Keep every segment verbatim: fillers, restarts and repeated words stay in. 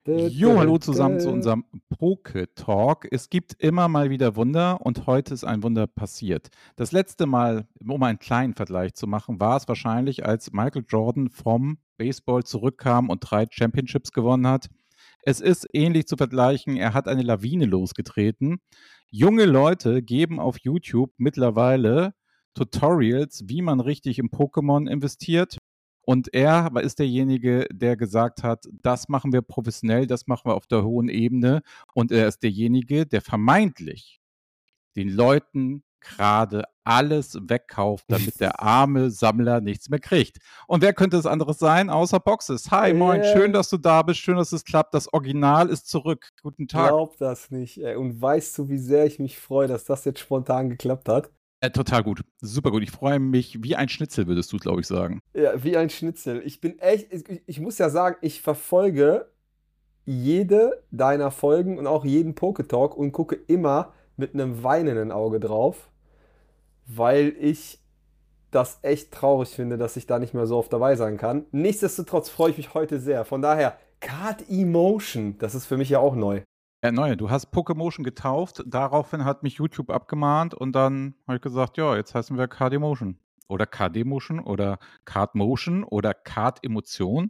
Dö, Jo, dö, hallo zusammen zu dö. unserem Poke-Talk. Es gibt immer mal wieder Wunder und heute ist ein Wunder passiert. Das letzte Mal, um einen kleinen Vergleich zu machen, war es wahrscheinlich, als Michael Jordan vom Baseball zurückkam und drei Championships gewonnen hat. Es ist ähnlich zu vergleichen, er hat eine Lawine losgetreten. Junge Leute geben auf YouTube mittlerweile Tutorials, wie man richtig in Pokémon investiert. Und er ist derjenige, der gesagt hat, das machen wir professionell, das machen wir auf der hohen Ebene. Und er ist derjenige, der vermeintlich den Leuten gerade alles wegkauft, damit der arme Sammler nichts mehr kriegt. Und wer könnte es anderes sein, außer Boxes? Hi, moin, schön, Yeah, dass du da bist, schön, dass es klappt. Das Original ist zurück. Guten Tag. glaub das nicht, ey. Und weißt du, wie sehr ich mich freue, dass das jetzt spontan geklappt hat? Äh, total gut, super gut. Ich freue mich wie ein Schnitzel, würdest du, glaube ich, sagen. Ja, wie ein Schnitzel. Ich bin echt, ich, ich muss ja sagen, ich verfolge jede deiner Folgen und auch jeden Poketalk und gucke immer mit einem weinenden Auge drauf, weil ich das echt traurig finde, dass ich da nicht mehr so oft dabei sein kann. Nichtsdestotrotz freue ich mich heute sehr. Von daher, Card Emotion, das ist für mich ja auch neu. Äh, neu, du hast Pokémotion getauft, daraufhin hat mich YouTube abgemahnt und dann habe ich gesagt, ja, jetzt heißen wir Card Emotion. Oder K D Motion oder Card Motion oder Card Emotion.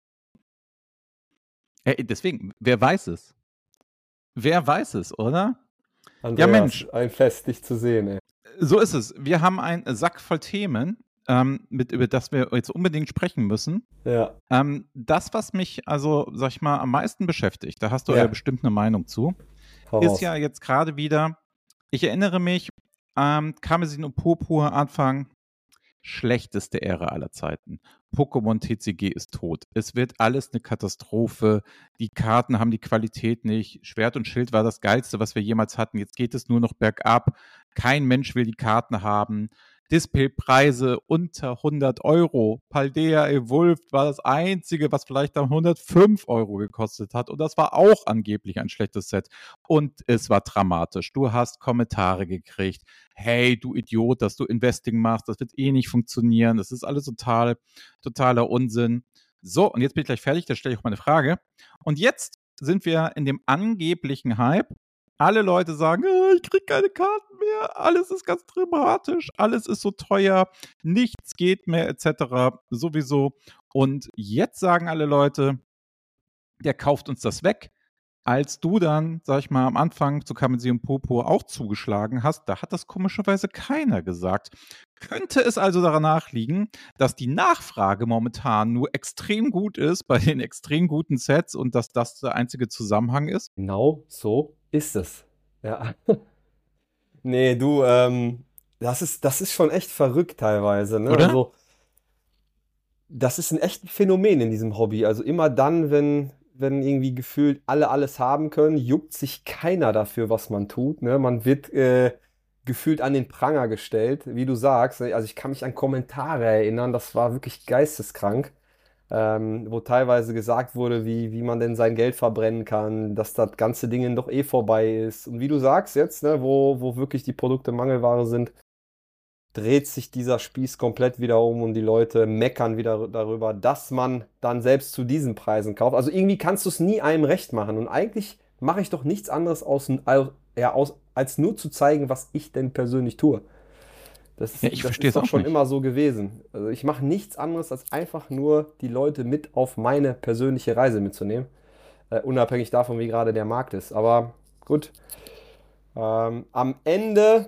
Äh, deswegen, wer weiß es? Wer weiß es, oder? Ja, Andreas, Mensch, ein Fest, dich zu sehen, ey. so ist es. Wir haben einen Sack voll Themen, ähm, mit, über das wir jetzt unbedingt sprechen müssen. Ja, Ähm, das, was mich also, sag ich mal, am meisten beschäftigt, da hast du ja ja, bestimmt eine Meinung zu, hau ist raus. ja jetzt gerade wieder, ich erinnere mich, ähm, Karmesin und Purpur Anfang, schlechteste Ära aller Zeiten. Pokémon T C G ist tot. Es wird alles eine Katastrophe. Die Karten haben die Qualität nicht. Schwert und Schild war das Geilste, was wir jemals hatten. Jetzt geht es nur noch bergab. Kein Mensch will die Karten haben. Displaypreise unter hundert Euro. Paldea Evolved war das einzige, was vielleicht dann hundertfünf Euro gekostet hat. Und das war auch angeblich ein schlechtes Set. Und es war dramatisch. Du hast Kommentare gekriegt. Hey, du Idiot, dass du Investing machst, das wird eh nicht funktionieren. Das ist alles total, totaler Unsinn. So, und jetzt bin ich gleich fertig, da stelle ich auch meine Frage. Und jetzt sind wir in dem angeblichen Hype. Alle Leute sagen, äh, ich kriege keine Karten mehr, alles ist ganz dramatisch, alles ist so teuer, nichts geht mehr, et cetera. Sowieso. Und jetzt sagen alle Leute, der kauft uns das weg. Als du dann, sag ich mal, am Anfang zu Kamesium Popo auch zugeschlagen hast, da hat das komischerweise keiner gesagt. Könnte es also danach liegen, dass die Nachfrage momentan nur extrem gut ist bei den extrem guten Sets und dass das der einzige Zusammenhang ist? Genau so ist es. Ja. Nee, du, ähm, das ist, das ist schon echt verrückt teilweise, ne? Oder? Also, das ist ein echtes Phänomen in diesem Hobby. Also immer dann, wenn, wenn irgendwie gefühlt alle alles haben können, juckt sich keiner dafür, was man tut, ne? Man wird äh, gefühlt an den Pranger gestellt, wie du sagst. Also ich kann mich an Kommentare erinnern, das war wirklich geisteskrank, ähm, wo teilweise gesagt wurde, wie, wie man denn sein Geld verbrennen kann, dass das ganze Ding doch eh vorbei ist. Und wie du sagst jetzt, ne, wo, wo wirklich die Produkte Mangelware sind, dreht sich dieser Spieß komplett wieder um und die Leute meckern wieder darüber, dass man dann selbst zu diesen Preisen kauft. Also irgendwie kannst du es nie einem recht machen. Und eigentlich mache ich doch nichts anderes aus, als, ja, aus, als nur zu zeigen, was ich denn persönlich tue. Das Ja, ist, ich das verstehe ist es doch auch schon nicht. immer so gewesen. Also ich mache nichts anderes, als einfach nur die Leute mit auf meine persönliche Reise mitzunehmen. Äh, unabhängig davon, wie gerade der Markt ist. Aber gut, ähm, am Ende,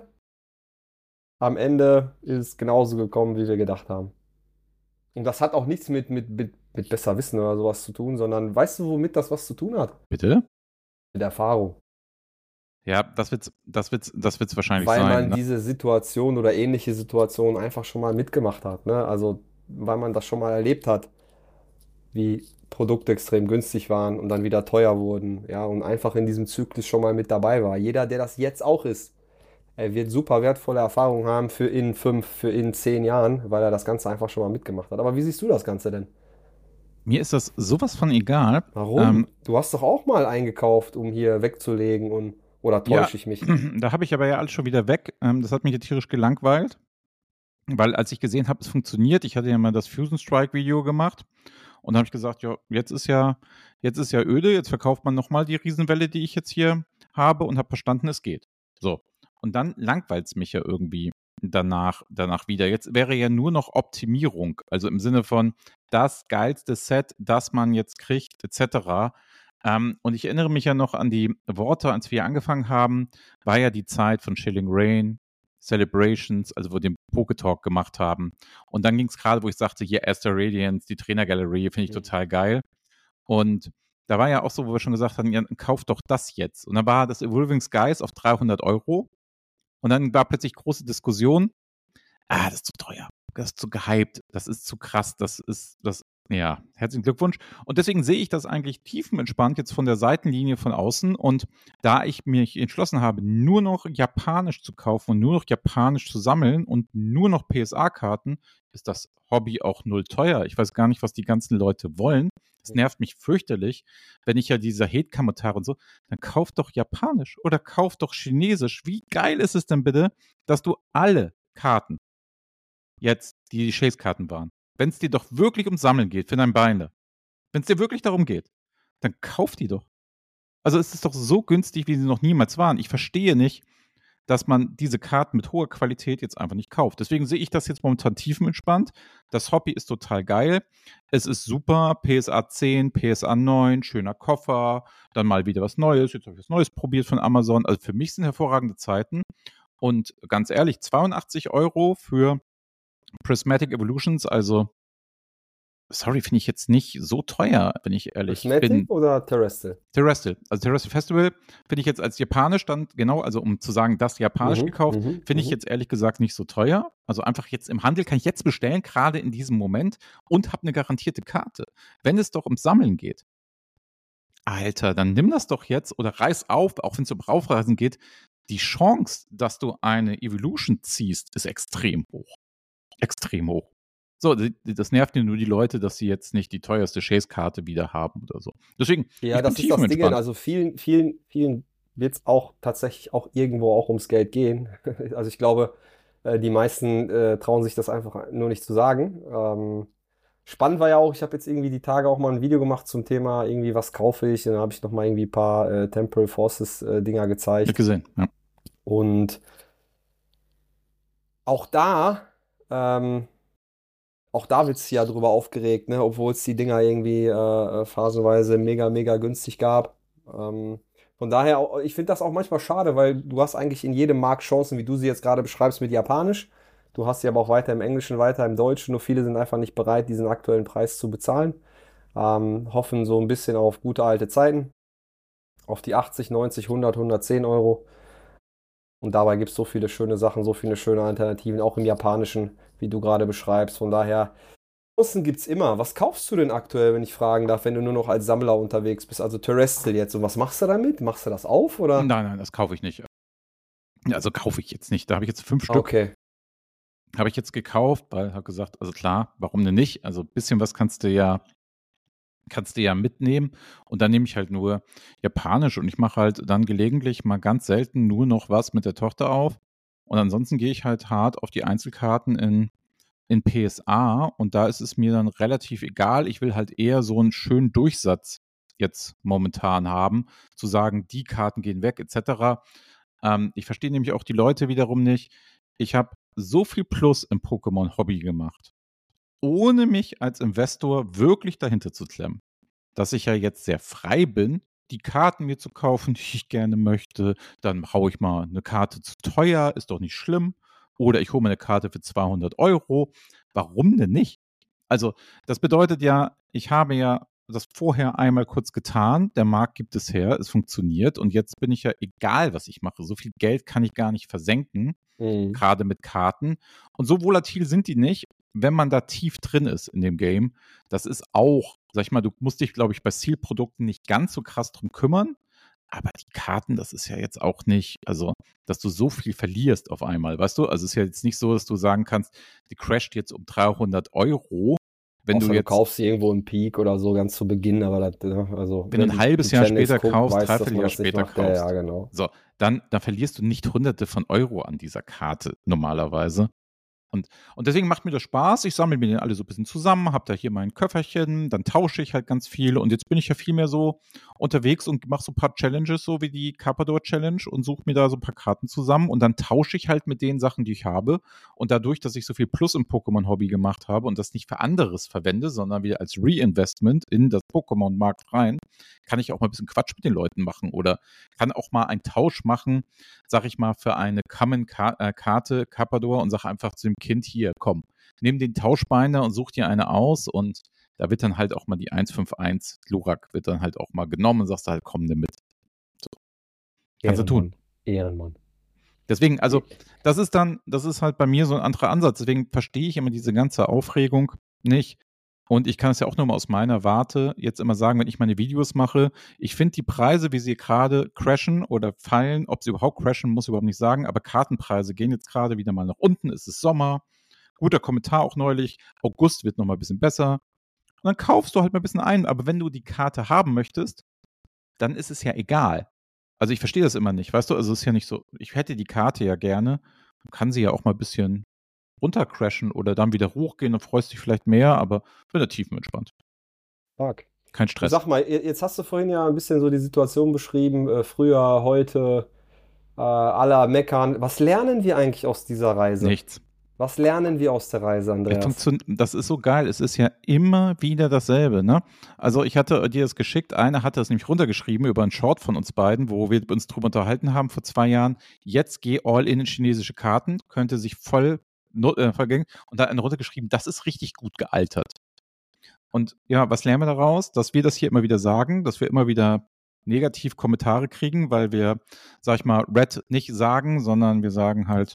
am Ende ist es genauso gekommen, wie wir gedacht haben. Und das hat auch nichts mit, mit, mit, mit besser Wissen oder sowas zu tun, sondern weißt du, womit das was zu tun hat? Bitte? Mit Erfahrung. Ja, das wird's, das wird's, das wird's wahrscheinlich Weil sein, man ne? diese Situation oder ähnliche Situationen einfach schon mal mitgemacht hat, ne? Also, weil man das schon mal erlebt hat, wie Produkte extrem günstig waren und dann wieder teuer wurden, ja, und einfach in diesem Zyklus schon mal mit dabei war. Jeder, der das jetzt auch ist, er wird super wertvolle Erfahrungen haben für in fünf, für in zehn Jahren, weil er das Ganze einfach schon mal mitgemacht hat. Aber wie siehst du das Ganze denn? Mir ist das sowas von egal. Warum? Ähm, Du hast doch auch mal eingekauft, um hier wegzulegen und oder ja, täusche ich mich? da habe ich aber ja alles schon wieder weg. Ähm, das hat mich ja tierisch gelangweilt. Weil als ich gesehen habe, es funktioniert, ich hatte ja mal das Fusion Strike Video gemacht und da habe ich gesagt, ja, jetzt ist ja, jetzt ist ja öde, jetzt verkauft man nochmal die Riesenwelle, die ich jetzt hier habe und habe verstanden, es geht. So, und dann langweilt es mich ja irgendwie danach, danach wieder. Jetzt wäre ja nur noch Optimierung, also im Sinne von das geilste Set, das man jetzt kriegt, et cetera. Ähm, und ich erinnere mich ja noch an die Worte, als wir angefangen haben, war ja die Zeit von Chilling Reign, Celebrations, also wo wir den Poketalk gemacht haben. Und dann ging es gerade, wo ich sagte, hier Aster Radiance, die Trainergalerie, finde ich Mhm. total geil. Und da war ja auch so, wo wir schon gesagt haben, ja, kauf doch das jetzt. Und dann war das Evolving Skies auf dreihundert Euro. Und dann war plötzlich große Diskussion. Ah, das ist zu teuer. Das ist zu gehypt. Das ist zu krass. Das ist, das, ja, herzlichen Glückwunsch. Und deswegen sehe ich das eigentlich tiefenentspannt jetzt von der Seitenlinie von außen. Und da ich mich entschlossen habe, nur noch japanisch zu kaufen und nur noch japanisch zu sammeln und nur noch P S A-Karten, ist das Hobby auch null teuer. Ich weiß gar nicht, was die ganzen Leute wollen. Es nervt mich fürchterlich, wenn ich ja diese Hate-Kommentare und so, dann kauf doch japanisch oder kauf doch chinesisch. Wie geil ist es denn bitte, dass du alle Karten jetzt, die die Chase-Karten waren, wenn es dir doch wirklich ums Sammeln geht für dein Beine, wenn es dir wirklich darum geht, dann kauf die doch. Also es ist doch so günstig, wie sie noch niemals waren. Ich verstehe nicht, dass man diese Karten mit hoher Qualität jetzt einfach nicht kauft. Deswegen sehe ich das jetzt momentan tiefenentspannt. Das Hobby ist total geil. Es ist super. P S A zehn, P S A neun, schöner Koffer, dann mal wieder was Neues. Jetzt habe ich was Neues probiert von Amazon. Also für mich sind hervorragende Zeiten. Und ganz ehrlich, zweiundachtzig Euro für Prismatic Evolutions, also sorry, finde ich jetzt nicht so teuer, wenn ich ehrlich Prismatic bin. oder Terrestrial? Terrestrial. Also Terrestrial Festival finde ich jetzt als japanisch dann, genau, also um zu sagen, das japanisch Mhm, gekauft, mhm, finde ich mhm. jetzt ehrlich gesagt nicht so teuer. Also einfach jetzt im Handel kann ich jetzt bestellen, gerade in diesem Moment und habe eine garantierte Karte. Wenn es doch ums Sammeln geht, Alter, dann nimm das doch jetzt oder reiß auf, auch wenn es um Raufreisen geht. Die Chance, dass du eine Evolution ziehst, ist extrem hoch. Extrem hoch. So, die- die- das nervt ja nur die Leute, dass sie jetzt nicht die teuerste Chase-Karte wieder haben oder so. Deswegen, Ja, ich bin das ist das Ding. tiefenentspannt. Also vielen, vielen, vielen wird es auch tatsächlich auch irgendwo auch ums Geld gehen. Also ich glaube, äh, die meisten äh, trauen sich das einfach nur nicht zu sagen. Ähm, spannend war ja auch, ich habe jetzt irgendwie die Tage auch mal ein Video gemacht zum Thema irgendwie, was kaufe ich. Und dann habe ich noch mal irgendwie ein paar äh, Temporal Forces äh, Dinger Hab gezeigt. gesehen. Ja. Und auch da, ähm, auch da wird sich ja drüber aufgeregt, ne? Obwohl es die Dinger irgendwie äh, äh, phasenweise mega, mega günstig gab. Ähm, von daher, auch- ich finde das auch manchmal schade, weil du hast eigentlich in jedem Markt Chancen, wie du sie jetzt gerade beschreibst mit Japanisch. Du hast sie aber auch weiter im Englischen, weiter im Deutschen. Nur viele sind einfach nicht bereit, diesen aktuellen Preis zu bezahlen. Ähm, hoffen so ein bisschen auf gute alte Zeiten, auf die achtzig, neunzig, hundert, hundertzehn Euro. Und dabei gibt es so viele schöne Sachen, so viele schöne Alternativen, auch im Japanischen, wie du gerade beschreibst. Von daher, Chancen gibt es immer. Was kaufst du denn aktuell, wenn ich fragen darf, wenn du nur noch als Sammler unterwegs bist? Also Terrestrial jetzt. Und was machst du damit? Machst du das auf oder? Nein, nein, das kaufe ich nicht. Also kaufe ich jetzt nicht. Da habe ich jetzt fünf Stück, Okay. habe ich jetzt gekauft, weil habe gesagt, also klar, warum denn nicht? Also ein bisschen was kannst du ja, kannst du ja mitnehmen. Und dann nehme ich halt nur Japanisch und ich mache halt dann gelegentlich mal ganz selten nur noch was mit der Tochter auf. Und ansonsten gehe ich halt hart auf die Einzelkarten in in P S A und da ist es mir dann relativ egal. Ich will halt eher so einen schönen Durchsatz jetzt momentan haben, zu sagen, die Karten gehen weg, et cetera. Ähm, ich verstehe nämlich auch die Leute wiederum nicht. Ich habe so viel Plus im Pokémon-Hobby gemacht, ohne mich als Investor wirklich dahinter zu klemmen, dass ich ja jetzt sehr frei bin, die Karten mir zu kaufen, die ich gerne möchte. Dann haue ich mal eine Karte zu teuer, ist doch nicht schlimm. Oder ich hole mir eine Karte für zweihundert Euro. Warum denn nicht? Also, das bedeutet ja, ich habe ja das vorher einmal kurz getan, der Markt gibt es her, es funktioniert und jetzt bin ich ja, egal was ich mache, so viel Geld kann ich gar nicht versenken, Mhm. gerade mit Karten. Und so volatil sind die nicht, wenn man da tief drin ist in dem Game. Das ist auch, sag ich mal, du musst dich, glaube ich, bei Zielprodukten nicht ganz so krass drum kümmern. Aber die Karten, das ist ja jetzt auch nicht, also, dass du so viel verlierst auf einmal, weißt du? Also, es ist ja jetzt nicht so, dass du sagen kannst, die crasht jetzt um dreihundert Euro, wenn Außer du du jetzt, kaufst sie irgendwo im Peak oder so ganz zu Beginn, aber das, ne, also wenn du wer ein die, halbes die Jahr Channels später guckt, kaufst, weiß, dass man dreiviertel Jahr das nicht später macht. Ja, ja, kaufst, genau. so, dann, dann verlierst du nicht Hunderte von Euro an dieser Karte normalerweise. Und, und deswegen macht mir das Spaß. Ich sammle mir den alle so ein bisschen zusammen, habe da hier mein Köfferchen, dann tausche ich halt ganz viel. Und jetzt bin ich ja viel mehr so unterwegs und mache so ein paar Challenges, so wie die Carpador Challenge und suche mir da so ein paar Karten zusammen. Und dann tausche ich halt mit den Sachen, die ich habe. Und dadurch, dass ich so viel Plus im Pokémon-Hobby gemacht habe und das nicht für anderes verwende, sondern wieder als Reinvestment in das Pokémon-Markt rein, kann ich auch mal ein bisschen Quatsch mit den Leuten machen oder kann auch mal einen Tausch machen, sag ich mal, für eine Common-Karte Carpador und sage einfach zu dem Kind, hier, komm, nimm den Tauschbinder und such dir eine aus und da wird dann halt auch mal die eins fünf eins Glurak wird dann halt auch mal genommen und sagst du halt, komm, nimm mit. So. Kannst du tun. Ehrenmann. Deswegen, also, das ist dann, das ist halt bei mir so ein anderer Ansatz. Deswegen verstehe ich immer diese ganze Aufregung nicht. Und ich kann es ja auch nur mal aus meiner Warte jetzt immer sagen, wenn ich meine Videos mache, ich finde die Preise, wie sie gerade crashen oder fallen, ob sie überhaupt crashen, muss ich überhaupt nicht sagen, aber Kartenpreise gehen jetzt gerade wieder mal nach unten, es ist Sommer, guter Kommentar auch neulich, August wird nochmal ein bisschen besser. Und dann kaufst du halt mal ein bisschen ein, aber wenn du die Karte haben möchtest, dann ist es ja egal. Also ich verstehe das immer nicht, weißt du, also es ist ja nicht so, ich hätte die Karte ja gerne, kann sie ja auch mal ein bisschen runtercrashen oder dann wieder hochgehen und freust dich vielleicht mehr, aber bin da tiefenentspannt. Stark. Kein Stress. Sag mal, jetzt hast du vorhin ja ein bisschen so die Situation beschrieben, äh, früher, heute, äh, aller meckern. Was lernen wir eigentlich aus dieser Reise? Nichts. Was lernen wir aus der Reise, Andreas? Das ist so geil. Es ist ja immer wieder dasselbe, ne? Also ich hatte dir das geschickt. Einer hatte das nämlich runtergeschrieben über einen Short von uns beiden, wo wir uns drüber unterhalten haben vor zwei Jahren. Jetzt geh all in chinesische Karten, könnte sich voll äh, vergängen. Und da hat einer runtergeschrieben, das ist richtig gut gealtert. Und ja, was lernen wir daraus? Dass wir das hier immer wieder sagen, dass wir immer wieder negativ Kommentare kriegen, weil wir, sag ich mal, Red nicht sagen, sondern wir sagen halt,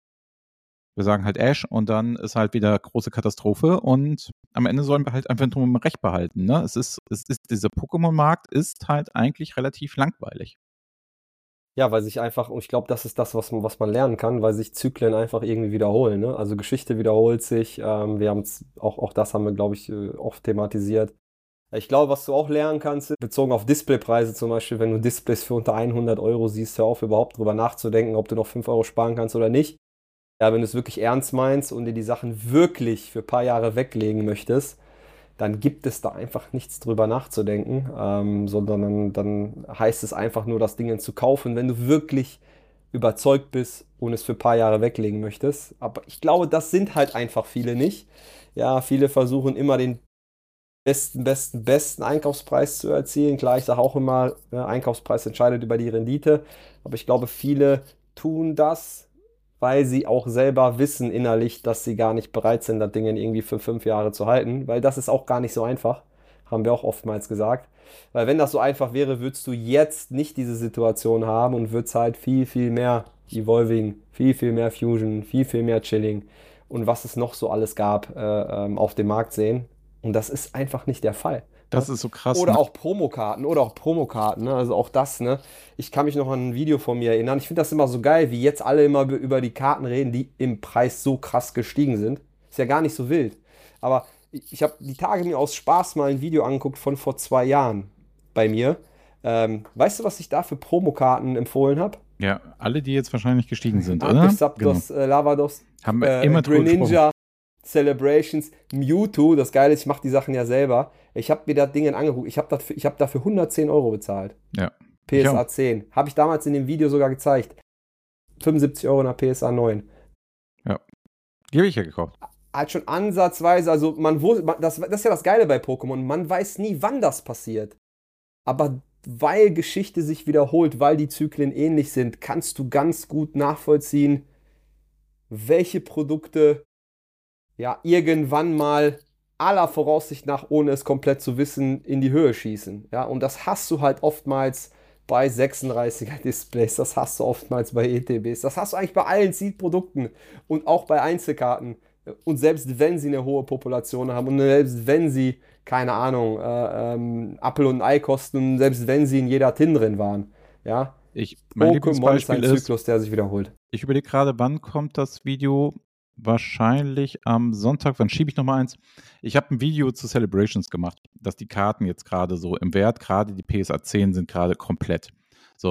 wir sagen halt Ash und dann ist halt wieder große Katastrophe und am Ende sollen wir halt einfach nur Recht behalten. Ne? Es ist, es ist, dieser Pokémon-Markt ist halt eigentlich relativ langweilig. Ja, weil sich einfach, und ich glaube, das ist das, was man, was man lernen kann, weil sich Zyklen einfach irgendwie wiederholen. Ne? Also Geschichte wiederholt sich. Ähm, wir haben es, auch, auch das haben wir, glaube ich, oft thematisiert. Ich glaube, was du auch lernen kannst, bezogen auf Displaypreise zum Beispiel, wenn du Displays für unter hundert Euro siehst, hör auf, überhaupt drüber nachzudenken, ob du noch fünf Euro sparen kannst oder nicht. Ja, wenn du es wirklich ernst meinst und dir die Sachen wirklich für ein paar Jahre weglegen möchtest, dann gibt es da einfach nichts drüber nachzudenken, ähm, sondern dann, dann heißt es einfach nur, das Ding zu kaufen, wenn du wirklich überzeugt bist und es für ein paar Jahre weglegen möchtest. Aber ich glaube, das sind halt einfach viele nicht. Ja, viele versuchen immer den besten, besten, besten Einkaufspreis zu erzielen. Klar, ich sage auch immer, ja, Einkaufspreis entscheidet über die Rendite. Aber ich glaube, viele tun das, weil sie auch selber wissen innerlich, dass sie gar nicht bereit sind, das Ding irgendwie für fünf Jahre zu halten. Weil das ist auch gar nicht so einfach, haben wir auch oftmals gesagt. Weil wenn das so einfach wäre, würdest du jetzt nicht diese Situation haben und würdest halt viel, viel mehr Evolving, viel, viel mehr Fusion, viel, viel mehr Chilling und was es noch so alles gab, äh, ähm, auf dem Markt sehen. Und das ist einfach nicht der Fall. Das ist so krass. Oder ne? auch Promokarten, oder auch Promokarten, ne? Also auch das, ne? Ich kann mich noch an ein Video von mir erinnern. Ich finde das immer so geil, wie jetzt alle immer über die Karten reden, die im Preis so krass gestiegen sind. Ist ja gar nicht so wild. Aber ich, ich habe die Tage mir aus Spaß mal ein Video angeguckt von vor zwei Jahren bei mir. Ähm, weißt du, was ich da für Promokarten empfohlen habe? Ja, alle, die jetzt wahrscheinlich gestiegen sind, Arceus, oder? Zapdos, äh, Lavados, Haben wir äh, immer drüber Greninja, Celebrations, Mewtwo. Das Geile ist, ich mache die Sachen ja selber. Ich habe mir das Ding angeguckt. Ich habe dafür, ich hab dafür hundertzehn Euro bezahlt. Ja. P S Ich A auch. zehn. Habe ich damals in dem Video sogar gezeigt. fünfundsiebzig Euro nach P S A neun. Die habe ich ja gekauft. Halt schon ansatzweise, also man wusste, man- das, das ist ja das Geile bei Pokémon, man weiß nie, wann das passiert. Aber weil Geschichte sich wiederholt, weil die Zyklen ähnlich sind, kannst du ganz gut nachvollziehen, welche Produkte ja irgendwann mal aller Voraussicht nach, ohne es komplett zu wissen, in die Höhe schießen. Ja, und das hast du halt oftmals bei sechsunddreißiger Displays, das hast du oftmals bei E T Bs, das hast du eigentlich bei allen Seed-Produkten und auch bei Einzelkarten. Und selbst wenn sie eine hohe Population haben und selbst wenn sie, keine Ahnung, äh, ähm, Apfel und ein Ei kosten, selbst wenn sie in jeder Tin drin waren. Ja, Ich, mein Pokémon ist ein Lieblingsbeispiel ist, Zyklus, der sich wiederholt. ich überlege gerade, wann kommt das Video? Wahrscheinlich am Sonntag. Wann schiebe ich noch mal eins? Ich habe ein Video zu Celebrations gemacht, dass die Karten jetzt gerade so im Wert, gerade die P S A zehn sind gerade komplett. So,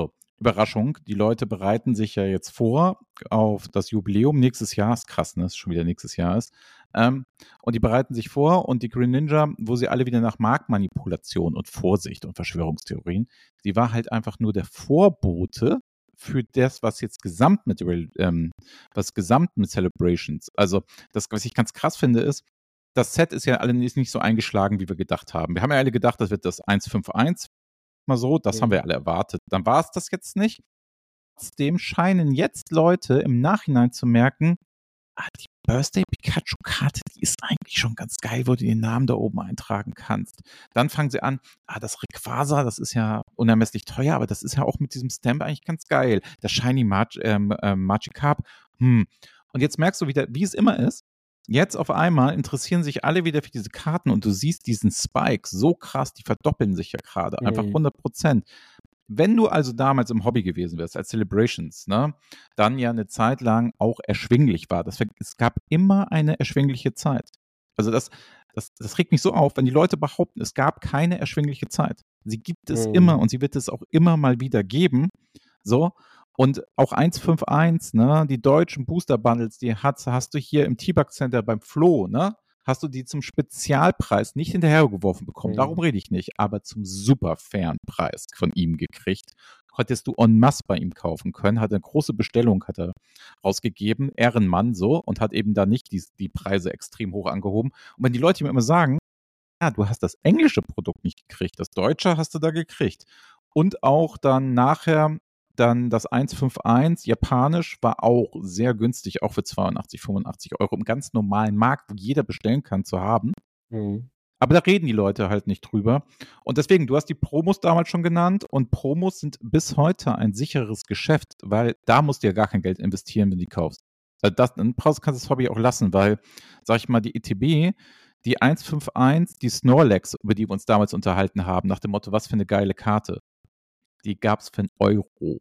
Überraschung, die Leute bereiten sich ja jetzt vor auf das Jubiläum nächstes Jahr. Ist krass, ne? Dass es schon wieder nächstes Jahr ist. Ähm, und die bereiten sich vor und die Green Ninja, wo sie alle wieder nach Marktmanipulation und Vorsicht und Verschwörungstheorien, die war halt einfach nur der Vorbote für das, was jetzt gesamt mit, ähm, was gesamt mit Celebrations, also das, was ich ganz krass finde, ist, das Set ist ja alle ist nicht so eingeschlagen, wie wir gedacht haben. Wir haben ja alle gedacht, das wird das eins fünf eins, mal so, das Mhm. haben wir alle erwartet. Dann war es das jetzt nicht. Trotzdem scheinen jetzt Leute im Nachhinein zu merken, ah, die Birthday Pikachu-Karte, die ist eigentlich schon ganz geil, wo du den Namen da oben eintragen kannst. Dann fangen sie an, ah, das Rayquaza, das ist ja unermesslich teuer, aber das ist ja auch mit diesem Stamp eigentlich ganz geil. Das Shiny Mag ähm, ähm, Magikarp, hm. Und jetzt merkst du wieder, wie es immer ist, jetzt auf einmal interessieren sich alle wieder für diese Karten und du siehst diesen Spike so krass, die verdoppeln sich ja gerade, einfach Mhm. hundert Prozent. Wenn du also damals im Hobby gewesen wärst, als Celebrations, ne, dann ja eine Zeit lang auch erschwinglich war. Das, es gab immer eine erschwingliche Zeit. Also das, das, das regt mich so auf, wenn die Leute behaupten, es gab keine erschwingliche Zeit. Sie gibt es immer Mhm. und sie wird es auch immer mal wieder geben. So. Und auch eins fünf eins, ne, die deutschen Booster Bundles, die hast, hast du hier im T-Bug Center beim Flo, ne? Hast du die zum Spezialpreis nicht hinterhergeworfen bekommen. Darum Mhm. rede ich nicht, aber zum super fairen Preis von ihm gekriegt. Hättest du en masse bei ihm kaufen können, hat eine große Bestellung hat er rausgegeben, Ehrenmann so, und hat eben da nicht die, die Preise extrem hoch angehoben. Und wenn die Leute mir immer sagen, ja, du hast das englische Produkt nicht gekriegt, das deutsche hast du da gekriegt. Und auch dann nachher dann das eins fünf eins, japanisch, war auch sehr günstig, auch für zweiundachtzig, fünfundachtzig Euro im ganz normalen Markt, wo jeder bestellen kann, zu haben. Mhm. Aber da reden die Leute halt nicht drüber. Und deswegen, du hast die Promos damals schon genannt und Promos sind bis heute ein sicheres Geschäft, weil da musst du ja gar kein Geld investieren, wenn du die kaufst. Also das, dann brauchst, kannst du das Hobby auch lassen, weil, sag ich mal, die E T B, die eins fünf eins, die Snorlax, über die wir uns damals unterhalten haben, nach dem Motto, was für eine geile Karte, die gab es für einen Euro.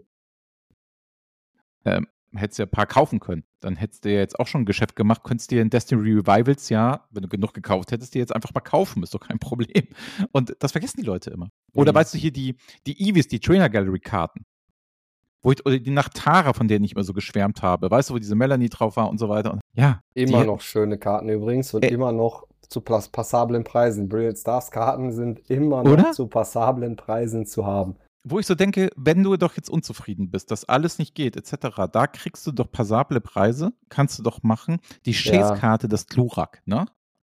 Ähm, hättest ja ein paar kaufen können. Dann hättest du ja jetzt auch schon ein Geschäft gemacht, könntest dir in Destiny Revivals ja, wenn du genug gekauft hättest, dir jetzt einfach mal kaufen, ist doch kein Problem. Und das vergessen die Leute immer. Oder Mhm. weißt du hier die, die Eevees, die Trainer Gallery Karten, wo ich, oder die Nachtara, von denen ich immer so geschwärmt habe, weißt du, wo diese Melanie drauf war und so weiter. Und ja, Immer die, noch schöne Karten übrigens und äh, immer noch zu pass passablen Preisen. Brilliant Stars Karten sind immer noch oder? zu passablen Preisen zu haben. Wo ich so denke, wenn du doch jetzt unzufrieden bist, dass alles nicht geht, et cetera, da kriegst du doch passable Preise, kannst du doch machen. Die Ja, Chase-Karte, das Glurak, ne?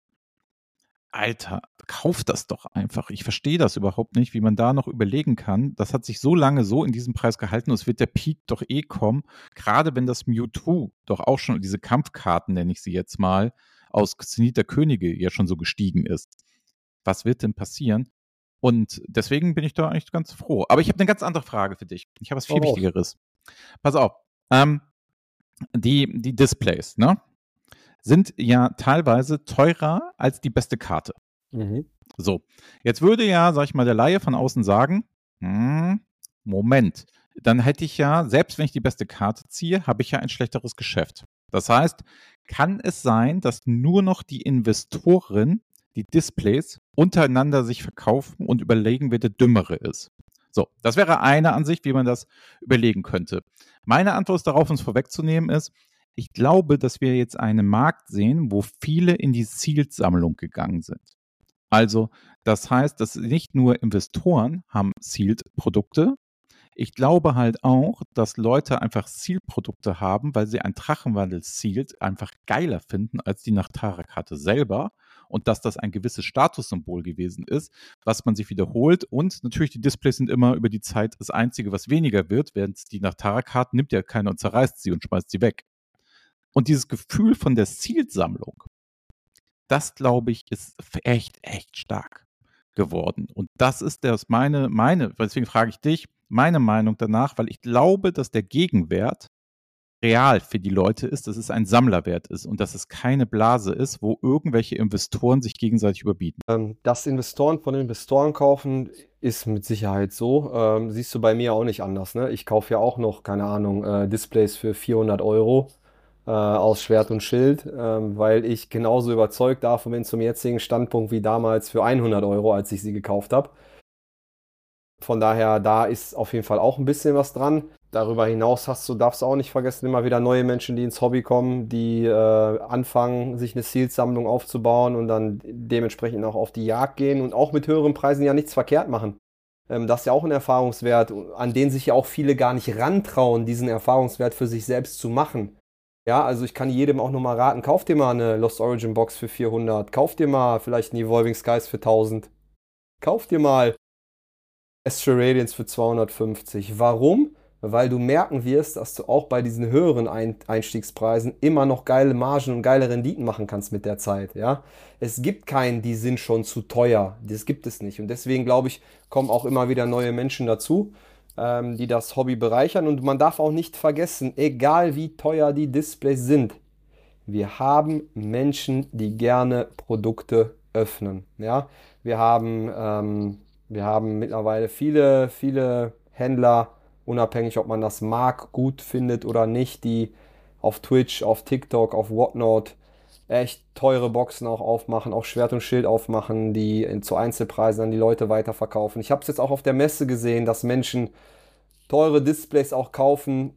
Alter, kauf das doch einfach. Ich verstehe das überhaupt nicht, wie man da noch überlegen kann. Das hat sich so lange so in diesem Preis gehalten und es wird der Peak doch eh kommen. Gerade wenn das Mewtwo doch auch schon, diese Kampfkarten, nenne ich sie jetzt mal, aus Zenit der Könige ja schon so gestiegen ist. Was wird denn passieren? Und deswegen bin ich da eigentlich ganz froh. Aber ich habe eine ganz andere Frage für dich. Ich habe was hau viel raus. Wichtigeres. Pass auf. Ähm, die, die Displays, ne? Sind ja teilweise teurer als die beste Karte. Mhm. So, jetzt würde ja, sag ich mal, der Laie von außen sagen, hm, Moment, dann hätte ich ja, selbst wenn ich die beste Karte ziehe, habe ich ja ein schlechteres Geschäft. Das heißt, kann es sein, dass nur noch die Investoren die Displays untereinander sich verkaufen und überlegen, wer der Dümmere ist? So, das wäre eine Ansicht, wie man das überlegen könnte. Meine Antwort darauf, uns vorwegzunehmen, ist, ich glaube, dass wir jetzt einen Markt sehen, wo viele in die Sealed-Sammlung gegangen sind. Also, das heißt, dass nicht nur Investoren haben Sealed-Produkte. Ich glaube halt auch, dass Leute einfach Sealed-Produkte haben, weil sie ein Drachenwandel Sealed einfach geiler finden als die Nachtara-Karte selber und dass das ein gewisses Statussymbol gewesen ist, was man sich wiederholt und natürlich die Displays sind immer über die Zeit das Einzige, was weniger wird, während die Nachtara-Karten nimmt ja keiner und zerreißt sie und schmeißt sie weg. Und dieses Gefühl von der Sealed-Sammlung, das glaube ich, ist echt, echt stark geworden. Und das ist das meine, meine, deswegen frage ich dich, meine Meinung danach, weil ich glaube, dass der Gegenwert real für die Leute ist, dass es ein Sammlerwert ist und dass es keine Blase ist, wo irgendwelche Investoren sich gegenseitig überbieten. Ähm, dass Investoren von Investoren kaufen, ist mit Sicherheit so. Ähm, siehst du bei mir auch nicht anders, ne? Ich kaufe ja auch noch, keine Ahnung, äh, Displays für vierhundert Euro äh, aus Schwert und Schild, ähm, weil ich genauso überzeugt davon bin zum jetzigen Standpunkt wie damals für hundert Euro, als ich sie gekauft habe. Von daher, da ist auf jeden Fall auch ein bisschen was dran. Darüber hinaus hast du, darfst du auch nicht vergessen, immer wieder neue Menschen, die ins Hobby kommen, die äh, anfangen, sich eine Seals-Sammlung aufzubauen und dann dementsprechend auch auf die Jagd gehen und auch mit höheren Preisen ja nichts verkehrt machen. Ähm, das ist ja auch ein Erfahrungswert, an den sich ja auch viele gar nicht rantrauen, diesen Erfahrungswert für sich selbst zu machen. Ja, also ich kann jedem auch nochmal raten, kauf dir mal eine Lost Origin Box für vierhundert, kauf dir mal vielleicht ein Evolving Skies für tausend, kauf dir mal Astral Radiance für zweihundertfünfzig. Warum? Weil du merken wirst, dass du auch bei diesen höheren Ein Einstiegspreisen immer noch geile Margen und geile Renditen machen kannst mit der Zeit. Ja? Es gibt keinen, die sind schon zu teuer. Das gibt es nicht. Und deswegen glaube ich, kommen auch immer wieder neue Menschen dazu, ähm, die das Hobby bereichern. Und man darf auch nicht vergessen, egal wie teuer die Displays sind, wir haben Menschen, die gerne Produkte öffnen. Ja? Wir haben, ähm, wir haben mittlerweile viele, viele Händler, unabhängig ob man das mag, gut findet oder nicht, die auf Twitch, auf TikTok, auf Whatnot echt teure Boxen auch aufmachen, auch Schwert und Schild aufmachen, die in, zu Einzelpreisen an die Leute weiterverkaufen. Ich habe es jetzt auch auf der Messe gesehen, dass Menschen teure Displays auch kaufen,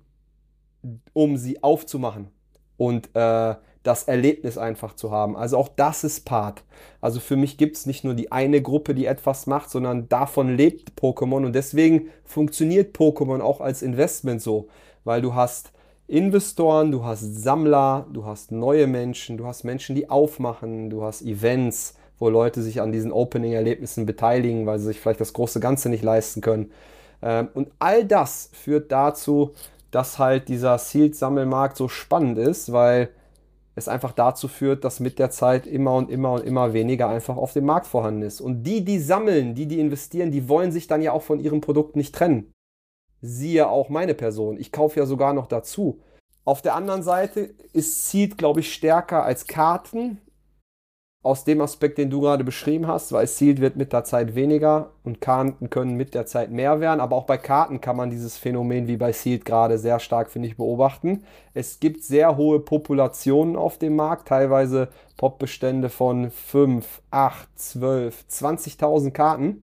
um sie aufzumachen und äh, das Erlebnis einfach zu haben. Also auch das ist Part. Also für mich gibt es nicht nur die eine Gruppe, die etwas macht, sondern davon lebt Pokémon und deswegen funktioniert Pokémon auch als Investment so, weil du hast Investoren, du hast Sammler, du hast neue Menschen, du hast Menschen, die aufmachen, du hast Events, wo Leute sich an diesen Opening-Erlebnissen beteiligen, weil sie sich vielleicht das große Ganze nicht leisten können. Ähm, und all das führt dazu, dass halt dieser Sealed-Sammelmarkt so spannend ist, weil es einfach dazu führt, dass mit der Zeit immer und immer und immer weniger einfach auf dem Markt vorhanden ist. Und die, die sammeln, die, die investieren, die wollen sich dann ja auch von ihrem Produkt nicht trennen. Siehe auch meine Person. Ich kaufe ja sogar noch dazu. Auf der anderen Seite ist Sealed, glaube ich, stärker als Karten. Aus dem Aspekt, den du gerade beschrieben hast, weil Sealed wird mit der Zeit weniger und Karten können mit der Zeit mehr werden. Aber auch bei Karten kann man dieses Phänomen wie bei Sealed gerade sehr stark, finde ich, beobachten. Es gibt sehr hohe Populationen auf dem Markt, teilweise Popbestände von fünf, acht, zwölf, zwanzigtausend Karten.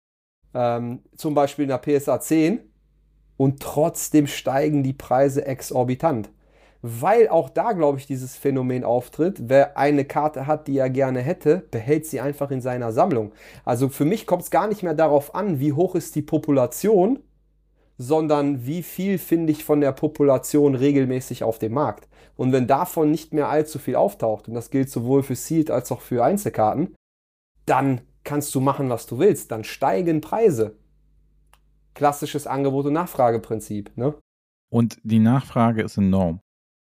Ähm, zum Beispiel in der P S A zehn. Und trotzdem steigen die Preise exorbitant. Weil auch da, glaube ich, dieses Phänomen auftritt. Wer eine Karte hat, die er gerne hätte, behält sie einfach in seiner Sammlung. Also für mich kommt es gar nicht mehr darauf an, wie hoch ist die Population, sondern wie viel finde ich von der Population regelmäßig auf dem Markt. Und wenn davon nicht mehr allzu viel auftaucht, und das gilt sowohl für Sealed als auch für Einzelkarten, dann kannst du machen, was du willst. Dann steigen Preise. Klassisches Angebot- und Nachfrageprinzip, ne? Und die Nachfrage ist enorm.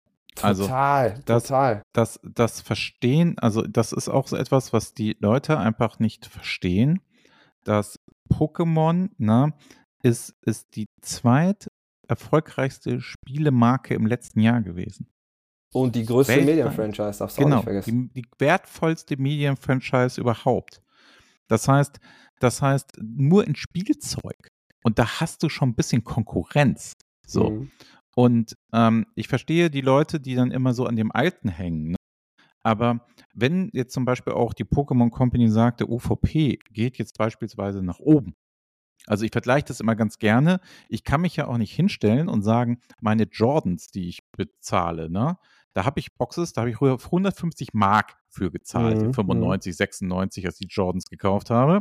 Total, also das, total. Das, das Verstehen, also das ist auch so etwas, was die Leute einfach nicht verstehen, dass Pokémon, ne, ist, ist die zweit erfolgreichste Spielemarke im letzten Jahr gewesen. Und die größte Weltweit. Medienfranchise, darfst du Genau, auch nicht vergessen. Die, die wertvollste Medienfranchise überhaupt. Das heißt, das heißt, nur in Spielzeug. Und da hast du schon ein bisschen Konkurrenz. So. Mhm. Und ähm, ich verstehe die Leute, die dann immer so an dem Alten hängen. Ne? Aber wenn jetzt zum Beispiel auch die Pokémon Company sagt, der U V P geht jetzt beispielsweise nach oben. Also ich vergleiche das immer ganz gerne. Ich kann mich ja auch nicht hinstellen und sagen, meine Jordans, die ich bezahle, ne, da habe ich Boxes, da habe ich hundertfünfzig Mark für gezahlt, Mhm. fünfundneunzig, sechsundneunzig, als ich die Jordans gekauft habe.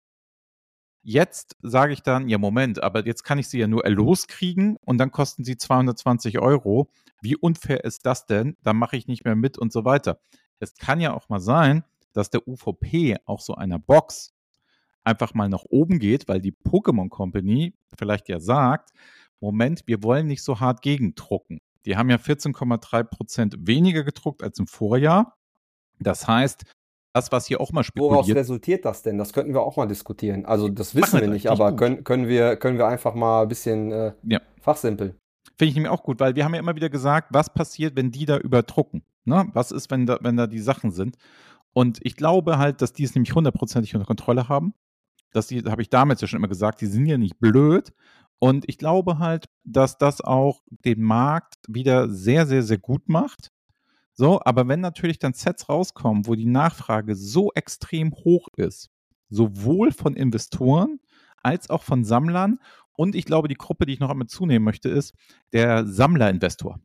Jetzt sage ich dann, ja Moment, aber jetzt kann ich sie ja nur loskriegen und dann kosten sie zweihundertzwanzig Euro. Wie unfair ist das denn? Da mache ich nicht mehr mit und so weiter. Es kann ja auch mal sein, dass der U V P auch so einer Box einfach mal nach oben geht, weil die Pokémon Company vielleicht ja sagt, Moment, wir wollen nicht so hart gegendrucken. Die haben ja vierzehn Komma drei Prozent weniger gedruckt als im Vorjahr. Das heißt, das, was hier auch mal spekuliert. Woraus resultiert das denn? Das könnten wir auch mal diskutieren. Also das wissen wir nicht, aber können, können, wir, können wir einfach mal ein bisschen äh, ja. fachsimpeln. Finde ich nämlich auch gut, weil wir haben ja immer wieder gesagt, was passiert, wenn die da überdrucken? Ne? Was ist, wenn da, wenn da die Sachen sind? Und ich glaube halt, dass die es nämlich hundertprozentig unter Kontrolle haben. Das habe ich damals ja schon immer gesagt, die sind ja nicht blöd. Und ich glaube halt, dass das auch den Markt wieder sehr, sehr, sehr gut macht. So, aber wenn natürlich dann Sets rauskommen, wo die Nachfrage so extrem hoch ist, sowohl von Investoren als auch von Sammlern. Und ich glaube, die Gruppe, die ich noch einmal zunehmen möchte, ist der Sammlerinvestor.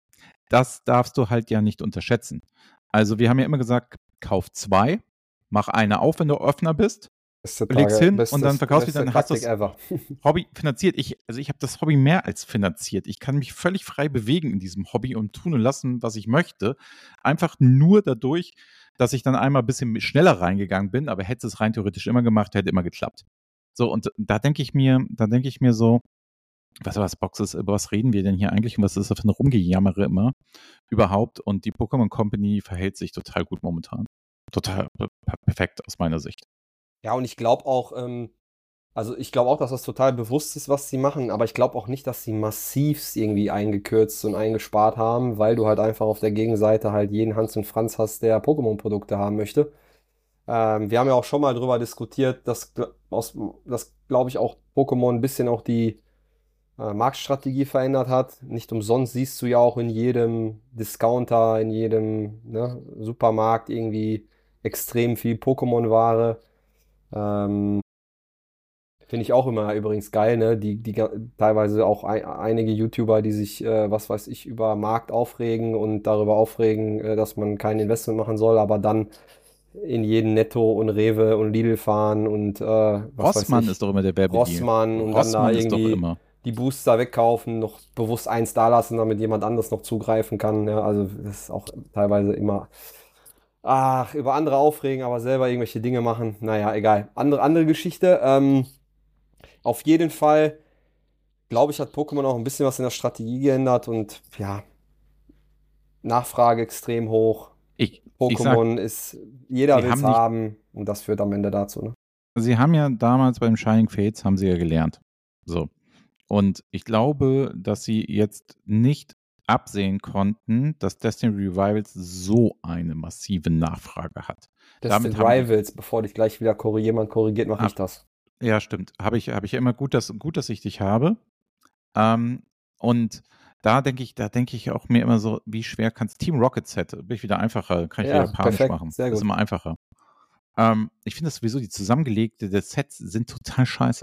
Das darfst du halt ja nicht unterschätzen. Also wir haben ja immer gesagt, kauf zwei, mach eine auf, wenn du Öffner bist, Beste legst Tage, hin bestes, und dann verkaufst du beste dann hast du Taktik das ever. Hobby finanziert. Ich, also ich habe das Hobby mehr als finanziert. Ich kann mich völlig frei bewegen in diesem Hobby und tun und lassen, was ich möchte. Einfach nur dadurch, dass ich dann einmal ein bisschen schneller reingegangen bin, aber hätte es rein theoretisch immer gemacht, hätte immer geklappt. So, und da denke ich mir, da denke ich mir so, was, was Boxes, über was reden wir denn hier eigentlich und was ist das für ein Rumgejammere immer überhaupt? Und die Pokémon Company verhält sich total gut momentan. Total per- perfekt aus meiner Sicht. Ja, und ich glaube auch, ähm, also ich glaube auch, dass das total bewusst ist, was sie machen, aber ich glaube auch nicht, dass sie massivst irgendwie eingekürzt und eingespart haben, weil du halt einfach auf der Gegenseite halt jeden Hans und Franz hast, der Pokémon-Produkte haben möchte. Ähm, wir haben ja auch schon mal drüber diskutiert, dass, gl- aus, dass glaube ich, auch Pokémon ein bisschen auch die äh, Marktstrategie verändert hat. Nicht umsonst siehst du ja auch in jedem Discounter, in jedem, ne, Supermarkt irgendwie extrem viel Pokémon-Ware. Ähm, Finde ich auch immer übrigens geil, ne? Die, die ga- teilweise auch ein, einige YouTuber, die sich, äh, was weiß ich, über Markt aufregen und darüber aufregen, äh, dass man kein Investment machen soll, aber dann in jeden Netto und Rewe und Lidl fahren und äh, was weiß Rossmann ich, ist doch immer der Werbedeal. Rossmann und dann da Rossmann ist doch irgendwie immer. die Booster wegkaufen, noch bewusst eins da lassen, damit jemand anderes noch zugreifen kann. Ja, also das ist auch teilweise immer, ach, über andere aufregen, aber selber irgendwelche Dinge machen. Naja, egal. Andere, andere Geschichte. Ähm, auf jeden Fall, glaube ich, hat Pokémon auch ein bisschen was in der Strategie geändert und ja, Nachfrage extrem hoch. Ich, ich sag, Pokémon ist, jeder sie will es haben nicht, haben und das führt am Ende dazu, ne? sie haben ja damals beim Shining Fates haben sie ja gelernt. So. Und ich glaube, dass sie jetzt nicht absehen konnten, dass Destiny Revivals so eine massive Nachfrage hat. Das Damit sind haben die, Rivals, bevor dich gleich wieder korri- jemand korrigiert, mache ah, ich das. ja, stimmt, habe ich, habe ich ja immer gut, dass, gut, dass ich dich habe. Ähm, und da denke ich, da denke ich auch mir immer so, wie schwer kannst Team Rocket Set, bin ich wieder einfacher, kann ich wieder Ja, japanisch perfekt, machen. sehr Das ist gut. immer einfacher. Ähm, ich finde das sowieso, die zusammengelegte der Sets sind total scheiße.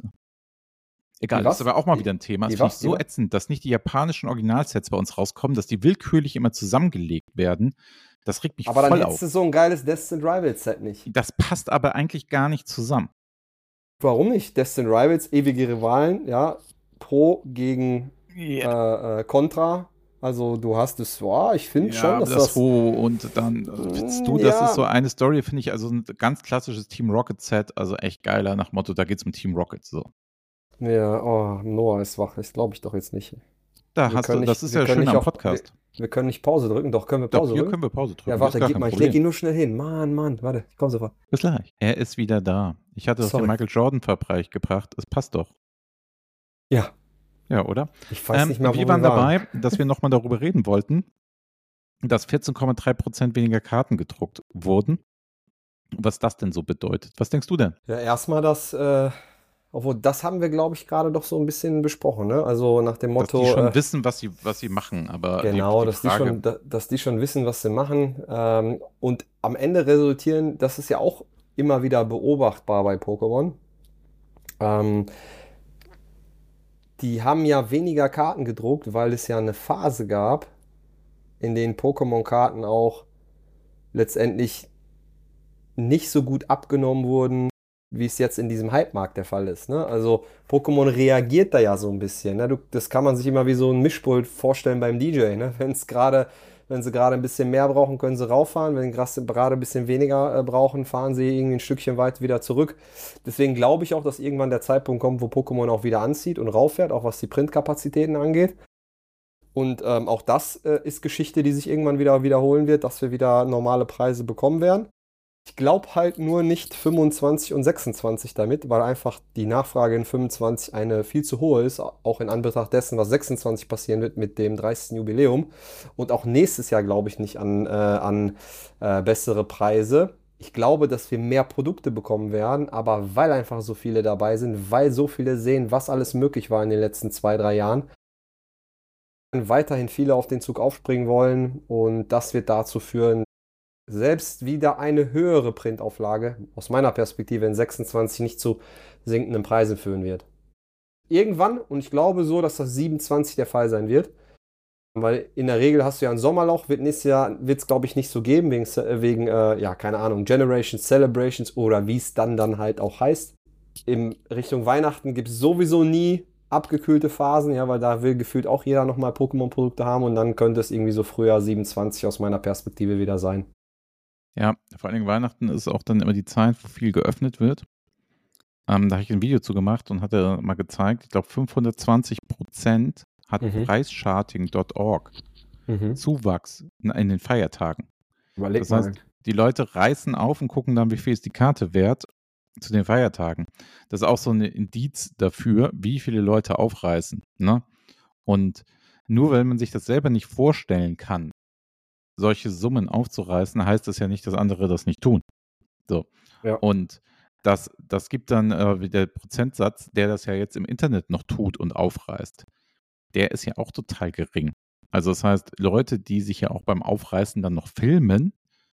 Die Egal, ist was? aber auch mal Die, wieder ein Thema. Das die finde ich was? Die so was? ätzend, dass nicht die japanischen Originalsets bei uns rauskommen, dass die willkürlich immer zusammengelegt werden. Das regt mich Aber dann voll hättest du auf. so ein geiles Destined Rivals Set nicht. Das passt aber eigentlich gar nicht zusammen. Warum nicht? Destined Rivals, ewige Rivalen, ja. Pro gegen Ja, äh, äh, Contra. Also du hast es, boah, ich finde ja, schon, aber dass das das, Ho und dann äh, findest mm, du, das ist ja, so eine Story, finde ich, also ein ganz klassisches Team Rocket Set, also echt geiler nach Motto, da geht's um Team Rocket so. ja, oh, Noah ist wach, das glaube ich doch jetzt nicht. Da Wir hast können du, das nicht, ist wir ja können schön nicht am auf, wir, Podcast. wir können nicht Pause drücken, doch, können wir Doch, Pause hier drücken? können wir Pause Ja, drücken, das ist warte, gar gib kein mal, ich leg ihn Problem. nur schnell hin. Mann, Mann, warte, ich komm sofort. Bis gleich. Er ist wieder da. Ich hatte doch den Sorry. Michael Jordan Vergleich gebracht. Es passt doch. Ja, Ja, oder? ich weiß Ähm, nicht mehr, wo wir wir waren waren. dabei, dass wir nochmal darüber reden wollten, dass vierzehn Komma drei Prozent weniger Karten gedruckt wurden. Was das denn so bedeutet. Was denkst du denn? Ja, erstmal das, äh, obwohl das haben wir, glaube ich, gerade doch so ein bisschen besprochen, ne? Also nach dem Dass die Motto, äh, schon wissen, was sie, was sie machen, aber die, genau, die dass die Frage, schon, da- dass die schon wissen, was sie machen. Ähm, und am Ende resultieren, das ist ja auch immer wieder beobachtbar bei Pokémon. Ähm, Die haben ja weniger Karten gedruckt, weil es ja eine Phase gab, in denen Pokémon-Karten auch letztendlich nicht so gut abgenommen wurden, wie es jetzt in diesem Hype-Markt der Fall ist. Ne? Also Pokémon reagiert da ja so ein bisschen. Ne? Du, das kann man sich immer wie so ein Mischpult vorstellen beim D J. Ne? Wenn es gerade, wenn sie gerade ein bisschen mehr brauchen, können sie rauffahren. Wenn sie gerade ein bisschen weniger äh, brauchen, fahren sie irgendwie ein Stückchen weit wieder zurück. Deswegen glaube ich auch, dass irgendwann der Zeitpunkt kommt, wo Pokémon auch wieder anzieht und rauffährt, auch was die Printkapazitäten angeht. Und ähm, auch das äh, ist Geschichte, die sich irgendwann wieder wiederholen wird, dass wir wieder normale Preise bekommen werden. Ich glaube halt nur nicht fünfundzwanzig und sechsundzwanzig damit, weil einfach die Nachfrage in fünfundzwanzig eine viel zu hohe ist, auch in Anbetracht dessen, was sechsundzwanzig passieren wird mit dem dreißigsten Jubiläum. Und auch nächstes Jahr glaube ich nicht an, äh, an äh, bessere Preise. Ich glaube, dass wir mehr Produkte bekommen werden, aber weil einfach so viele dabei sind, weil so viele sehen, was alles möglich war in den letzten zwei, drei Jahren, weiterhin viele auf den Zug aufspringen wollen und das wird dazu führen, selbst wieder eine höhere Printauflage aus meiner Perspektive in sechsundzwanzig nicht zu sinkenden Preisen führen wird. Irgendwann, und ich glaube so, dass das siebenundzwanzig der Fall sein wird, weil in der Regel hast du ja ein Sommerloch, wird nächstes Jahr, wird es glaube ich nicht so geben, wegen, wegen äh, ja, keine Ahnung, Generations, Celebrations oder wie es dann dann halt auch heißt. In Richtung Weihnachten gibt es sowieso nie abgekühlte Phasen, ja, weil da will gefühlt auch jeder nochmal Pokémon-Produkte haben und dann könnte es irgendwie so Frühjahr siebenundzwanzig aus meiner Perspektive wieder sein. Ja, vor allen Dingen Weihnachten ist auch dann immer die Zeit, wo viel geöffnet wird. Ähm, da habe ich ein Video zu gemacht und hatte mal gezeigt, ich glaube fünfhundertzwanzig Prozent hat Mhm. Preischarting Punkt org Mhm. Zuwachs in, in den Feiertagen. Überleg Das mal. heißt, die Leute reißen auf und gucken dann, wie viel ist die Karte wert zu den Feiertagen. Das ist auch so ein Indiz dafür, wie viele Leute aufreißen. Ne? Und nur weil man sich das selber nicht vorstellen kann, solche Summen aufzureißen, heißt das ja nicht, dass andere das nicht tun. So. Ja. Und das, das gibt dann äh, der Prozentsatz, der das ja jetzt im Internet noch tut und aufreißt, der ist ja auch total gering. Also das heißt, Leute, die sich ja auch beim Aufreißen dann noch filmen,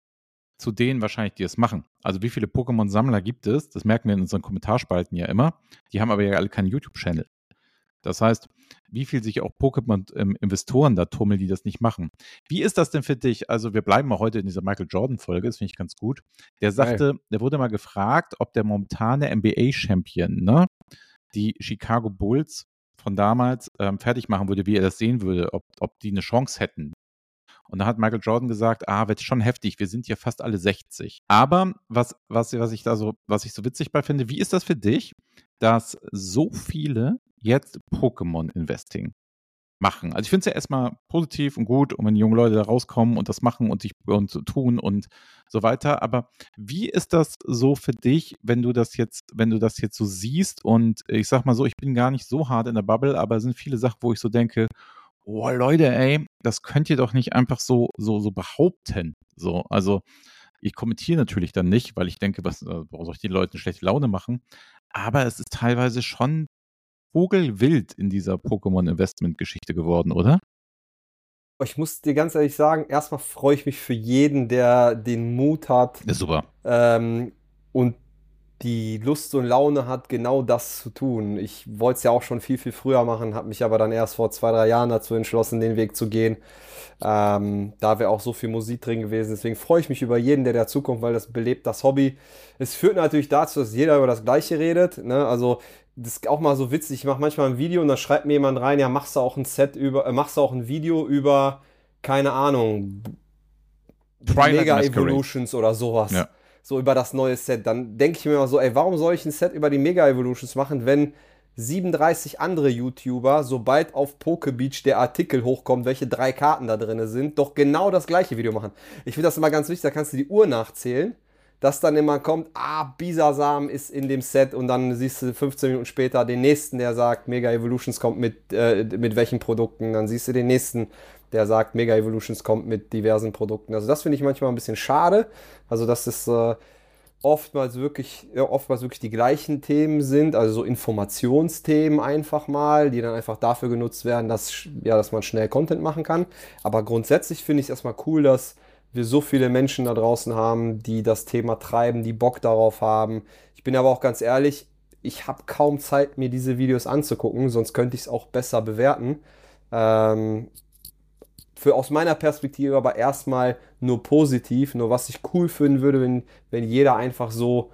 zu denen wahrscheinlich, die es machen. Also wie viele Pokémon-Sammler gibt es? Das merken wir in unseren Kommentarspalten ja immer. Die haben aber ja alle keinen YouTube-Channel. Das heißt, wie viel sich auch Pokémon-Investoren da tummeln, die das nicht machen. Wie ist das denn für dich? Also wir bleiben mal heute in dieser Michael Jordan-Folge, das finde ich ganz gut. Der sagte, der wurde mal gefragt, ob der momentane N B A-Champion, ne, die Chicago Bulls von damals ähm, fertig machen würde, wie er das sehen würde, ob, ob die eine Chance hätten. Und da hat Michael Jordan gesagt, ah, wird schon heftig, wir sind ja fast alle sechzig. Aber was, was, was ich da so, was ich so witzig bei finde, wie ist das für dich, dass so viele jetzt Pokémon-Investing machen? Also ich finde es ja erstmal positiv und gut, und wenn junge Leute da rauskommen und das machen und sich und tun und so weiter. Aber wie ist das so für dich, wenn du das jetzt, wenn du das jetzt so siehst? Und ich sag mal so, ich bin gar nicht so hart in der Bubble, aber es sind viele Sachen, wo ich so denke, oh Leute, ey, das könnt ihr doch nicht einfach so, so, so behaupten. So, also ich kommentiere natürlich dann nicht, weil ich denke, was, äh, warum soll ich den Leuten schlechte Laune machen? Aber es ist teilweise schon vogelwild in dieser Pokémon-Investment-Geschichte geworden, oder? Ich muss dir ganz ehrlich sagen, erstmal freue ich mich für jeden, der den Mut hat Ja, super. ähm, und die Lust und Laune hat, genau das zu tun. Ich wollte es ja auch schon viel, viel früher machen, habe mich aber dann erst vor zwei, drei Jahren dazu entschlossen, den Weg zu gehen. Ähm, da wäre auch so viel Musik drin gewesen. Deswegen freue ich mich über jeden, der dazukommt, weil das belebt das Hobby. Es führt natürlich dazu, dass jeder über das Gleiche redet. Ne? Also das ist auch mal so witzig. Ich mache manchmal ein Video und dann schreibt mir jemand rein, ja, machst du auch ein Set über, äh, machst du auch ein Video über, keine Ahnung, Twilight Mega Masquerade. Evolutions oder sowas. Ja. So über das neue Set. Dann denke ich mir mal so, ey, warum soll ich ein Set über die Mega Evolutions machen, wenn siebenunddreißig andere YouTuber, sobald auf Pokebeach der Artikel hochkommt, welche drei Karten da drin sind, doch genau das gleiche Video machen. Ich finde das immer ganz wichtig, da kannst du die Uhr nachzählen, dass dann immer kommt, ah, Bisasam ist in dem Set und dann siehst du fünfzehn Minuten später den nächsten, der sagt, Mega Evolutions kommt mit, äh, mit welchen Produkten, dann siehst du den nächsten, der sagt, Mega Evolutions kommt mit diversen Produkten. Also das finde ich manchmal ein bisschen schade, also dass es äh, oftmals wirklich, ja, oftmals wirklich die gleichen Themen sind, also so Informationsthemen einfach mal, die dann einfach dafür genutzt werden, dass, ja, dass man schnell Content machen kann. Aber grundsätzlich finde ich es erstmal cool, dass wir so viele Menschen da draußen haben, die das Thema treiben, die Bock darauf haben. Ich bin aber auch ganz ehrlich, ich habe kaum Zeit, mir diese Videos anzugucken, sonst könnte ich es auch besser bewerten. Ähm, für aus meiner Perspektive aber erstmal nur positiv. Nur was ich cool finden würde, wenn, wenn jeder einfach so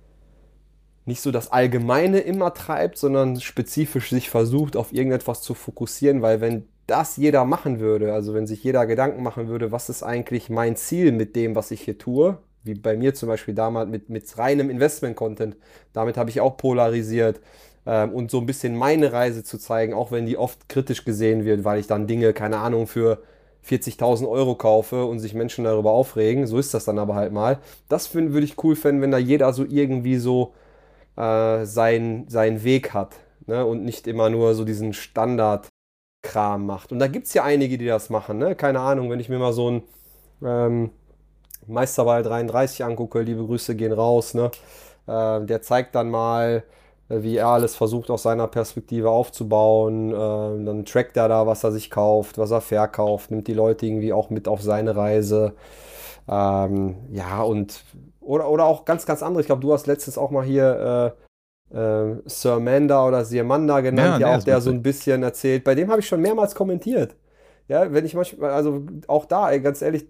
nicht so das Allgemeine immer treibt, sondern spezifisch sich versucht, auf irgendetwas zu fokussieren, weil wenn das jeder machen würde, also wenn sich jeder Gedanken machen würde, was ist eigentlich mein Ziel mit dem, was ich hier tue, wie bei mir zum Beispiel damals mit, mit reinem Investment-Content, damit habe ich auch polarisiert ähm, und so ein bisschen meine Reise zu zeigen, auch wenn die oft kritisch gesehen wird, weil ich dann Dinge, keine Ahnung, für vierzigtausend Euro kaufe und sich Menschen darüber aufregen, so ist das dann aber halt mal. Das find, würde ich cool finden, wenn da jeder so irgendwie so äh, seinen, seinen Weg hat, ne? Und nicht immer nur so diesen Standardkram macht. Und da gibt es ja einige, die das machen, ne? Keine Ahnung, wenn ich mir mal so einen ähm, Meisterball dreiunddreißig angucke, liebe Grüße gehen raus, ne? Äh, der zeigt dann mal, äh, wie er alles versucht aus seiner Perspektive aufzubauen. Äh, dann trackt er da, was er sich kauft, was er verkauft, nimmt die Leute irgendwie auch mit auf seine Reise. Ähm, ja, und oder, oder auch ganz, ganz andere. Ich glaube, du hast letztens auch mal hier äh, äh, Sir Manda oder Sirmanda genannt, Ja, ja nee, auch, ist der so witzig. ein bisschen erzählt. Bei dem habe ich schon mehrmals kommentiert. Ja, wenn ich manchmal, also auch da, ey, ganz ehrlich,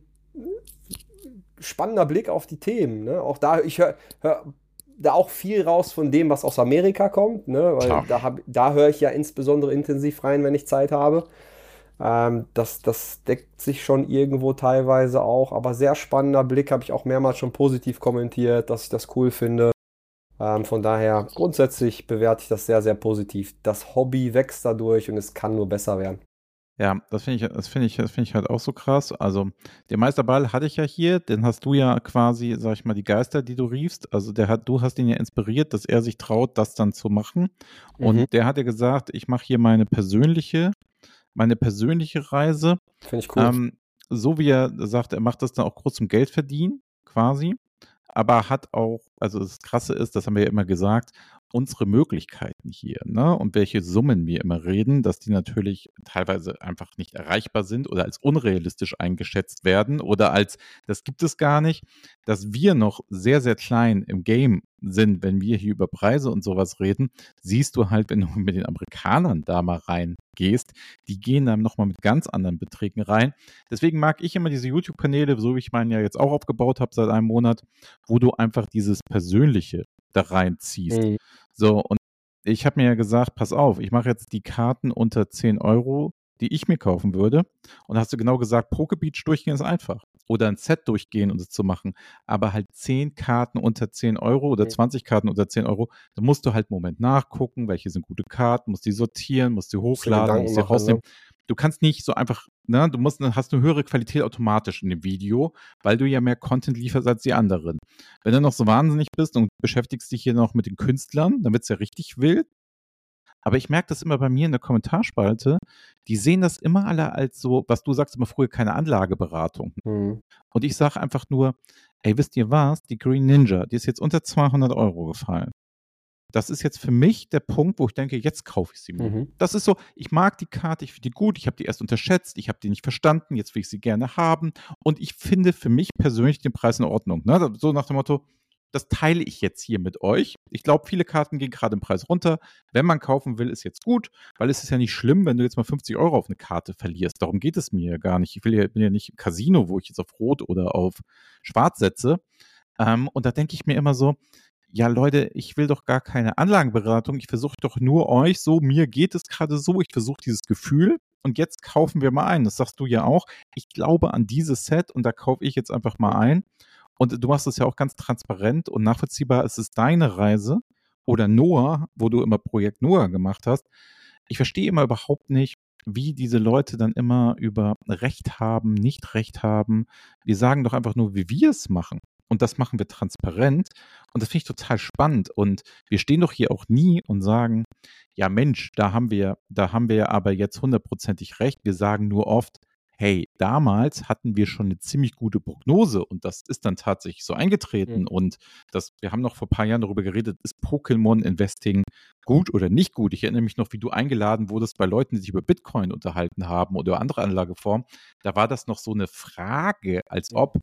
spannender Blick auf die Themen. Ne? Auch da, ich höre hör da auch viel raus von dem, was aus Amerika kommt, ne? Weil Klar. da, hab, da höre ich ja insbesondere intensiv rein, wenn ich Zeit habe. Ähm, das, das deckt sich schon irgendwo teilweise auch, aber sehr spannender Blick, habe ich auch mehrmals schon positiv kommentiert, dass ich das cool finde. Ähm, von daher, grundsätzlich bewerte ich das sehr, sehr positiv. Das Hobby wächst dadurch und es kann nur besser werden. Ja, das finde ich, das finde ich, das finde ich halt auch so krass. Also, den Meisterball hatte ich ja hier, den hast du ja quasi, sag ich mal, die Geister, die du riefst. Also, der hat, du hast ihn ja inspiriert, dass er sich traut, das dann zu machen. Mhm. Und der hat ja gesagt, ich mache hier meine persönliche, meine persönliche Reise. Finde ich cool. Ähm, so wie er sagt, er macht das dann auch groß zum Geld verdienen, quasi. Aber hat auch, also das Krasse ist, das haben wir ja immer gesagt, unsere Möglichkeiten hier, ne, und welche Summen wir immer reden, dass die natürlich teilweise einfach nicht erreichbar sind oder als unrealistisch eingeschätzt werden oder als, das gibt es gar nicht, dass wir noch sehr, sehr klein im Game sind, wenn wir hier über Preise und sowas reden, siehst du halt, wenn du mit den Amerikanern da mal reingehst, die gehen dann nochmal mit ganz anderen Beträgen rein. Deswegen mag ich immer diese YouTube-Kanäle, so wie ich meinen ja jetzt auch aufgebaut habe seit einem Monat, wo du einfach dieses Persönliche da reinziehst. Mhm. So, und ich habe mir ja gesagt, pass auf, ich mache jetzt die Karten unter zehn Euro, die ich mir kaufen würde. Und da hast du genau gesagt, Pokebeach durchgehen ist einfach. Oder ein Set durchgehen und es zu machen. Aber halt zehn Karten unter zehn Euro oder Mhm. zwanzig Karten unter zehn Euro, da musst du halt einen Moment nachgucken, welche sind gute Karten, musst die sortieren, musst die Bisschen hochladen, Gedanken musst die machen, ne? rausnehmen. Du kannst nicht so einfach, ne, du musst, hast eine höhere Qualität automatisch in dem Video, weil du ja mehr Content lieferst als die anderen. Wenn du noch so wahnsinnig bist und beschäftigst dich hier noch mit den Künstlern, dann wird es ja richtig wild. Aber ich merke das immer bei mir in der Kommentarspalte, die sehen das immer alle als so, was du sagst immer früher, keine Anlageberatung. Mhm. Und ich sage einfach nur, ey, wisst ihr was, die Green Ninja, die ist jetzt unter zweihundert Euro gefallen. Das ist jetzt für mich der Punkt, wo ich denke, jetzt kaufe ich sie mir. Mhm. Das ist so, ich mag die Karte, ich finde die gut, ich habe die erst unterschätzt, ich habe die nicht verstanden, jetzt will ich sie gerne haben. Und ich finde für mich persönlich den Preis in Ordnung. Ne? So nach dem Motto, das teile ich jetzt hier mit euch. Ich glaube, viele Karten gehen gerade im Preis runter. Wenn man kaufen will, ist jetzt gut, weil es ist ja nicht schlimm, wenn du jetzt mal fünfzig Euro auf eine Karte verlierst. Darum geht es mir ja gar nicht. Ich will ja, bin ja nicht im Casino, wo ich jetzt auf Rot oder auf Schwarz setze. Ähm, und da denke ich mir immer so, ja Leute, ich will doch gar keine Anlagenberatung. Ich versuche doch nur euch so, mir geht es gerade so. Ich versuche dieses Gefühl und jetzt kaufen wir mal ein. Das sagst du ja auch. Ich glaube an dieses Set und da kaufe ich jetzt einfach mal ein. Und du machst es ja auch ganz transparent und nachvollziehbar. Es ist deine Reise oder Noah, wo du immer Projekt Noah gemacht hast. Ich verstehe immer überhaupt nicht, wie diese Leute dann immer über Recht haben, nicht Recht haben. Wir sagen doch einfach nur, wie wir es machen. Und das machen wir transparent. Und das finde ich total spannend. Und wir stehen doch hier auch nie und sagen, ja Mensch, da haben wir, da haben wir aber jetzt hundertprozentig recht. Wir sagen nur oft, hey, damals hatten wir schon eine ziemlich gute Prognose und das ist dann tatsächlich so eingetreten. Mhm. Und das, wir haben noch vor ein paar Jahren darüber geredet, ist Pokémon Investing gut oder nicht gut? Ich erinnere mich noch, wie du eingeladen wurdest bei Leuten, die sich über Bitcoin unterhalten haben oder andere Anlageformen. Da war das noch so eine Frage, als ob,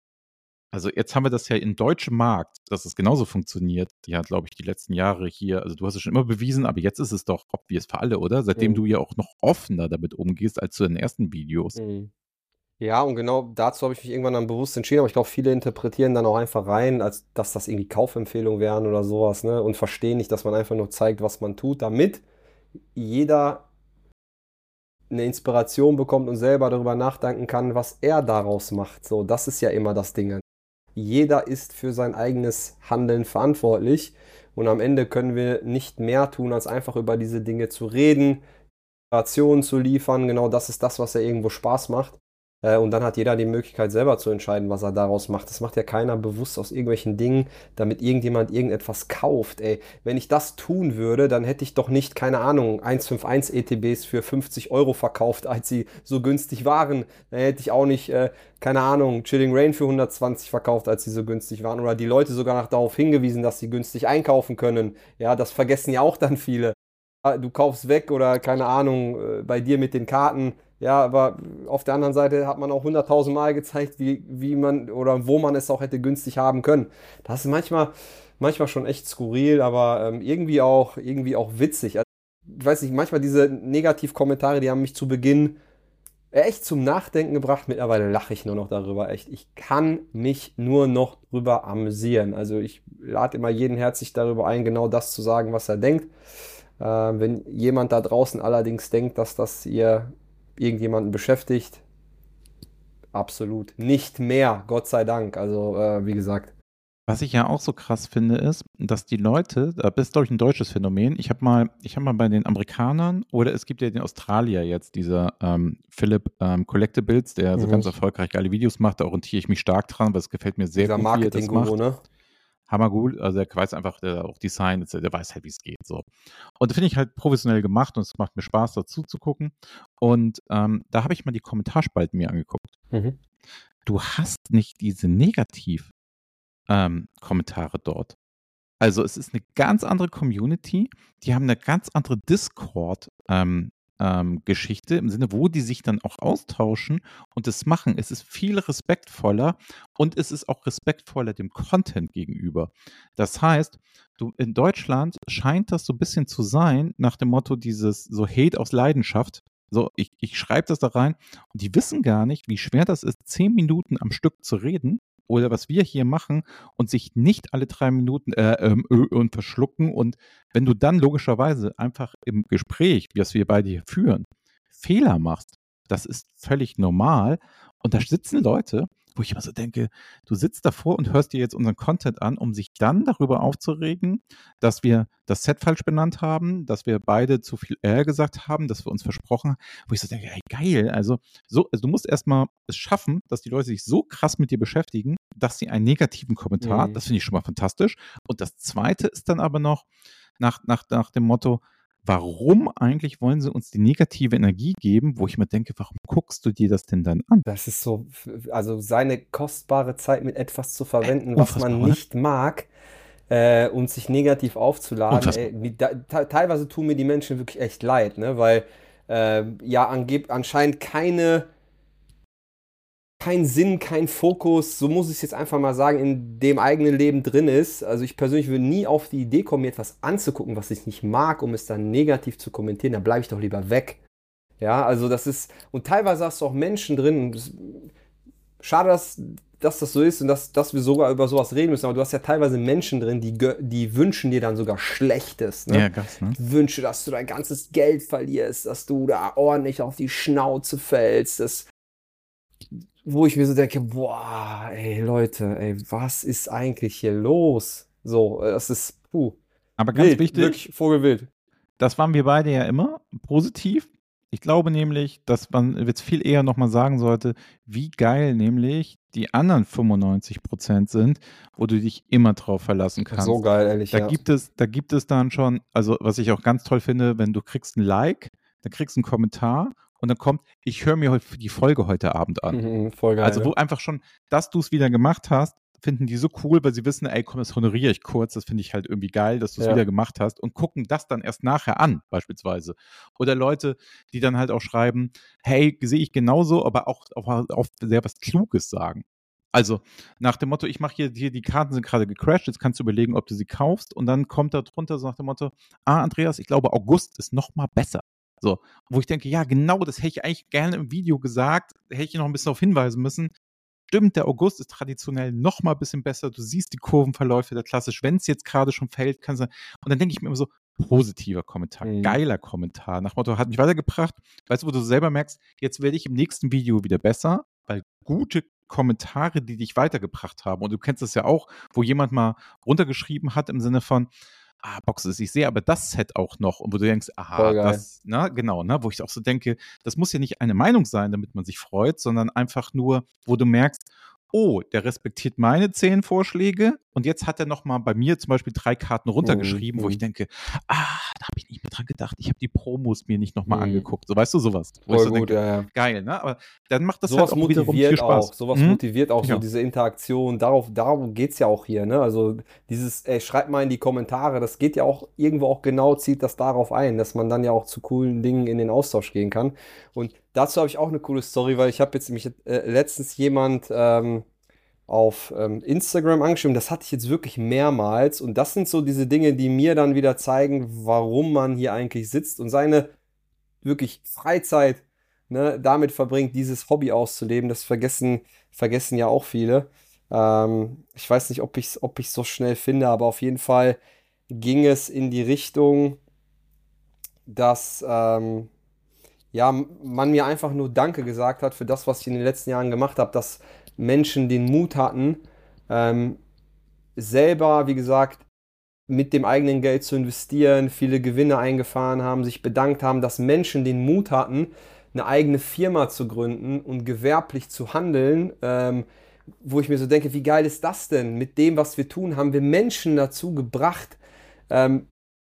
also jetzt haben wir das ja im deutschen Markt, dass es genauso funktioniert. Ja, glaube ich, die letzten Jahre hier. Also du hast es schon immer bewiesen, aber jetzt ist es doch obvious für alle, oder? Seitdem Mhm. du ja auch noch offener damit umgehst als zu den ersten Videos. Mhm. Ja, und genau dazu habe ich mich irgendwann dann bewusst entschieden, aber ich glaube, viele interpretieren dann auch einfach rein, als dass das irgendwie Kaufempfehlungen wären oder sowas, ne? Und verstehen nicht, dass man einfach nur zeigt, was man tut, damit jeder eine Inspiration bekommt und selber darüber nachdenken kann, was er daraus macht. So, das ist ja immer das Ding. Jeder ist für sein eigenes Handeln verantwortlich und am Ende können wir nicht mehr tun, als einfach über diese Dinge zu reden, Inspirationen zu liefern. Genau das ist das, was ja irgendwo Spaß macht. Äh, Und dann hat jeder die Möglichkeit, selber zu entscheiden, was er daraus macht. Das macht ja keiner bewusst aus irgendwelchen Dingen, damit irgendjemand irgendetwas kauft. Ey, wenn ich das tun würde, dann hätte ich doch nicht, keine Ahnung, hunderteinundfünfzig E T Bs für fünfzig Euro verkauft, als sie so günstig waren. Dann hätte ich auch nicht, äh, keine Ahnung, Chilling Rain für hundertzwanzig verkauft, als sie so günstig waren. Oder die Leute sogar noch darauf hingewiesen, dass sie günstig einkaufen können. Ja, das vergessen ja auch dann viele. Du kaufst weg oder keine Ahnung, äh, bei dir mit den Karten. Ja, aber auf der anderen Seite hat man auch hunderttausend Mal gezeigt, wie, wie man oder wo man es auch hätte günstig haben können. Das ist manchmal, manchmal schon echt skurril, aber ähm, irgendwie auch, irgendwie auch witzig. Also, ich weiß nicht, manchmal diese Negativkommentare, die haben mich zu Beginn echt zum Nachdenken gebracht. Mittlerweile lache ich nur noch darüber. Echt, ich kann mich nur noch drüber amüsieren. Also ich lade immer jeden herzlich darüber ein, genau das zu sagen, was er denkt. Äh, wenn jemand da draußen allerdings denkt, dass das hier irgendjemanden beschäftigt, absolut nicht mehr, Gott sei Dank. Also äh, wie gesagt. Was ich ja auch so krass finde, ist, dass die Leute, das ist glaube ich ein deutsches Phänomen, ich habe mal, ich habe mal bei den Amerikanern oder es gibt ja den Australier jetzt, dieser ähm, Philip ähm, Collectibles, der so Mhm. ganz erfolgreich geile Videos macht, da orientiere ich mich stark dran, weil es gefällt mir sehr Dieser gut, wie er das Marketing-Guru, macht. ne? Hammergut, also der weiß einfach, der auch Design, der weiß halt, wie es geht. So. Und das finde ich halt professionell gemacht und es macht mir Spaß, dazu zu gucken. Und ähm, da habe ich mal die Kommentarspalten mir angeguckt. Mhm. Du hast nicht diese Negativ- ähm, Kommentare dort. Also es ist eine ganz andere Community, die haben eine ganz andere Discord ähm, ähm, Geschichte im Sinne, wo die sich dann auch austauschen und das machen. Es ist viel respektvoller und es ist auch respektvoller dem Content gegenüber. Das heißt, du in Deutschland scheint das so ein bisschen zu sein, nach dem Motto dieses so Hate aus Leidenschaft. So, ich, ich schreibe das da rein und die wissen gar nicht, wie schwer das ist, zehn Minuten am Stück zu reden oder was wir hier machen und sich nicht alle drei Minuten äh, ähm, ö und verschlucken. Und wenn du dann logischerweise einfach im Gespräch, wie das wir beide hier führen, Fehler machst, das ist völlig normal. Und da sitzen Leute, wo ich immer so denke, du sitzt davor und hörst dir jetzt unseren Content an, um sich dann darüber aufzuregen, dass wir das Set falsch benannt haben, dass wir beide zu viel R gesagt haben, dass wir uns versprochen haben, wo ich so denke, ey, geil, also, so, also du musst erstmal es schaffen, dass die Leute sich so krass mit dir beschäftigen, dass sie einen negativen Kommentar, Mhm. das finde ich schon mal fantastisch. Und das zweite ist dann aber noch nach, nach, nach dem Motto, warum eigentlich wollen sie uns die negative Energie geben, wo ich mir denke, warum guckst du dir das denn dann an? Das ist so, also seine kostbare Zeit mit etwas zu verwenden, was man Unfassbar, oder? nicht mag, äh, und sich negativ aufzuladen. Unfassbar. Ey, wie, da, te- teilweise tun mir die Menschen wirklich echt leid, ne? Weil äh, ja angeb anscheinend keine, kein Sinn, kein Fokus, so muss ich es jetzt einfach mal sagen, in dem eigenen Leben drin ist. Also ich persönlich würde nie auf die Idee kommen, mir etwas anzugucken, was ich nicht mag, um es dann negativ zu kommentieren. Da bleibe ich doch lieber weg. Ja, also das ist, und teilweise hast du auch Menschen drin, und das, schade, dass, dass das so ist und dass, dass wir sogar über sowas reden müssen, aber du hast ja teilweise Menschen drin, die, gö- die wünschen dir dann sogar Schlechtes, ne? Ja, krass, ne? Wünsche, dass du dein ganzes Geld verlierst, dass du da ordentlich auf die Schnauze fällst, das, wo ich mir so denke, boah, ey Leute, ey, was ist eigentlich hier los? So, äh, das ist, puh, Aber ganz wild, wichtig, wirklich vogelwild. das waren wir beide ja immer positiv. Ich glaube nämlich, dass man jetzt viel eher nochmal sagen sollte, wie geil nämlich die anderen fünfundneunzig Prozent sind, wo du dich immer drauf verlassen So kannst. geil, ehrlich, Da ja. gibt es, da gibt es dann schon, also was ich auch ganz toll finde, wenn du kriegst ein Like, dann kriegst du einen Kommentar und dann kommt, ich höre mir heute die Folge heute Abend an. Mhm, voll geil, Also wo ja. einfach schon, dass du es wieder gemacht hast, finden die so cool, weil sie wissen, ey, komm, das honoriere ich kurz, das finde ich halt irgendwie geil, dass du es Ja. wieder gemacht hast und gucken das dann erst nachher an, beispielsweise. Oder Leute, die dann halt auch schreiben, hey, sehe ich genauso, aber auch, auch, auch sehr was Kluges sagen. Also nach dem Motto, ich mache hier, hier, die Karten sind gerade gecrashed, jetzt kannst du überlegen, ob du sie kaufst und dann kommt da drunter so nach dem Motto, ah, Andreas, ich glaube, August ist noch mal besser. So, wo ich denke, ja, genau, das hätte ich eigentlich gerne im Video gesagt, hätte ich noch ein bisschen darauf hinweisen müssen. Stimmt, der August ist traditionell noch mal ein bisschen besser. Du siehst die Kurvenverläufe da klassisch. Wenn es jetzt gerade schon fällt, kann es sein. Und dann denke ich mir immer so, positiver Kommentar, Mhm. geiler Kommentar. Nach dem Motto, hat mich weitergebracht. Weißt du, wo du selber merkst, jetzt werde ich im nächsten Video wieder besser, weil gute Kommentare, die dich weitergebracht haben. Und du kennst das ja auch, wo jemand mal runtergeschrieben hat im Sinne von, ah, Boxes, ich sehe aber das Set auch noch. Und wo du denkst, aha, Voll geil. das, na, genau, ne, wo ich auch so denke, das muss ja nicht eine Meinung sein, damit man sich freut, sondern einfach nur, wo du merkst, oh, der respektiert meine zehn Vorschläge und jetzt hat er noch mal bei mir zum Beispiel drei Karten runtergeschrieben, Mhm, wo ich mhm. denke, ah, da habe ich nicht mehr dran gedacht, ich habe die Promos mir nicht noch mal Mhm. angeguckt. So, weißt du, sowas. Wo ich Voll so gut, denke, ja, ja. geil, ne? Aber dann macht das Sowas halt auch wiederum viel motiviert Spaß. auch, sowas Mhm. motiviert auch Ich so auch. diese Interaktion. Darauf, darum geht es ja auch hier, ne? Also dieses, ey, schreibt mal in die Kommentare, das geht ja auch irgendwo auch genau, zieht das darauf ein, dass man dann ja auch zu coolen Dingen in den Austausch gehen kann. Und dazu habe ich auch eine coole Story, weil ich habe jetzt nämlich äh, letztens jemand ähm, auf ähm, Instagram angeschrieben. Das hatte ich jetzt wirklich mehrmals. Und das sind so diese Dinge, die mir dann wieder zeigen, warum man hier eigentlich sitzt und seine wirklich Freizeit, ne, damit verbringt, dieses Hobby auszuleben. Das vergessen, vergessen ja auch viele. Ähm, ich weiß nicht, ob ich es ob ich so schnell finde, aber auf jeden Fall ging es in die Richtung, dass ähm, ja, man mir einfach nur Danke gesagt hat für das, was ich in den letzten Jahren gemacht habe, dass Menschen den Mut hatten, ähm, selber, wie gesagt, mit dem eigenen Geld zu investieren, viele Gewinne eingefahren haben, sich bedankt haben, dass Menschen den Mut hatten, eine eigene Firma zu gründen und gewerblich zu handeln, ähm, wo ich mir so denke, wie geil ist das denn? Mit dem, was wir tun, haben wir Menschen dazu gebracht, ähm,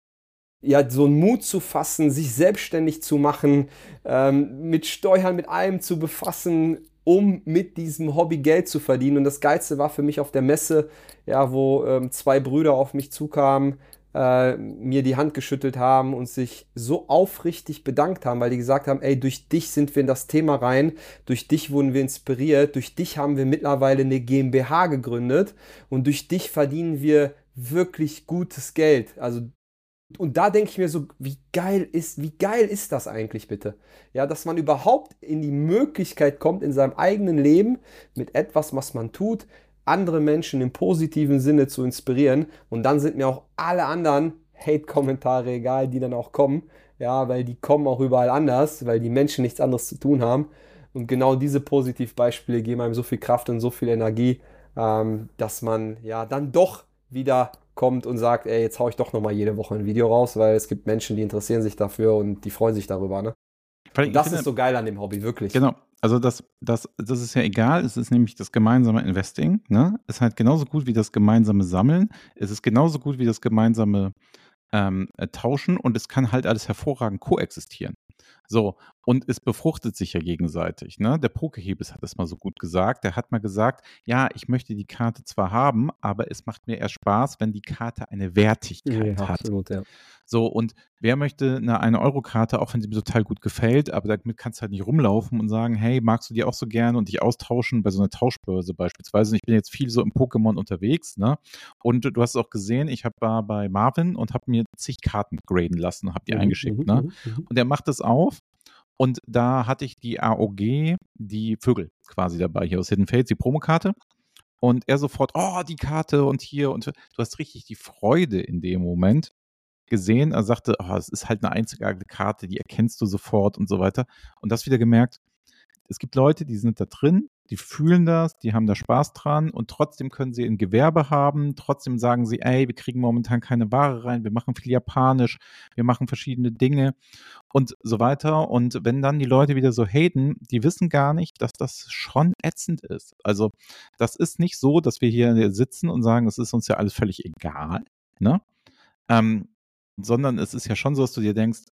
ja, so einen Mut zu fassen, sich selbstständig zu machen, ähm, mit Steuern, mit allem zu befassen, um mit diesem Hobby Geld zu verdienen. Und das Geilste war für mich auf der Messe, ja, wo ähm, zwei Brüder auf mich zukamen, äh, mir die Hand geschüttelt haben und sich so aufrichtig bedankt haben, weil die gesagt haben, ey, durch dich sind wir in das Thema rein, durch dich wurden wir inspiriert, durch dich haben wir mittlerweile eine GmbH gegründet und durch dich verdienen wir wirklich gutes Geld. Also und da denke ich mir so, wie geil ist, wie geil ist das eigentlich bitte? Ja, dass man überhaupt in die Möglichkeit kommt, in seinem eigenen Leben mit etwas, was man tut, andere Menschen im positiven Sinne zu inspirieren. Und dann sind mir auch alle anderen Hate-Kommentare egal, die dann auch kommen. Ja, weil die kommen auch überall anders, weil die Menschen nichts anderes zu tun haben. Und genau diese Positivbeispiele geben einem so viel Kraft und so viel Energie, ähm, dass man ja dann doch wieder kommt und sagt, ey, jetzt hau ich doch nochmal jede Woche ein Video raus, weil es gibt Menschen, die interessieren sich dafür und die freuen sich darüber, ne? Weil Und ich das finde, ist so geil an dem Hobby, wirklich. genau, also das, das, das ist ja egal, es ist nämlich das gemeinsame Investing, ne? Es ist halt genauso gut wie das gemeinsame Sammeln, es ist genauso gut wie das gemeinsame ähm, äh, Tauschen und es kann halt alles hervorragend koexistieren. So, und es befruchtet sich ja gegenseitig, ne? Der Pokehebes hat das mal so gut gesagt. Der hat mal gesagt, ja, ich möchte die Karte zwar haben, aber es macht mir erst Spaß, wenn die Karte eine Wertigkeit Ja, hat. absolut, ja. So, und wer möchte eine eine-Euro-Karte, auch wenn sie mir total gut gefällt, aber damit kannst du halt nicht rumlaufen und sagen, hey, magst du die auch so gerne und dich austauschen bei so einer Tauschbörse beispielsweise. Und ich bin jetzt viel so im Pokémon unterwegs, ne? Und du hast es auch gesehen, ich hab, war bei Marvin und habe mir zig Karten graden lassen und habe die Mhm, eingeschickt, mhm, ne? mhm, mhm. Und er macht das auf und da hatte ich die A O G, die Vögel quasi dabei, hier aus Hidden Fates, die Promokarte. Und er sofort, oh, die Karte und hier und du hast richtig die Freude in dem Moment gesehen. Er sagte, oh, es ist halt eine einzigartige Karte, die erkennst du sofort und so weiter. Und das wieder gemerkt, es gibt Leute, die sind da drin, die fühlen das, die haben da Spaß dran und trotzdem können sie ein Gewerbe haben, trotzdem sagen sie, ey, wir kriegen momentan keine Ware rein, wir machen viel Japanisch, wir machen verschiedene Dinge und so weiter. Und wenn dann die Leute wieder so haten, die wissen gar nicht, dass das schon ätzend ist. Also das ist nicht so, dass wir hier sitzen und sagen, es ist uns ja alles völlig egal, ne? Ähm, sondern es ist ja schon so, dass du dir denkst,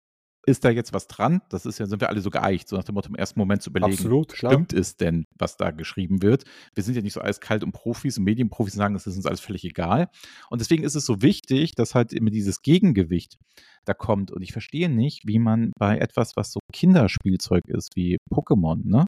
ist da jetzt was dran? Das ist ja, sind wir alle so geeicht, so nach dem Motto, im ersten Moment zu überlegen, Absolut, klar. stimmt es denn, was da geschrieben wird? Wir sind ja nicht so eiskalt und Profis und Medienprofis sagen, das ist uns alles völlig egal. Und deswegen ist es so wichtig, dass halt immer dieses Gegengewicht da kommt. Und ich verstehe nicht, wie man bei etwas, was so Kinderspielzeug ist, wie Pokémon, ne,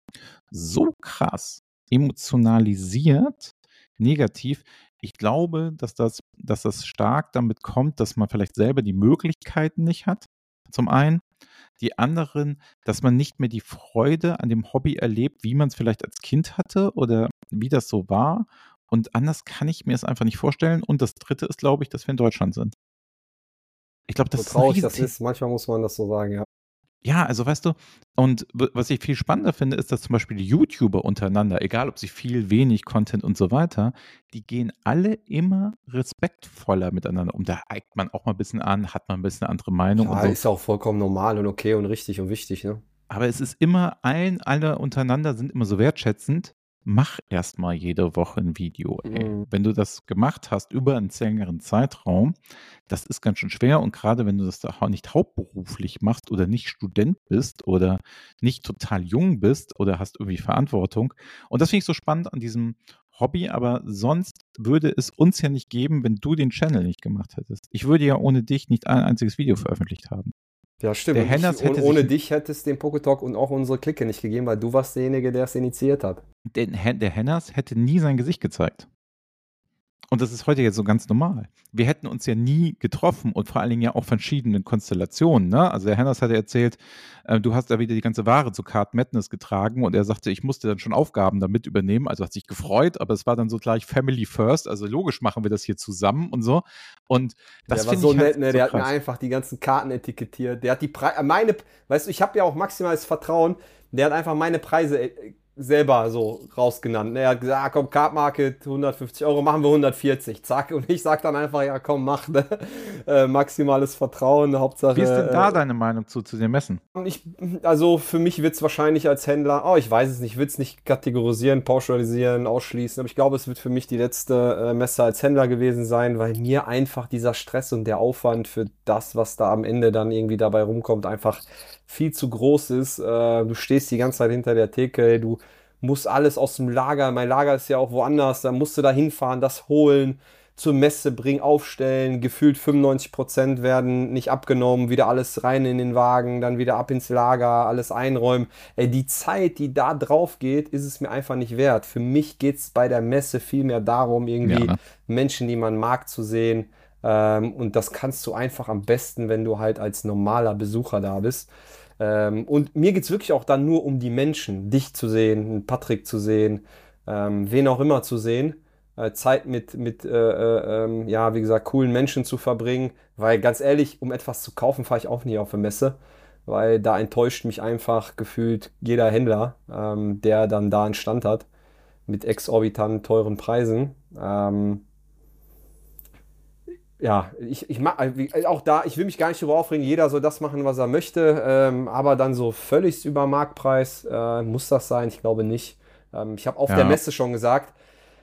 so krass emotionalisiert, negativ. Ich glaube, dass das, dass das stark damit kommt, dass man vielleicht selber die Möglichkeiten nicht hat. Zum einen. Die anderen, dass man nicht mehr die Freude an dem Hobby erlebt, wie man es vielleicht als Kind hatte oder wie das so war. Und anders kann ich mir es einfach nicht vorstellen. Und das dritte ist, glaube ich, dass wir in Deutschland sind. Ich glaube, das So ist ein traurig das Riesenthema. ist, manchmal muss man das so sagen, ja. Ja, also weißt du, und w- was ich viel spannender finde, ist, dass zum Beispiel die YouTuber untereinander, egal ob sie viel, wenig Content und so weiter, die gehen alle immer respektvoller miteinander um. Da eigt man auch mal ein bisschen an, hat man ein bisschen andere Meinung und Klar, so. ist auch vollkommen normal und okay und richtig und wichtig, ne? Aber es ist immer allen, alle untereinander sind immer so wertschätzend. Mach erstmal jede Woche ein Video, ey. Mhm. Wenn du das gemacht hast über einen längeren Zeitraum, das ist ganz schön schwer. Und gerade wenn du das da hau- nicht hauptberuflich machst oder nicht Student bist oder nicht total jung bist oder hast irgendwie Verantwortung. Und das finde ich so spannend an diesem Hobby. Aber sonst würde es uns ja nicht geben, wenn du den Channel nicht gemacht hättest. Ich würde ja ohne dich nicht ein einziges Video veröffentlicht haben. Ja, stimmt. Der Und ich, Hennas oh- hätte ohne sich, dich hätte es den Poketalk und auch unsere Clique nicht gegeben, weil du warst derjenige, der es initiiert hat. den, Hen- der Hennas hätte nie sein Gesicht gezeigt. Und das ist heute jetzt so ganz normal. Wir hätten uns ja nie getroffen und vor allen Dingen ja auch verschiedenen Konstellationen. Ne? Also der Hennas hatte erzählt, äh, du hast da wieder die ganze Ware zu Card Madness getragen und er sagte, ich musste dann schon Aufgaben damit übernehmen. Also hat sich gefreut, aber es war dann so gleich Family First. Also logisch machen wir das hier zusammen und so. Und das Der war finde so ich halt nett, ne? so Der hat mir krass. einfach die ganzen Karten etikettiert. Der hat die Preise, meine, weißt du, ich habe ja auch maximales Vertrauen. Der hat einfach meine Preise äh, selber so rausgenannt. Ne? Er hat gesagt, ah, komm, Card Market, hundertfünfzig Euro, machen wir hundertvierzig. Zack. Und ich sag dann einfach, ja, komm, mach. Ne? Äh, maximales Vertrauen, Wie ist denn da Hauptsache. deine Meinung zu, zu den Messen? Äh, ich, also für mich wird es wahrscheinlich als Händler, oh, ich weiß es nicht, ich will es nicht kategorisieren, pauschalisieren, ausschließen, aber ich glaube, es wird für mich die letzte äh, Messe als Händler gewesen sein, weil mir einfach dieser Stress und der Aufwand für das, was da am Ende dann irgendwie dabei rumkommt, einfach viel zu groß ist. Äh, du stehst die ganze Zeit hinter der Theke, du musst alles aus dem Lager, mein Lager ist ja auch woanders, da musst du da hinfahren, das holen, zur Messe bringen, aufstellen, gefühlt fünfundneunzig Prozent werden nicht abgenommen, wieder alles rein in den Wagen, dann wieder ab ins Lager, alles einräumen. Ey, die Zeit, die da drauf geht, ist es mir einfach nicht wert. Für mich geht es bei der Messe vielmehr darum, Ja, irgendwie ne? Menschen, die man mag, zu sehen. Ähm, und das kannst du einfach am besten, wenn du halt als normaler Besucher da bist. Ähm, und mir geht es wirklich auch dann nur um die Menschen, dich zu sehen, Patrick zu sehen, ähm, wen auch immer zu sehen, äh, Zeit mit, mit äh, äh, ähm, ja, wie gesagt, coolen Menschen zu verbringen, weil ganz ehrlich, um etwas zu kaufen, fahre ich auch nie auf eine Messe, weil da enttäuscht mich einfach gefühlt jeder Händler, ähm, der dann da einen Stand hat mit exorbitant teuren Preisen. Ähm, ja, ich, ich mag auch da, ich will mich gar nicht darüber aufregen, jeder soll das machen, was er möchte, ähm, aber dann so völlig über Marktpreis, äh, muss das sein? Ich glaube nicht. Ähm, ich habe auf der Ja, Messe schon gesagt,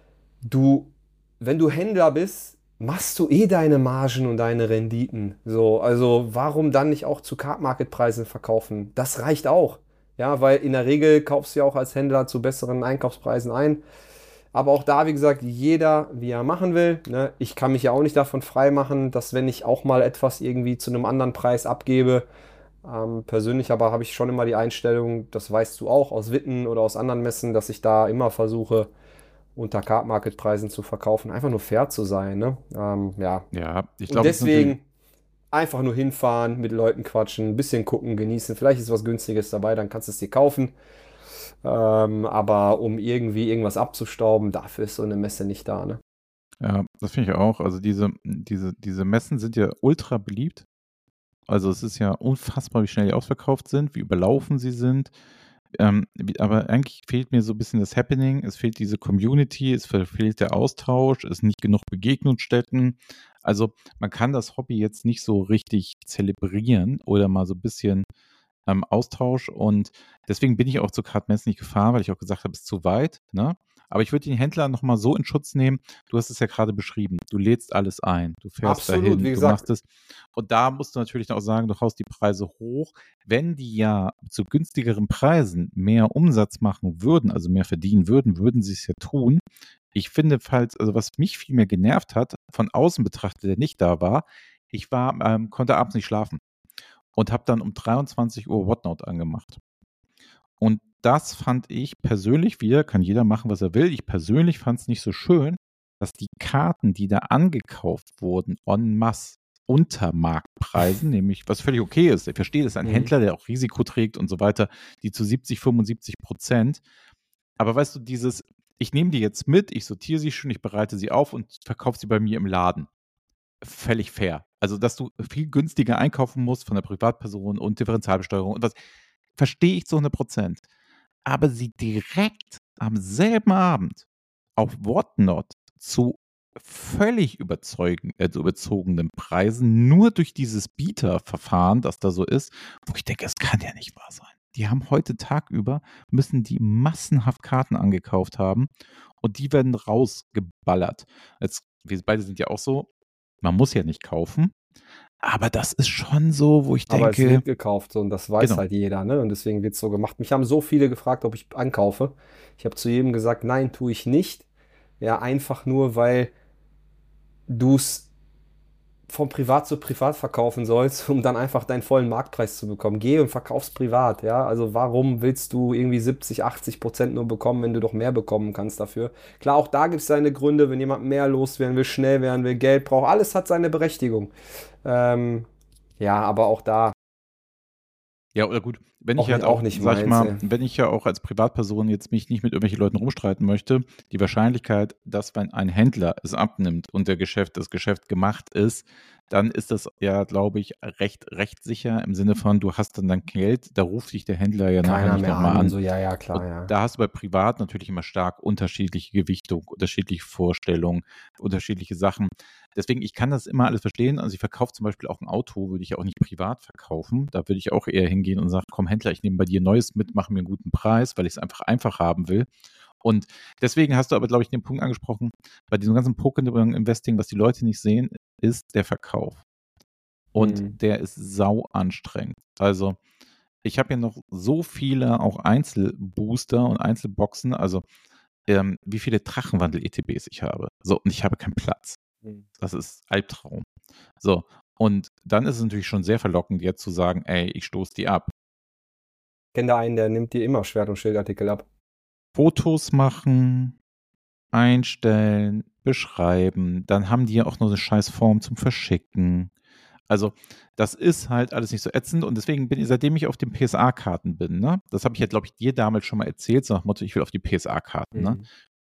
du, wenn du Händler bist, machst du eh deine Margen und deine Renditen. So, also warum dann nicht auch zu Card-Market-Preisen verkaufen? Das reicht auch. Ja, weil in der Regel kaufst du ja auch als Händler zu besseren Einkaufspreisen ein. Aber auch da, wie gesagt, jeder, wie er machen will. Ne? Ich kann mich ja auch nicht davon frei machen, dass wenn ich auch mal etwas irgendwie zu einem anderen Preis abgebe, ähm, persönlich aber habe ich schon immer die Einstellung, das weißt du auch aus Witten oder aus anderen Messen, dass ich da immer versuche, unter Card-Market-Preisen zu verkaufen, einfach nur fair zu sein. Ne? Ähm, ja. ja, ich Und glaube, es ist natürlich, deswegen einfach nur hinfahren, mit Leuten quatschen, ein bisschen gucken, genießen. Vielleicht ist was Günstiges dabei, dann kannst du es dir kaufen. Ähm, aber um irgendwie irgendwas abzustauben, dafür ist so eine Messe nicht da. Ne? ja, das finde ich auch. Also diese, diese, diese Messen sind ja ultra beliebt. Also es ist ja unfassbar, wie schnell die ausverkauft sind, wie überlaufen sie sind. Ähm, wie- aber eigentlich fehlt mir so ein bisschen das Happening, es fehlt diese Community, es fe- fehlt der Austausch, es sind nicht genug Begegnungsstätten. Also man kann das Hobby jetzt nicht so richtig zelebrieren oder mal so ein bisschen ähm, Austausch und deswegen bin ich auch zu Card-Mess nicht gefahren, weil ich auch gesagt habe, es ist zu weit, ne? Aber ich würde den Händler nochmal so in Schutz nehmen. Du hast es ja gerade beschrieben. Du lädst alles ein. Du fährst Absolut, wie dahin. Du gesagt, machst es. Und da musst du natürlich auch sagen, du haust die Preise hoch. Wenn die ja zu günstigeren Preisen mehr Umsatz machen würden, also mehr verdienen würden, würden sie es ja tun. Ich finde, falls, also was mich viel mehr genervt hat, von außen betrachtet, der nicht da war, ich war, ähm, konnte abends nicht schlafen und habe dann um dreiundzwanzig Uhr Whatnot angemacht. Und das fand ich persönlich wieder, kann jeder machen, was er will. Ich persönlich fand es nicht so schön, dass die Karten, die da angekauft wurden, en masse unter Marktpreisen, nämlich was völlig okay ist. Ich verstehe, das ist ein mhm. Händler, der auch Risiko trägt und so weiter, die zu siebzig, fünfundsiebzig Prozent. Aber weißt du, dieses, ich nehme die jetzt mit, ich sortiere sie schön, ich bereite sie auf und verkaufe sie bei mir im Laden. Völlig fair. Also, dass du viel günstiger einkaufen musst von der Privatperson und Differentialbesteuerung und was, verstehe ich zu hundert Prozent. Aber sie direkt am selben Abend auf Whatnot zu völlig überzeugen, äh, zu überzogenen Preisen, nur durch dieses Bieterverfahren, das da so ist, wo ich denke, es kann ja nicht wahr sein. Die haben heute tagüber, müssen die massenhaft Karten angekauft haben und die werden rausgeballert. Jetzt, wir beide sind ja auch so, man muss ja nicht kaufen, aber das ist schon so, wo ich Aber es denke, wird gekauft so, und das weiß genau, halt jeder, ne? Und deswegen wird es so gemacht. Mich haben so viele gefragt, ob ich ankaufe. Ich habe zu jedem gesagt, nein, tue ich nicht. Ja, einfach nur, weil du es von Privat zu Privat verkaufen sollst, um dann einfach deinen vollen Marktpreis zu bekommen. Geh und verkauf's privat, ja. Also warum willst du irgendwie siebzig, achtzig Prozent nur bekommen, wenn du doch mehr bekommen kannst dafür? Klar, auch da gibt es seine Gründe, wenn jemand mehr loswerden will, schnell werden will, Geld braucht, alles hat seine Berechtigung. Ähm, ja, aber auch da, Ja, oder gut, wenn ich auch halt nicht, auch auch, nicht sag ich meins, mal, ey. wenn ich ja auch als Privatperson jetzt mich nicht mit irgendwelchen Leuten rumstreiten möchte, die Wahrscheinlichkeit, dass wenn ein Händler es abnimmt und der Geschäft, das Geschäft gemacht ist, dann ist das ja, glaube ich, recht, recht sicher im Sinne von, du hast dann dein Geld, da ruft dich der Händler ja nachher Keiner nicht mehr nochmal an und an. so, ja, ja, Und klar, ja. da hast du bei Privat natürlich immer stark unterschiedliche Gewichtung, unterschiedliche Vorstellungen, unterschiedliche Sachen. Deswegen, ich kann das immer alles verstehen. Also ich verkaufe zum Beispiel auch ein Auto, würde ich auch nicht privat verkaufen. Da würde ich auch eher hingehen und sagen, komm Händler, ich nehme bei dir Neues mit, mach mir einen guten Preis, weil ich es einfach einfach haben will. Und deswegen hast du aber, glaube ich, den Punkt angesprochen, bei diesem ganzen Poker-Investing, was die Leute nicht sehen, ist der Verkauf. Und Hm. der ist sau anstrengend. Also ich habe ja noch so viele auch Einzelbooster und Einzelboxen, also ähm, wie viele Drachenwandel-E T Bs ich habe. So, und ich habe keinen Platz. Hm. Das ist Albtraum. So, und dann ist es natürlich schon sehr verlockend, jetzt zu sagen, ey, ich stoße die ab. Ich kenne da einen, der nimmt dir immer Schwert- und Schildartikel ab. Fotos machen, einstellen, beschreiben, dann haben die ja auch noch eine scheiß Form zum Verschicken. Also, das ist halt alles nicht so ätzend und deswegen bin ich, seitdem ich auf den P S A-Karten bin, ne, das habe ich ja, glaube ich, dir damals schon mal erzählt, so nach dem Motto, ich will auf die P S A-Karten, ne? Hm.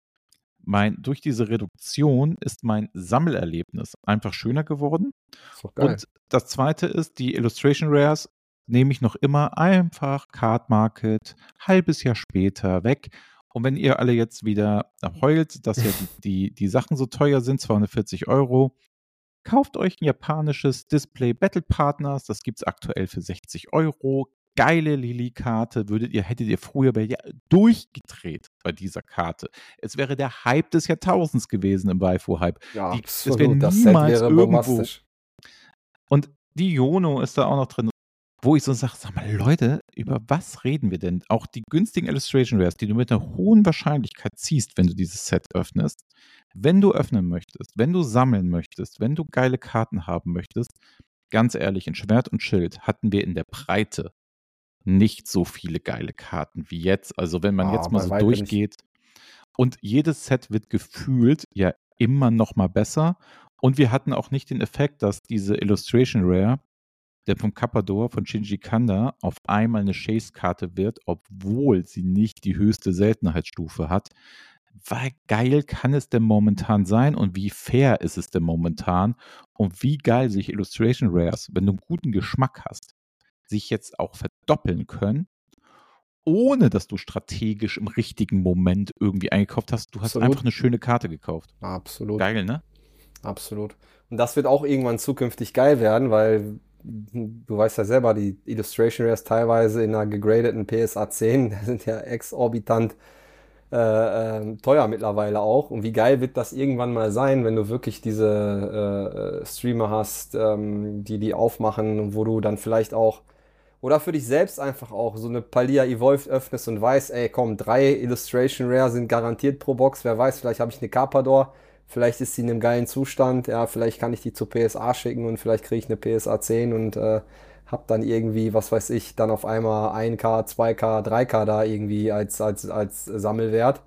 Mein, durch diese Reduktion ist mein Sammelerlebnis einfach schöner geworden. Ist doch geil. Und das zweite ist, die Illustration Rares nehme ich noch immer einfach Card Market, halbes Jahr später weg. Und wenn ihr alle jetzt wieder heult, dass ja die, die, die Sachen so teuer sind, zweihundertvierzig Euro, kauft euch ein japanisches Display Battle Partners, das gibt es aktuell für sechzig Euro. Geile Lili-Karte, würdet ihr, hättet ihr früher bei, ja, durchgedreht bei dieser Karte. Es wäre der Hype des Jahrtausends gewesen im Waifu-Hype. Ja, Die, es wäre absolut. Das Set niemals wäre irgendwo. bombastisch. Und die Yono ist da auch noch drin, wo ich so sage, sag mal, Leute, über was reden wir denn? Auch die günstigen Illustration Rares, die du mit einer hohen Wahrscheinlichkeit ziehst, wenn du dieses Set öffnest, wenn du öffnen möchtest, wenn du sammeln möchtest, wenn du geile Karten haben möchtest, ganz ehrlich, in Schwert und Schild hatten wir in der Breite nicht so viele geile Karten wie jetzt. Also wenn man Ah, jetzt mal bei so weitem nicht. durchgeht und jedes Set wird gefühlt ja immer noch mal besser und wir hatten auch nicht den Effekt, dass diese Illustration Rare, der vom Kappador von Shinji Kanda, auf einmal eine Chase-Karte wird, obwohl sie nicht die höchste Seltenheitsstufe hat. Wie geil kann es denn momentan sein und wie fair ist es denn momentan und wie geil sich Illustration Rares, wenn du einen guten Geschmack hast, sich jetzt auch verdoppeln können, ohne dass du strategisch im richtigen Moment irgendwie eingekauft hast. Du hast Absolut. einfach eine schöne Karte gekauft. Absolut. Geil, ne? Absolut. Und das wird auch irgendwann zukünftig geil werden, weil du weißt ja selber, die Illustration Rares teilweise in einer gegradeten P S A zehn sind ja exorbitant äh, äh, teuer mittlerweile auch. Und wie geil wird das irgendwann mal sein, wenn du wirklich diese äh, Streamer hast, ähm, die die aufmachen, wo du dann vielleicht auch oder für dich selbst einfach auch so eine Palia Evolved öffnest und weißt, ey, komm, drei Illustration Rare sind garantiert pro Box. Wer weiß, vielleicht habe ich eine Carpador, vielleicht ist sie in einem geilen Zustand. Ja, vielleicht kann ich die zur P S A schicken und vielleicht kriege ich eine P S A zehn und äh, hab dann irgendwie, was weiß ich, dann auf einmal ein K, zwei K, drei K da irgendwie als, als, als Sammelwert.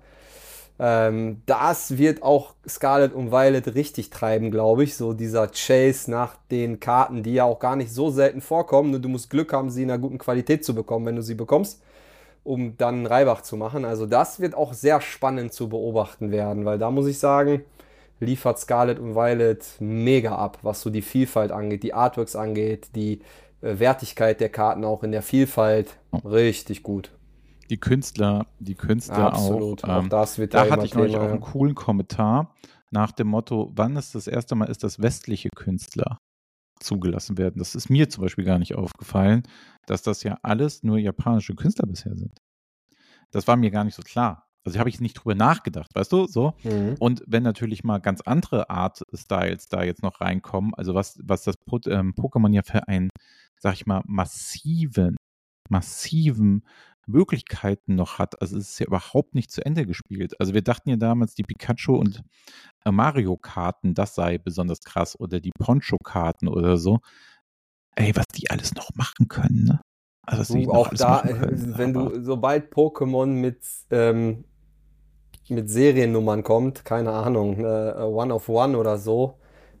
Ähm, das wird auch Scarlet und Violet richtig treiben, glaube ich. So dieser Chase nach den Karten, die ja auch gar nicht so selten vorkommen. Nur du musst Glück haben, sie in einer guten Qualität zu bekommen, wenn du sie bekommst, um dann einen Reibach zu machen. Also das wird auch sehr spannend zu beobachten werden, weil da muss ich sagen, liefert Scarlet und Violet mega ab, was so die Vielfalt angeht, die Artworks angeht, die äh, Wertigkeit der Karten auch in der Vielfalt. Richtig gut. Die Künstler, die Künstler auch. Absolut. Auch Ähm, das wird ja da hatte immer ich neulich Thema. auch einen Ja. coolen Kommentar nach dem Motto, wann ist das erste Mal ist, dass westliche Künstler zugelassen werden. Das ist mir zum Beispiel gar nicht aufgefallen, dass das ja alles nur japanische Künstler bisher sind. Das war mir gar nicht so klar. Also habe ich nicht drüber nachgedacht, weißt du, so. Mhm. Und wenn natürlich mal ganz andere Art-Styles da jetzt noch reinkommen, also was, was das Po- ähm, Pokémon ja für einen, sag ich mal, massiven, massiven Möglichkeiten noch hat. Also es ist ja überhaupt nicht zu Ende gespielt. Also wir dachten ja damals, die Pikachu und Mario-Karten, das sei besonders krass oder die Poncho-Karten oder so. Ey, was die alles noch machen können, ne? Also was die Du, noch auch alles da, machen äh, können. wenn Aber du, sobald Pokémon mit, ähm, mit Seriennummern kommt, keine Ahnung, äh, One of One oder so,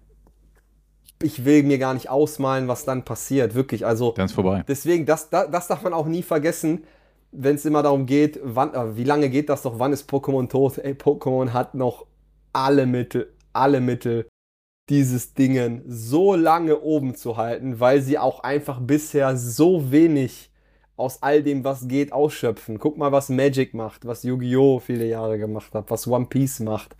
ich will mir gar nicht ausmalen, was dann passiert, wirklich. Also dann ist vorbei. deswegen, das, das, das darf man auch nie vergessen, wenn es immer darum geht, wann, äh, wie lange geht das noch, wann ist Pokémon tot? Ey, Pokémon hat noch alle Mittel, alle Mittel, dieses Dingen so lange oben zu halten, weil sie auch einfach bisher so wenig aus all dem, was geht, ausschöpfen. Guck mal, was Magic macht, was Yu-Gi-Oh! Viele Jahre gemacht hat, was One Piece macht.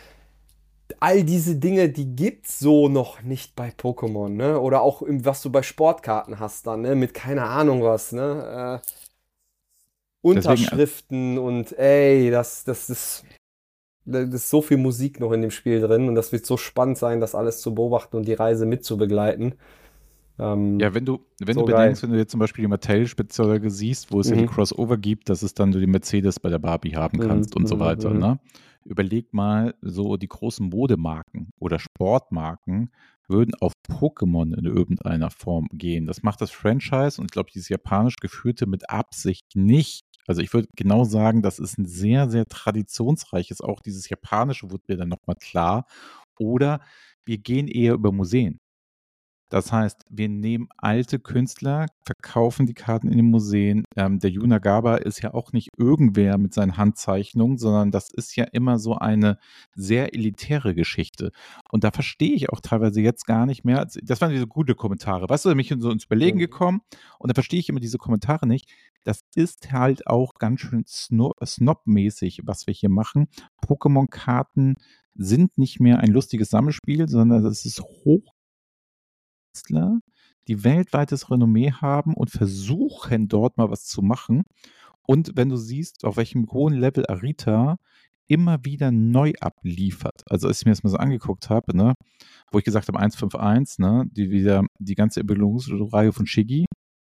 All diese Dinge, die gibt's so noch nicht bei Pokémon, ne? Oder auch im, was du bei Sportkarten hast dann, ne? Mit keine Ahnung was, ne? Äh, Deswegen, äh, Unterschriften und ey, das, das ist, da ist so viel Musik noch in dem Spiel drin und das wird so spannend sein, das alles zu beobachten und die Reise mitzubegleiten. Ähm, ja, wenn du, wenn du so geil. bedenkst, wenn du jetzt zum Beispiel die Mattel-Spezialfolge siehst, wo es ja die Mhm. Crossover gibt, dass es dann du die Mercedes bei der Barbie haben Mhm, kannst und so mhm, weiter, mhm. ne? Überleg mal, so die großen Modemarken oder Sportmarken würden auf Pokémon in irgendeiner Form gehen. Das macht das Franchise und ich glaube, dieses japanisch geführte mit Absicht nicht. Also ich würde genau sagen, das ist ein sehr, sehr traditionsreiches, auch dieses Japanische wurde mir dann nochmal klar. Oder wir gehen eher über Museen. Das heißt, wir nehmen alte Künstler, verkaufen die Karten in den Museen. Ähm, der Yu Nagaba ist ja auch nicht irgendwer mit seinen Handzeichnungen, sondern das ist ja immer so eine sehr elitäre Geschichte. Und da verstehe ich auch teilweise jetzt gar nicht mehr. Das waren diese gute Kommentare. Weißt du, da bin ich so ins Überlegen Mhm. gekommen und da verstehe ich immer diese Kommentare nicht. Das ist halt auch ganz schön sno snobmäßig, was wir hier machen. Pokémon-Karten sind nicht mehr ein lustiges Sammelspiel, sondern es ist hoch Künstler, die weltweites Renommee haben und versuchen, dort mal was zu machen. Und wenn du siehst, auf welchem hohen Level Arita immer wieder neu abliefert, also als ich mir das mal so angeguckt habe, ne, wo ich gesagt habe, eins fünf eins, ne, die wieder die ganze Evolutionsreihe von Shiggy,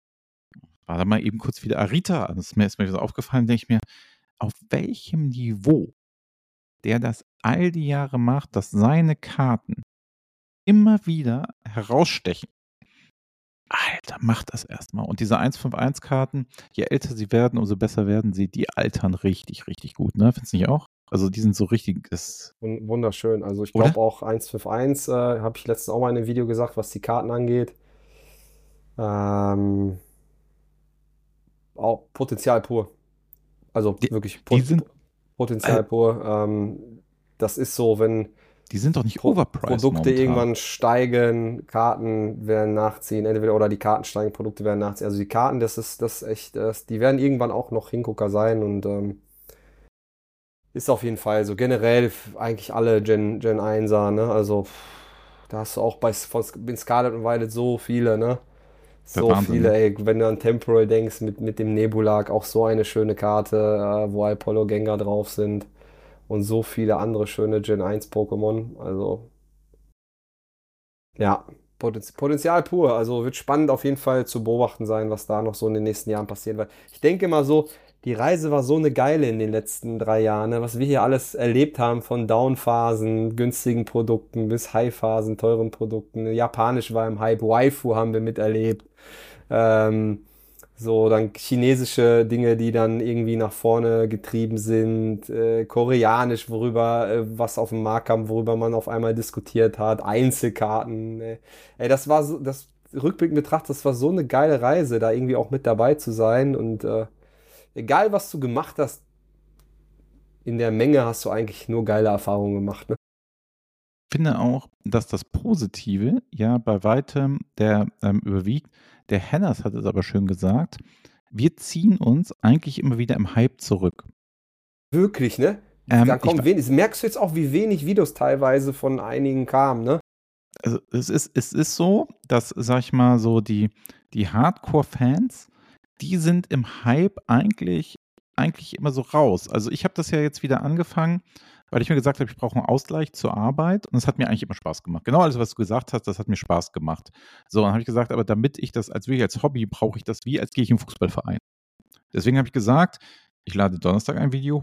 war da mal eben kurz wieder Arita. Das ist mir, ist mir so aufgefallen, denke ich mir, auf welchem Niveau der das all die Jahre macht, dass seine Karten immer wieder herausstechen. Alter, mach das erstmal. Und diese eins fünf eins-Karten, je älter sie werden, umso besser werden sie. Die altern richtig, richtig gut, ne? Findest du nicht auch? Also die sind so richtig, das, Wun- Wunderschön. Also ich oder? glaube auch eins fünf eins, äh, habe ich letztens auch mal in einem Video gesagt, was die Karten angeht. Ähm, auch Potenzial pur. Also Die, wirklich die Pot sind, äh, Potenzial pur. Ähm, das ist so, wenn die sind doch nicht Pro overpriced Produkte momentan. irgendwann steigen, Karten werden nachziehen, entweder oder die Karten steigen, Produkte werden nachziehen. Also die Karten, das ist das ist echt, das, die werden irgendwann auch noch Hingucker sein und ähm, ist auf jeden Fall so generell f- eigentlich alle Gen, Gen einser, ne? Also pff, da hast du auch bei von Sk- in Scarlet und Violet so viele, ne? Der So Wahnsinn, viele, ne? ey, wenn du an Temporal denkst, mit, mit dem Nebulag, auch so eine schöne Karte, äh, wo Apollo Gengar drauf sind und so viele andere schöne Gen eins Pokémon. Also ja, Potenz Potenzial pur. Also wird spannend auf jeden Fall zu beobachten sein, was da noch so in den nächsten Jahren passieren wird. Ich denke mal so, die Reise war so eine geile in den letzten drei Jahren, ne? Was wir hier alles erlebt haben, von Down-Phasen, günstigen Produkten bis High-Phasen, teuren Produkten. Japanisch war im Hype, Waifu haben wir miterlebt. Ähm, so, dann chinesische Dinge, die dann irgendwie nach vorne getrieben sind, äh, koreanisch, worüber, äh, was auf dem Markt kam, worüber man auf einmal diskutiert hat, Einzelkarten. Äh. Ey, das war so, das rückblickend betrachtet, das war so eine geile Reise, da irgendwie auch mit dabei zu sein. Und äh, egal, was du gemacht hast, in der Menge hast du eigentlich nur geile Erfahrungen gemacht, ne? Ich finde auch, dass das Positive ja bei weitem der ähm, überwiegt. Der Hennas hat es aber schön gesagt. Wir ziehen uns eigentlich immer wieder im Hype zurück. Wirklich, ne? Da Ähm, ich, kommt wenig. Merkst du jetzt auch, wie wenig Videos teilweise von einigen kamen, ne? also es ist, es ist so, dass, sag ich mal, so die, die Hardcore-Fans, die sind im Hype eigentlich, eigentlich immer so raus. Also ich habe das ja jetzt wieder angefangen, weil ich mir gesagt habe, ich brauche einen Ausgleich zur Arbeit und es hat mir eigentlich immer Spaß gemacht. Genau alles, was du gesagt hast, das hat mir Spaß gemacht. So, dann habe ich gesagt, aber damit ich das als wirklich als Hobby brauche ich das wie, als gehe ich im Fußballverein. Deswegen habe ich gesagt, ich lade Donnerstag ein Video hoch,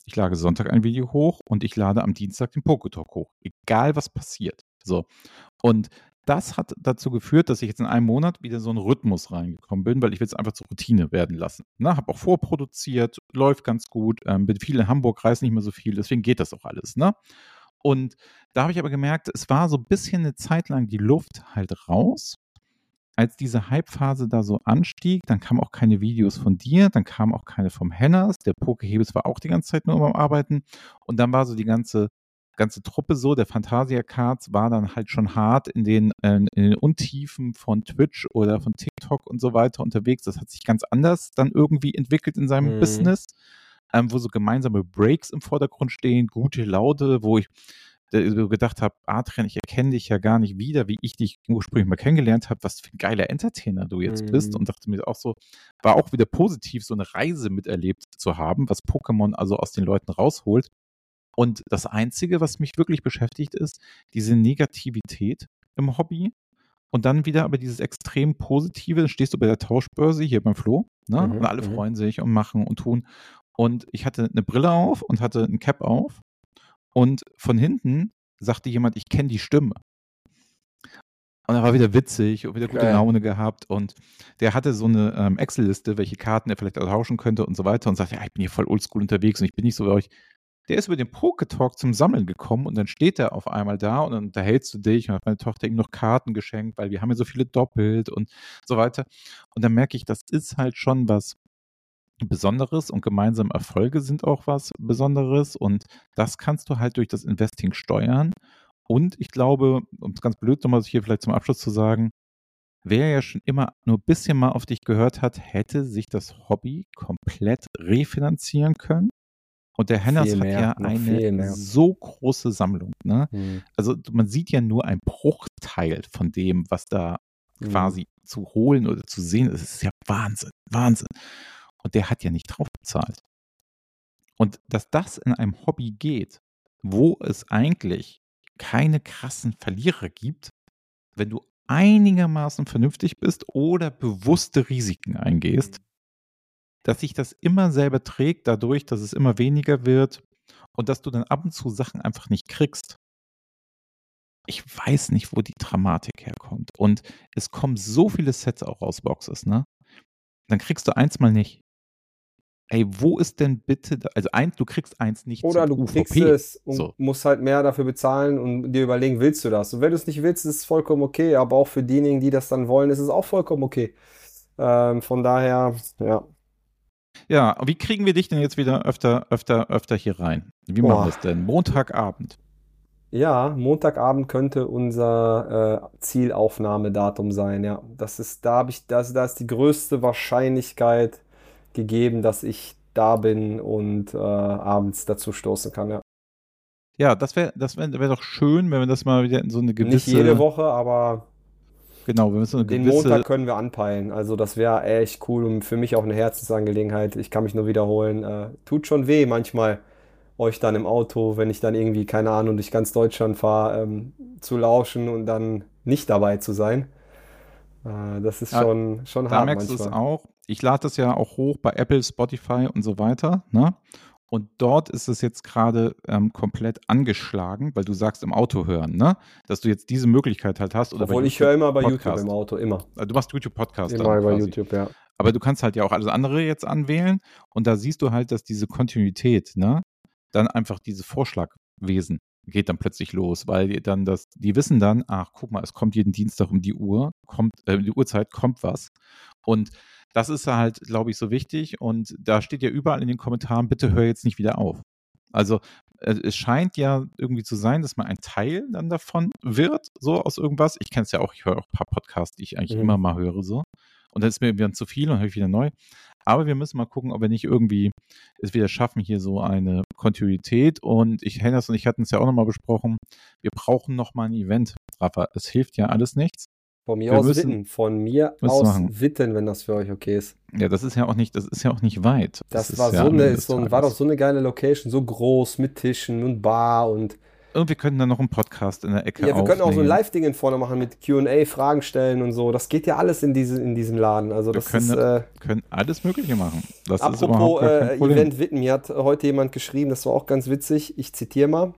ich lade Sonntag ein Video hoch und ich lade am Dienstag den Poketalk hoch. Egal, was passiert. So. Und das hat dazu geführt, dass ich jetzt in einem Monat wieder so einen Rhythmus reingekommen bin, weil ich will es einfach zur Routine werden lassen. Ne, habe auch vorproduziert, läuft ganz gut, ähm, bin viel in Hamburg, reise nicht mehr so viel, deswegen geht das auch alles. Ne? Und da habe ich aber gemerkt, es war so ein bisschen eine Zeit lang die Luft halt raus. Als diese Hype-Phase da so anstieg, dann kamen auch keine Videos von dir, dann kamen auch keine vom Hennas, der Pokehebes war auch die ganze Zeit nur am Arbeiten und dann war so die ganze ganze Truppe so, der Fantasia Cards war dann halt schon hart in den, äh, in den Untiefen von Twitch oder von TikTok und so weiter unterwegs. Das hat sich ganz anders dann irgendwie entwickelt in seinem Mhm. Business, ähm, wo so gemeinsame Breaks im Vordergrund stehen, gute Laute, wo ich äh, so gedacht habe, Adrian, ich erkenne dich ja gar nicht wieder, wie ich dich ursprünglich mal kennengelernt habe, was für ein geiler Entertainer du jetzt bist Mhm. und dachte mir auch so, war auch wieder positiv, so eine Reise miterlebt zu haben, was Pokémon also aus den Leuten rausholt. Und das Einzige, was mich wirklich beschäftigt, ist diese Negativität im Hobby und dann wieder aber dieses extrem Positive. Dann stehst du bei der Tauschbörse hier beim Flo, ne? Mhm, Und alle mhm. freuen sich und machen und tun. Und ich hatte eine Brille auf und hatte ein Cap auf und von hinten sagte jemand, ich kenne die Stimme. Und er war wieder witzig und wieder gute Geil. Laune gehabt und der hatte so eine ähm, Excel-Liste, welche Karten er vielleicht tauschen könnte und so weiter und sagte, ja, ich bin hier voll oldschool unterwegs und ich bin nicht so bei euch. Der ist über den Poketalk zum Sammeln gekommen und dann steht er auf einmal da und dann unterhältst du dich und hat meine Tochter ihm noch Karten geschenkt, weil wir haben ja so viele doppelt und so weiter. Und dann merke ich, das ist halt schon was Besonderes und gemeinsame Erfolge sind auch was Besonderes und das kannst du halt durch das Investing steuern. Und ich glaube, um es ganz blöd nochmal hier vielleicht zum Abschluss zu sagen, wer ja schon immer nur ein bisschen mal auf dich gehört hat, hätte sich das Hobby komplett refinanzieren können. Und der Hennas Viel hat mehr, ja noch eine viel mehr. so große Sammlung. Ne? Mhm. Also man sieht ja nur einen Bruchteil von dem, was da Mhm. quasi zu holen oder zu sehen ist. Es ist ja Wahnsinn, Wahnsinn. Und der hat ja nicht drauf bezahlt. Und dass das in einem Hobby geht, wo es eigentlich keine krassen Verlierer gibt, wenn du einigermaßen vernünftig bist oder bewusste Risiken eingehst, dass sich das immer selber trägt, dadurch, dass es immer weniger wird und dass du dann ab und zu Sachen einfach nicht kriegst. Ich weiß nicht, wo die Dramatik herkommt. Und es kommen so viele Sets auch aus Boxes, ne? Dann kriegst du eins mal nicht. Ey, wo ist denn bitte, da, also eins, du kriegst eins nicht Oder zum du kriegst U V P. es und So. musst halt mehr dafür bezahlen und dir überlegen, willst du das? Und wenn du es nicht willst, ist es vollkommen okay. Aber auch für diejenigen, die das dann wollen, ist es auch vollkommen okay. Ähm, von daher, ja. Ja, wie kriegen wir dich denn jetzt wieder öfter, öfter, öfter hier rein? Wie machen Boah. wir es denn? Montagabend. Ja, Montagabend könnte unser äh, Zielaufnahmedatum sein. Ja, das ist, da habe ich, das, da ist die größte Wahrscheinlichkeit gegeben, dass ich da bin und äh, abends dazu stoßen kann. Ja. Ja, das wäre das wär, wär doch schön, wenn wir das mal wieder in so eine Nicht jede gewisse, Woche, aber genau, wenn wir so eine den gewisse, Montag können wir anpeilen. Also das wäre echt cool und für mich auch eine Herzensangelegenheit. Ich kann mich nur wiederholen. Äh, tut schon weh manchmal, euch dann im Auto, wenn ich dann irgendwie, keine Ahnung, durch ganz Deutschland fahre, ähm, zu lauschen und dann nicht dabei zu sein. Äh, das ist ja, schon, schon da hart merkst du es manchmal. auch. Ich lade das ja auch hoch bei Apple, Spotify und so weiter, ne? Und dort ist es jetzt gerade ähm, komplett angeschlagen, weil du sagst im Auto hören, ne? Dass du jetzt diese Möglichkeit halt hast oder bei Obwohl ich höre YouTube immer bei YouTube Podcast. im Auto, immer. Äh, Du machst YouTube-Podcast Immer dann über quasi. YouTube, ja. Aber du kannst halt ja auch alles andere jetzt anwählen und da siehst du halt, dass diese Kontinuität, ne, dann einfach dieses Vorschlagwesen geht dann plötzlich los, weil die dann das, die wissen dann, ach, guck mal, es kommt jeden Dienstag um die Uhr, kommt, äh, um die Uhrzeit kommt was. Und das ist halt, glaube ich, so wichtig. Und da steht ja überall in den Kommentaren, bitte hör jetzt nicht wieder auf. Also äh, es scheint ja irgendwie zu sein, dass man ein Teil dann davon wird, so aus irgendwas. Ich kenne es ja auch, ich höre auch ein paar Podcasts, die ich eigentlich Mhm. immer mal höre, so. Und dann ist mir dann zu viel und höre ich wieder neu. Aber wir müssen mal gucken, ob wir nicht irgendwie es wieder schaffen, hier so eine Kontinuität. Und ich, Hennes und ich hatten es ja auch nochmal besprochen, wir brauchen nochmal ein Event, Rafa. Es hilft ja alles nichts. Von mir Wir aus müssen- Witten. Von mir müssen aus machen. Witten, wenn das für euch okay ist. Ja, das ist ja auch nicht, das ist ja auch nicht weit. Das ist war ja so am eine, Ende des so, ein- war doch Tages. so eine geile Location, so groß mit Tischen und Bar und Und wir könnten dann noch einen Podcast in der Ecke Ja, wir können auch so ein aufnehmen. Live-Ding vorne machen mit Q und A, Fragen stellen und so. Das geht ja alles in, diese, in diesem Laden. Also Wir das können, ist, äh, können alles Mögliche machen. Das ist apropos überhaupt gar kein äh, Problem. Event widmen, mir hat heute jemand geschrieben, das war auch ganz witzig. Ich zitiere mal.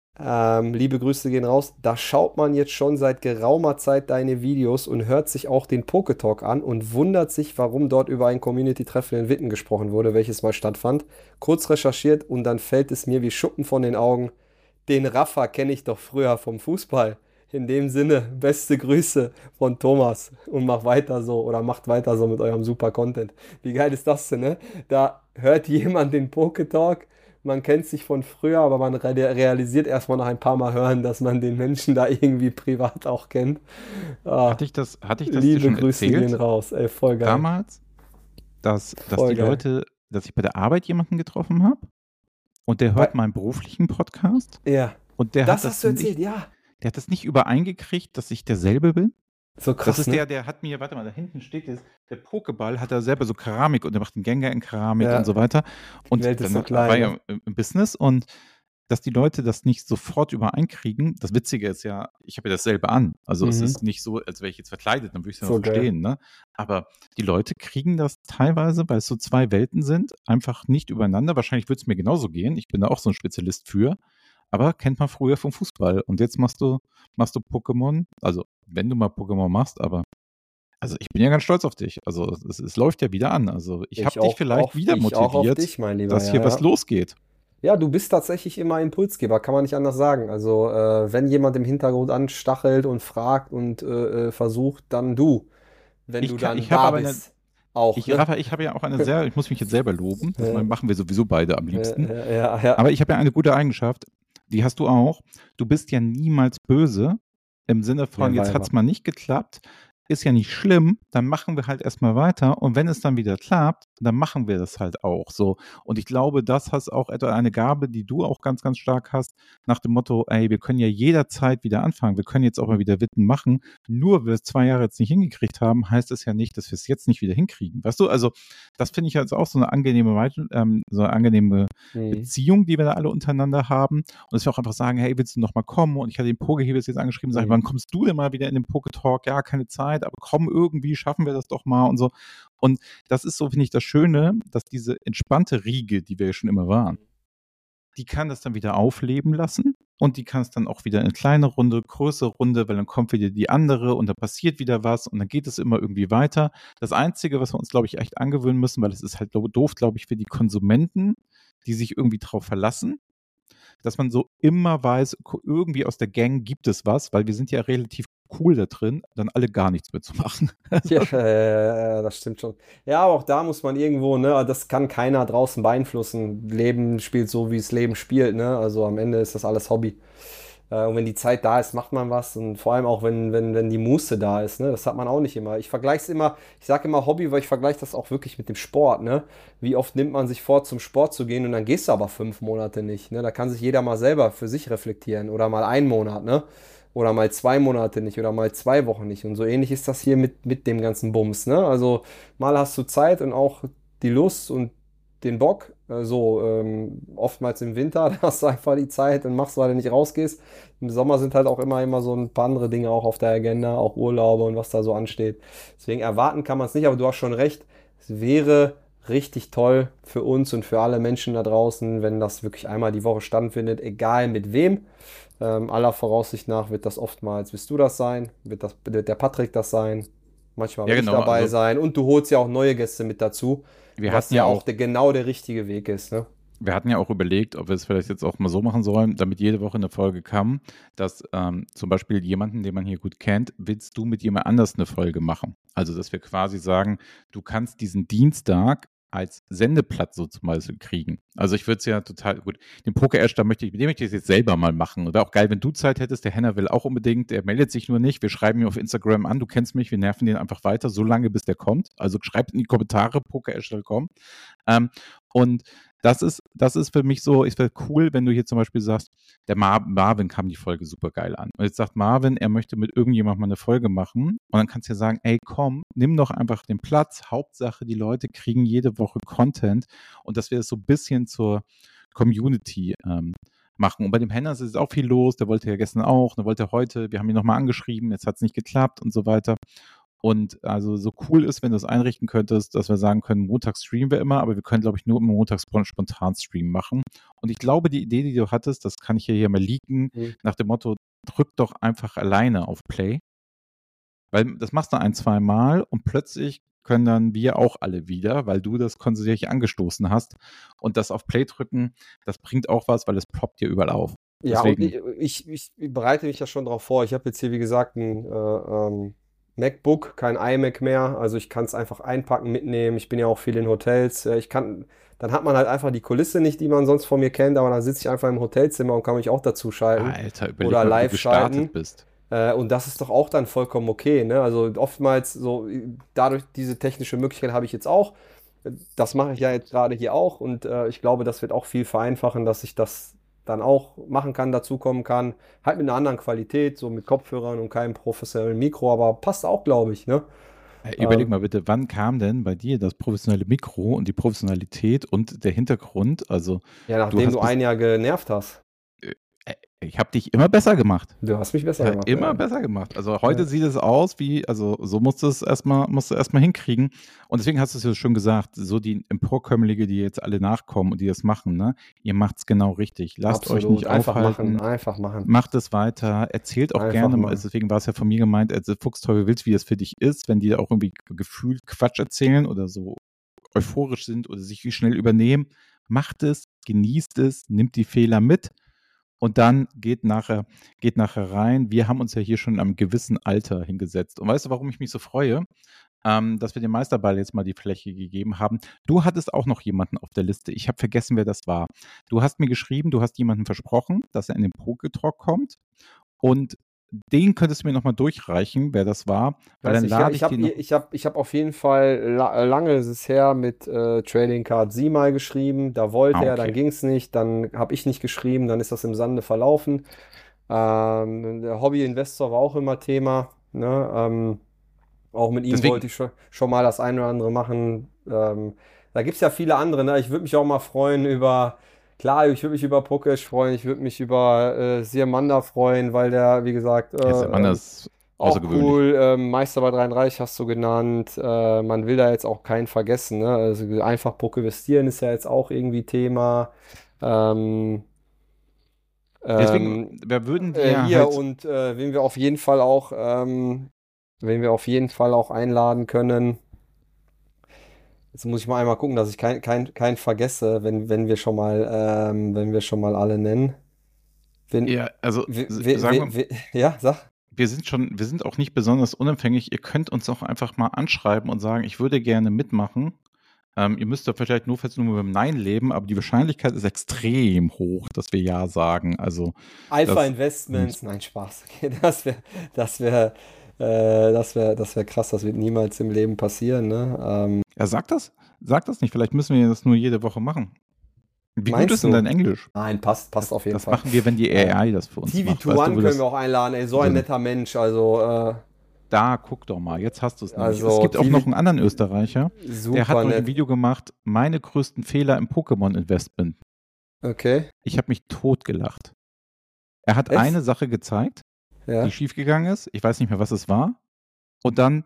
Ähm, liebe Grüße gehen raus. Da schaut man jetzt schon seit geraumer Zeit deine Videos und hört sich auch den Poketalk an und wundert sich, warum dort über ein Community-Treffen in Witten gesprochen wurde, welches mal stattfand. Kurz recherchiert und dann fällt es mir wie Schuppen von den Augen. Den Rafa kenne ich doch früher vom Fußball. In dem Sinne, beste Grüße von Thomas und mach weiter so oder macht weiter so mit eurem super Content. Wie geil ist das denn, ne? Da hört jemand den Poketalk, man kennt sich von früher, aber man re realisiert erstmal nach ein paar Mal hören, dass man den Menschen da irgendwie privat auch kennt. Ah, Hatte ich das, hatte ich das dir liebe schon Grüße gehen erzählt raus, ey, voll geil. damals, dass, dass Voll die geil. Leute, dass ich bei der Arbeit jemanden getroffen habe und der hört Bei- meinen beruflichen Podcast Ja, und der das hat hast du das erzählt, nicht, ja. der hat das nicht übereingekriegt, dass ich derselbe bin. So krass, Das ist ne? der, der hat mir, warte mal, da hinten steht jetzt, der Pokéball hat er selber so Keramik und der macht einen Gänger in Keramik Ja. und so weiter. Und Die Welt ist dann so klein, war ne? ja im im Business und dass die Leute das nicht sofort übereinkriegen. Das Witzige ist ja, ich habe ja dasselbe an. Also es Mhm. ist nicht so, als wäre ich jetzt verkleidet, dann würde ich es ja So noch geil. verstehen. Ne? Aber die Leute kriegen das teilweise, weil es so zwei Welten sind, einfach nicht übereinander. Wahrscheinlich würde es mir genauso gehen. Ich bin da auch so ein Spezialist für. Aber kennt man früher vom Fußball. Und jetzt machst du, machst du Pokémon. Also wenn du mal Pokémon machst, aber also ich bin ja ganz stolz auf dich. Also es, es läuft ja wieder an. Also ich, Ich habe dich auch vielleicht auf- wieder ich auch auf motiviert, dich, mein Lieber, dass ja, hier was ja. losgeht. Ja, du bist tatsächlich immer Impulsgeber, kann man nicht anders sagen. Also, äh, wenn jemand im Hintergrund anstachelt und fragt und äh, äh, versucht, dann du. Wenn Ich du kann- dann ich hab da aber eine- bist. Auch, Ich, ne? Rafa, ich habe ja auch eine sehr, ich muss mich jetzt selber loben, das Ja. machen wir sowieso beide am liebsten. Ja, ja, ja. Aber ich habe ja eine gute Eigenschaft, die hast du auch. Du bist ja niemals böse im Sinne von, Ja, jetzt weil- hat es mal nicht geklappt, ist ja nicht schlimm, dann machen wir halt erstmal weiter und wenn es dann wieder klappt, dann machen wir das halt auch so. Und ich glaube, das hast auch etwa eine Gabe, die du auch ganz, ganz stark hast, nach dem Motto, ey, wir können ja jederzeit wieder anfangen, wir können jetzt auch mal wieder Witten machen, nur weil wir es zwei Jahre jetzt nicht hingekriegt haben, heißt es ja nicht, dass wir es jetzt nicht wieder hinkriegen. Weißt du, also das finde ich jetzt auch so eine angenehme, Weit- ähm, so eine angenehme Mhm. Beziehung, die wir da alle untereinander haben. Und dass wir auch einfach sagen, hey, willst du noch mal kommen? Und ich hatte den Pokehebel jetzt angeschrieben, sage, Mhm. wann kommst du denn mal wieder in den Poketalk? Ja, keine Zeit, aber komm irgendwie, schaffen wir das doch mal und so. Und das ist so, finde ich, das Schöne, dass diese entspannte Riege, die wir ja schon immer waren, die kann das dann wieder aufleben lassen und die kann es dann auch wieder in eine kleine Runde, größere Runde, weil dann kommt wieder die andere und da passiert wieder was und dann geht es immer irgendwie weiter. Das Einzige, was wir uns, glaube ich, echt angewöhnen müssen, weil es ist halt doof, glaube ich, für die Konsumenten, die sich irgendwie drauf verlassen, dass man so immer weiß, irgendwie aus der Gang gibt es was, weil wir sind ja relativ cool da drin, dann alle gar nichts mehr zu machen. Ja, äh, das stimmt schon. Ja, aber auch da muss man irgendwo, ne, das kann keiner draußen beeinflussen. Leben spielt so, wie es Leben spielt, ne? Also am Ende ist das alles Hobby. Äh, und wenn die Zeit da ist, macht man was. Und vor allem auch, wenn, wenn, wenn die Muße da ist, ne? Das hat man auch nicht immer. Ich vergleiche es immer, ich sage immer Hobby, weil ich vergleiche das auch wirklich mit dem Sport, ne? Wie oft nimmt man sich vor, zum Sport zu gehen und dann gehst du aber fünf Monate nicht, ne? Da kann sich jeder mal selber für sich reflektieren oder mal einen Monat, ne? Oder mal zwei Monate nicht oder mal zwei Wochen nicht. Und so ähnlich ist das hier mit, mit dem ganzen Bums, ne? Also mal hast du Zeit und auch die Lust und den Bock. Äh, So, ähm, oftmals im Winter, da hast du einfach die Zeit und machst, weil du nicht rausgehst. Im Sommer sind halt auch immer, immer so ein paar andere Dinge auch auf der Agenda, auch Urlaube und was da so ansteht. Deswegen erwarten kann man es nicht, aber du hast schon recht. Es wäre richtig toll für uns und für alle Menschen da draußen, wenn das wirklich einmal die Woche stattfindet, egal mit wem. Ähm, aller Voraussicht nach wird das oftmals, wirst du das sein, wird, das, wird der Patrick das sein, manchmal Ja, will ich genau, dabei also- sein und du holst ja auch neue Gäste mit dazu, Wir was hatten ja ja auch auch der, genau der richtige Weg ist. Ne? Wir hatten ja auch überlegt, ob wir es vielleicht jetzt auch mal so machen sollen, damit jede Woche eine Folge kam, dass ähm, zum Beispiel jemanden, den man hier gut kennt, willst du mit jemand anders eine Folge machen? Also, dass wir quasi sagen, du kannst diesen Dienstag als Sendeplatz so zum Beispiel kriegen. Also ich würde es ja total gut, den Poker-Ash, da möchte ich, mit dem möchte ich es jetzt selber mal machen. Und wäre auch geil, wenn du Zeit hättest, der Henner will auch unbedingt, der meldet sich nur nicht, wir schreiben ihn auf Instagram an, du kennst mich, wir nerven den einfach weiter, so lange bis der kommt. Also schreibt in die Kommentare, poker-ash punkt com. Ähm, und das ist, das ist für mich so, ich wäre cool, wenn du hier zum Beispiel sagst, der Mar- Marvin kam die Folge super geil an. Und jetzt sagt Marvin, er möchte mit irgendjemandem mal eine Folge machen. Und dann kannst du ja sagen, ey, komm, nimm doch einfach den Platz. Hauptsache, die Leute kriegen jede Woche Content. Und dass wir es so ein bisschen zur Community ähm, machen. Und bei dem Hennas ist auch viel los. Der wollte ja gestern auch, der wollte heute. Wir haben ihn nochmal angeschrieben. Jetzt hat es nicht geklappt und so weiter. Und also so cool ist, wenn du es einrichten könntest, dass wir sagen können, montags streamen wir immer, aber wir können, glaube ich, nur immer montags spontan Stream machen. Und ich glaube, die Idee, die du hattest, das kann ich ja hier mal leaken, Mhm. nach dem Motto, drück doch einfach alleine auf Play. Weil das machst du ein, zwei Mal und plötzlich können dann wir auch alle wieder, weil du das kontinuierlich angestoßen hast. Und das auf Play drücken, das bringt auch was, weil es ploppt dir überall auf. Ja, und Deswegen, ich, ich, ich bereite mich ja schon darauf vor. Ich habe jetzt hier, wie gesagt, ein äh, ähm, MacBook, kein iMac mehr. Also ich kann es einfach einpacken, mitnehmen. Ich bin ja auch viel in Hotels. Äh, Ich kann, dann hat man halt einfach die Kulisse nicht, die man sonst von mir kennt, aber dann sitze ich einfach im Hotelzimmer und kann mich auch dazu schalten Alter, überleg oder mal, wie du live gestartet schalten. bist. Äh, und das ist doch auch dann vollkommen okay, ne? Also oftmals so, äh, dadurch diese technische Möglichkeit habe ich jetzt auch. Das mache ich ja jetzt gerade hier auch und äh, ich glaube, das wird auch viel vereinfachen, dass ich das dann auch machen kann, dazukommen kann. Halt mit einer anderen Qualität, so mit Kopfhörern und keinem professionellen Mikro, aber passt auch, glaube ich, ne? Äh, Überleg Ähm, mal bitte, wann kam denn bei dir das professionelle Mikro und die Professionalität und der Hintergrund? Also, ja, du nachdem hast du bis, ein Jahr genervt hast. äh, äh, ich habe dich immer besser gemacht. Du hast mich besser Ja, gemacht, immer ja. besser gemacht. Also heute Ja, sieht es aus wie, also so musst du es erstmal, musst du erstmal hinkriegen. Und deswegen hast du es ja schon gesagt, so die Emporkömmlinge, die jetzt alle nachkommen und die das machen, ne, ihr macht es genau richtig. Lasst euch absolut. nicht Einfach machen, aufhalten, einfach machen. macht es weiter, erzählt auch Einfach gerne, machen. also deswegen war es ja von mir gemeint, also Fuchsteufel willst, wie das für dich ist, wenn die auch irgendwie gefühlt Quatsch erzählen oder so euphorisch sind oder sich wie schnell übernehmen, macht es, genießt es, nimmt die Fehler mit und dann geht nachher, geht nachher rein. Wir haben uns ja hier schon am gewissen Alter hingesetzt. Und weißt du, warum ich mich so freue? Ähm, dass wir dem Meisterball jetzt mal die Fläche gegeben haben. Du hattest auch noch jemanden auf der Liste. Ich habe vergessen, wer das war. Du hast mir geschrieben, du hast jemanden versprochen, dass er in den Poketalk kommt. Und den könntest du mir nochmal durchreichen, wer das war, weil Weiß dann nicht, ja, lade ich ich den habe noch. ich hab, ich hab auf jeden Fall, la lange ist es her, mit äh, Trading Card Sie mal geschrieben. Da wollte Ah, er, dann okay. ging es nicht. Dann habe ich nicht geschrieben, dann ist das im Sande verlaufen. Ähm, der Hobby-Investor war auch immer Thema. Ne? Ähm, auch mit ihm wollte Deswegen, ich schon, schon mal das eine oder andere machen. Ähm, da gibt es ja viele andere. Ne? Ich würde mich auch mal freuen über, klar, ich würde mich über Pokesh freuen, ich würde mich über äh, Siamanda freuen, weil der, wie gesagt, ja, ist äh, ja Mann, ähm, das ist auch außergewöhnlich. cool. Ähm, Meister bei dreiunddreißig hast du genannt. Äh, man will da jetzt auch keinen vergessen. Ne? Also einfach Poke investieren ist ja jetzt auch irgendwie Thema. Ähm, Deswegen, ähm, wir würden äh, dir hier halt, und äh, wen wir auf jeden Fall auch, ähm, wen wir auf jeden Fall auch einladen können. Jetzt muss ich mal einmal gucken, dass ich kein, kein, kein vergesse, wenn, wenn wir schon mal, ähm, wenn wir schon mal alle nennen. Wen, ja, also we, s- we, sagen we, wir, we, ja, sag. wir sind schon, wir sind auch nicht besonders unempfänglich. Ihr könnt uns auch einfach mal anschreiben und sagen, ich würde gerne mitmachen. Ähm, ihr müsst da vielleicht nur fest nur mit dem Nein leben, aber die Wahrscheinlichkeit ist extrem hoch, dass wir Ja sagen. Also Alpha das, Investments, nein, Spaß. Okay, das wäre, das wäre, äh, das wäre, das wäre krass, das wird niemals im Leben passieren, ne? Ähm, ja, sag das, sag das nicht. Vielleicht müssen wir das nur jede Woche machen. Wie gut meinst ist denn dein du? Englisch? Nein, passt, passt Das, auf jeden das Fall. machen wir, wenn die Äh, A I das für uns macht. Weißt du, T V wo zwei eins können wir das, auch einladen, ey, so wo ein das netter Mensch, also, äh, da guck doch mal, jetzt hast du es nämlich. Es also gibt auch noch T V, einen anderen Österreicher, der hat super neulich ein nett. Video gemacht, meine größten Fehler im Pokémon-Investment. Okay. Ich habe mich totgelacht. Er hat eine Echt? Sache gezeigt, die Ja. schiefgegangen ist. Ich weiß nicht mehr, was es war. Und dann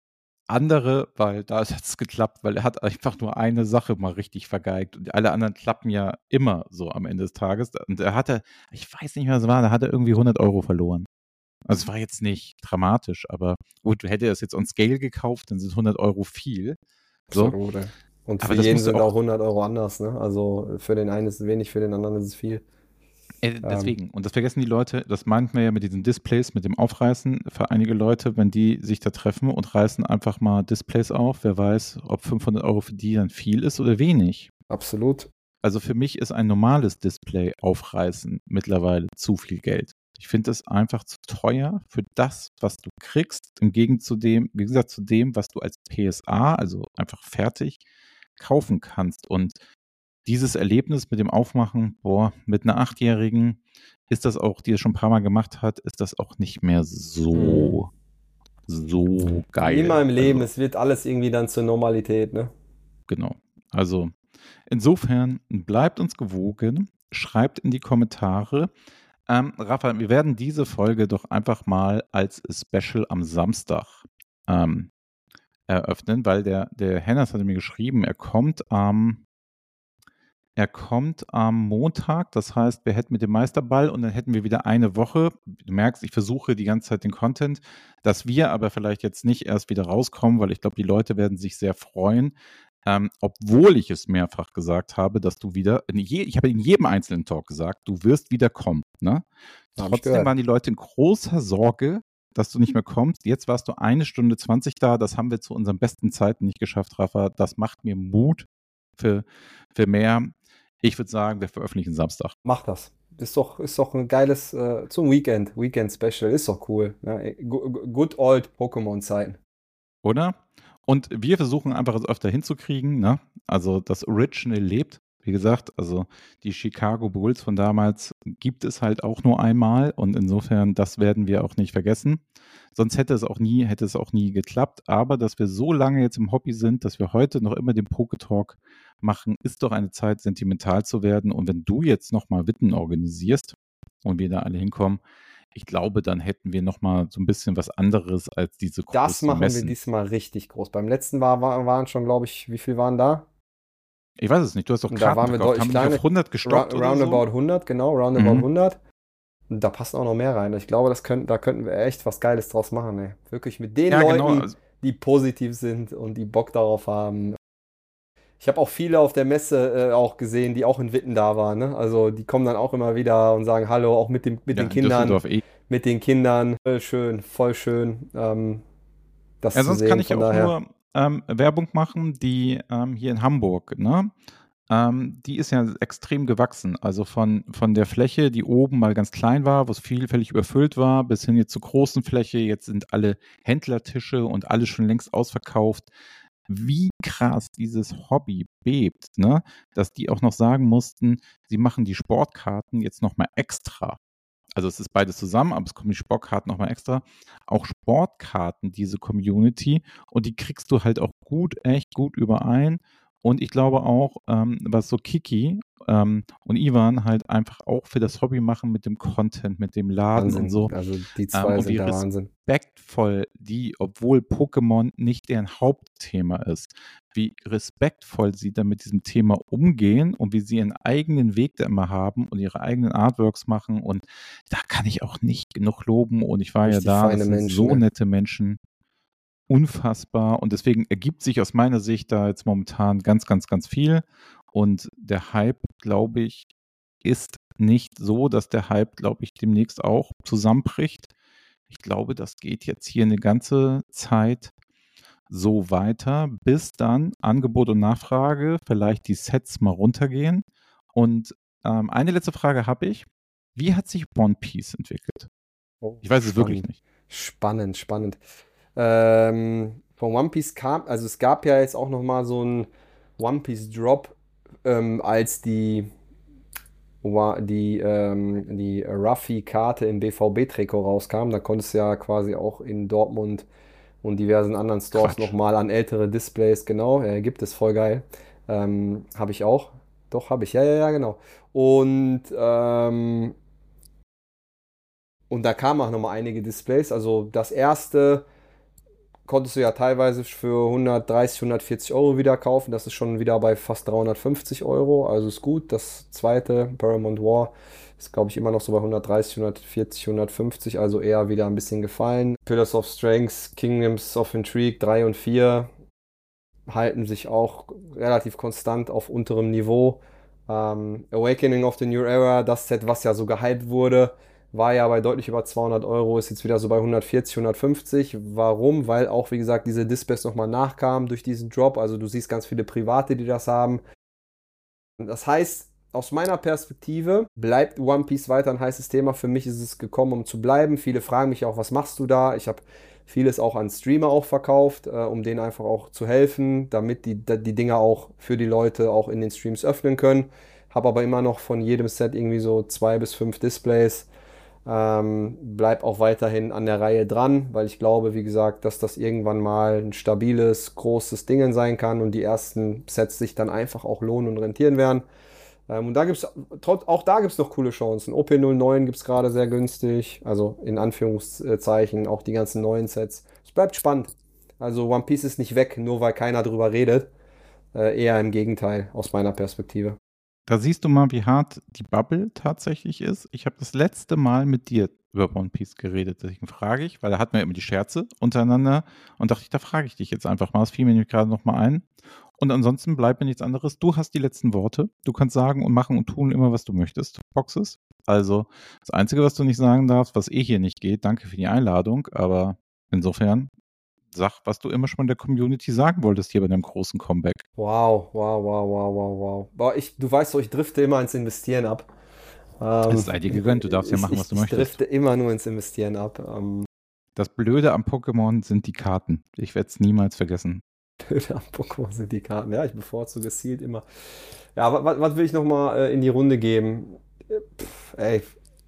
andere, weil da hat es geklappt, weil er hat einfach nur eine Sache mal richtig vergeigt. Und alle anderen klappen ja immer so am Ende des Tages. Und er hatte, ich weiß nicht mehr, was es war, da hat er irgendwie hundert Euro verloren. Also es war jetzt nicht dramatisch, aber gut, hätte er es jetzt on Scale gekauft, dann sind hundert Euro viel. So, Absolut, ey. Und für aber das jeden musst du sind auch auch, hundert Euro anders, ne? Also für den einen ist es wenig, für den anderen ist es viel. äh, Ähm, deswegen, und das vergessen die Leute, das meinten wir ja mit diesen Displays, mit dem Aufreißen, für einige Leute, wenn die sich da treffen und reißen einfach mal Displays auf, wer weiß, ob fünfhundert Euro für die dann viel ist oder wenig. absolut. Also für mich ist ein normales Display aufreißen mittlerweile zu viel Geld. Ich finde es einfach zu teuer für das, was du kriegst, im Gegensatz zu dem, wie gesagt, zu dem, was du als P S A, also einfach fertig, kaufen kannst. Und dieses Erlebnis mit dem Aufmachen, boah, mit einer Achtjährigen ist das auch, die es schon ein paar Mal gemacht hat, ist das auch nicht mehr Hm. so, so Wie immer geil. im Leben, Also, es wird alles irgendwie dann zur Normalität, ne? genau. Also, insofern bleibt uns gewogen. schreibt in die Kommentare. Ähm, Rafa, wir werden diese Folge doch einfach mal als Special am Samstag ähm, eröffnen, weil der, der Hennas hatte mir geschrieben, er kommt am Er kommt am Montag, das heißt, wir hätten mit dem Meisterball und dann hätten wir wieder eine Woche. Du merkst, ich versuche die ganze Zeit den Content, dass wir aber vielleicht jetzt nicht erst wieder rauskommen, weil ich glaube, die Leute werden sich sehr freuen, ähm, obwohl ich es mehrfach gesagt habe, dass du wieder, in je, ich habe in jedem einzelnen Talk gesagt, du wirst wieder kommen. Ne? Hab ich Trotzdem gehört. waren die Leute in großer Sorge, dass du nicht mehr kommst. Jetzt warst du eine Stunde zwanzig da, das haben wir zu unseren besten Zeiten nicht geschafft, Rafa. Das macht mir Mut für, für mehr. Ich würde sagen, wir veröffentlichen Samstag. Mach das. Ist doch, ist doch ein geiles, äh, zum Weekend, Weekend-Special, ist doch cool. Ne? Go- go- Good old Pokémon-Zeiten. Oder? Und wir versuchen einfach es öfter hinzukriegen, ne? Also das Original lebt. Wie gesagt, also die Chicago Bulls von damals gibt es halt auch nur einmal und insofern, das werden wir auch nicht vergessen. Sonst hätte es auch nie, hätte es auch nie geklappt. Aber dass wir so lange jetzt im Hobby sind, dass wir heute noch immer den Poketalk machen, ist doch eine Zeit, sentimental zu werden. Und wenn du jetzt nochmal Witten organisierst und wir da alle hinkommen, ich glaube, dann hätten wir nochmal so ein bisschen was anderes als diese Das großen machen wir Messen. diesmal richtig groß. Beim letzten war, war, waren schon, glaube ich, wie viel waren da? Ich weiß es nicht, du hast doch Und da Karten waren wir verkauft. deutlich Haben die auf kleiner. hundert gestoppt Ra oder roundabout so? hundert, genau, roundabout Mhm. hundert. Und da passen auch noch mehr rein. Ich glaube, das könnten, da könnten wir echt was Geiles draus machen, ey. Wirklich mit den Ja, Leuten, genau. Also, die positiv sind und die Bock darauf haben. Ich habe auch viele auf der Messe äh, auch gesehen, die auch in Witten da waren. Ne? Also die kommen dann auch immer wieder und sagen Hallo, auch mit, dem, mit ja, den in Kindern. Düsseldorf eh. Mit den Kindern. Voll schön, voll schön, ähm, das Ja, zu sonst kann sehen. ich Von auch daher. nur ähm, Werbung machen, die ähm, hier in Hamburg, ne? Ähm, die ist ja extrem gewachsen. Also von, von der Fläche, die oben mal ganz klein war, wo es vielfältig überfüllt war, bis hin jetzt zur großen Fläche. Jetzt sind alle Händlertische und alles schon längst ausverkauft. Wie krass dieses Hobby bebt, ne? Dass die auch noch sagen mussten, sie machen die Sportkarten jetzt nochmal extra. Also es ist beides zusammen, aber es kommen die Sportkarten nochmal extra. Auch Sportkarten, diese Community, und die kriegst du halt auch gut, echt gut überein. Und ich glaube auch, ähm, was so Kiki ähm, und Ivan halt einfach auch für das Hobby machen mit dem Content, mit dem Laden und Wahnsinn. so. Also die Ähm, zwei und sind wie der Wahnsinn. respektvoll die, obwohl Pokémon nicht deren Hauptthema ist, wie respektvoll sie dann mit diesem Thema umgehen und wie sie ihren eigenen Weg da immer haben und ihre eigenen Artworks machen. Und da kann ich auch nicht genug loben. Und ich war ja Richtig da, feine das sind Menschen, so ne? nette Menschen. Unfassbar. Und deswegen ergibt sich aus meiner Sicht da jetzt momentan ganz, ganz, ganz viel. Und der Hype, glaube ich, ist nicht so, dass der Hype, glaube ich, demnächst auch zusammenbricht. Ich glaube, das geht jetzt hier eine ganze Zeit so weiter, bis dann Angebot und Nachfrage, vielleicht die Sets mal runtergehen. Und ähm, eine letzte Frage habe ich. Wie hat sich One Piece entwickelt? Oh, Ich weiß es wirklich spannend. nicht. Spannend, spannend. Ähm, von One Piece kam, also es gab ja jetzt auch noch mal so einen One Piece Drop, ähm, als die, wa- die, ähm, die Ruffy-Karte im B V B-Trikot rauskam. Da konntest du ja quasi auch in Dortmund und diversen anderen Stores Quatsch. nochmal an ältere Displays, genau, äh, gibt es, voll geil. Ähm, habe ich auch. Doch, habe ich, ja, ja, ja, genau. Und, ähm, und da kamen auch nochmal einige Displays. Also das erste konntest du ja teilweise für hundertdreißig, hundertvierzig Euro wieder kaufen. Das ist schon wieder bei fast dreihundertfünfzig Euro. Also ist gut. Das zweite, Paramount War, ist glaube ich immer noch so bei hundertdreißig, hundertvierzig, hundertfünfzig. Also eher wieder ein bisschen gefallen. Pillars of Strength, Kingdoms of Intrigue drei und vier halten sich auch relativ konstant auf unterem Niveau. Ähm, Awakening of the New Era, das Set, was ja so gehypt wurde, war ja bei deutlich über zweihundert Euro, ist jetzt wieder so bei hundertvierzig, hundertfünfzig. Warum? Weil auch, wie gesagt, diese Displays nochmal nachkamen durch diesen Drop. Also du siehst ganz viele Private, die das haben. Das heißt, aus meiner Perspektive bleibt One Piece weiter ein heißes Thema. Für mich ist es gekommen, um zu bleiben. Viele fragen mich auch, was machst du da? Ich habe vieles auch an Streamer auch verkauft, äh, um denen einfach auch zu helfen, damit die, die Dinger auch für die Leute auch in den Streams öffnen können. Habe aber immer noch von jedem Set irgendwie so zwei bis fünf Displays. Ähm, bleib auch weiterhin an der Reihe dran, weil ich glaube, wie gesagt, dass das irgendwann mal ein stabiles, großes Ding sein kann und die ersten Sets sich dann einfach auch lohnen und rentieren werden. Ähm, und da gibt's, trotz, auch da gibt es noch coole Chancen. O P null neun gibt es gerade sehr günstig, also in Anführungszeichen auch die ganzen neuen Sets. Es bleibt spannend. Also One Piece ist nicht weg, nur weil keiner drüber redet. Äh, eher im Gegenteil, aus meiner Perspektive. Da siehst du mal, wie hart die Bubble tatsächlich ist. Ich habe das letzte Mal mit dir über One Piece geredet. Deswegen frage ich, weil da hatten wir immer die Scherze untereinander und dachte ich, da frage ich dich jetzt einfach mal. Das fiel mir nämlich gerade noch mal ein. Und ansonsten bleibt mir nichts anderes. Du hast die letzten Worte. Du kannst sagen und machen und tun immer, was du möchtest. Boxes. Also das Einzige, was du nicht sagen darfst, was eh hier nicht geht, danke für die Einladung, aber insofern sag, was du immer schon der Community sagen wolltest hier bei deinem großen Comeback. Wow, wow, wow, wow, wow, wow. Boah, ich, du weißt doch, ich drifte immer ins Investieren ab. Ähm, Es sei dir gegönnt, du darfst ja ich, machen, ich, was du ich möchtest. drifte immer nur ins Investieren ab. Ähm, Das Blöde am Pokémon sind die Karten. Ich werde es niemals vergessen. Blöde am Pokémon sind die Karten. Ja, ich bevorzuge Sealed immer. Ja, was, was will ich nochmal äh, in die Runde geben? Äh, Pff, ey,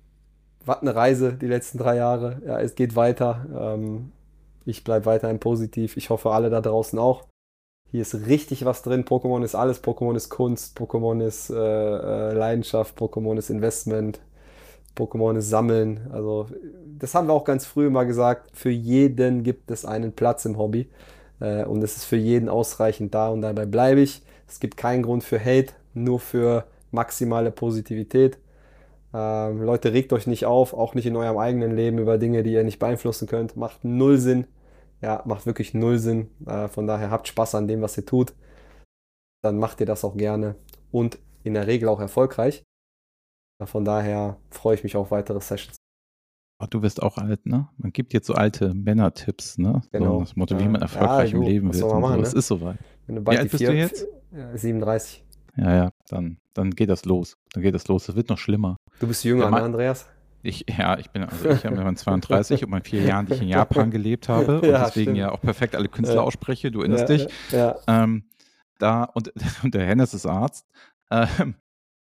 was eine Reise die letzten drei Jahre. Ja, es geht weiter. Ähm, ich bleibe weiterhin positiv. Ich hoffe, alle da draußen auch. Hier ist richtig was drin. Pokémon ist alles. Pokémon ist Kunst. Pokémon ist äh, äh, Leidenschaft. Pokémon ist Investment. Pokémon ist Sammeln. Also, das haben wir auch ganz früh mal gesagt. Für jeden gibt es einen Platz im Hobby. Äh, und es ist für jeden ausreichend da. Und dabei bleibe ich. Es gibt keinen Grund für Hate, nur für maximale Positivität. Ähm, Leute, regt euch nicht auf, auch nicht in eurem eigenen Leben über Dinge, die ihr nicht beeinflussen könnt. Macht null Sinn. Ja, macht wirklich null Sinn. Äh, von daher habt Spaß an dem, was ihr tut. Dann macht ihr das auch gerne und in der Regel auch erfolgreich. Äh, Von daher freue ich mich auf weitere Sessions. Oh, du wirst auch alt, ne? Man gibt jetzt so alte Männer-Tipps, ne? So Genau. das Motto, wie Ja, man erfolgreich ja, im du, Leben was wird soll man und so. machen, Es ne? ist soweit. Wenn du Wie bald die alt bist du vier, jetzt? ja, siebenunddreißig. Ja, ja, dann, dann geht das los. Dann geht das los. Das wird noch schlimmer. Du bist Der jünger, ne, Ma Andreas? ich, ja, ich bin, also ich habe mit meinen zweiunddreißig und meinen vier Jahren, die ich in Japan gelebt habe und Ja, deswegen stimmt. ja auch perfekt alle Künstler Ja, ausspreche, du erinnerst ja, dich. ja. Ähm, da, und, und der Hennes ist Arzt. Ähm,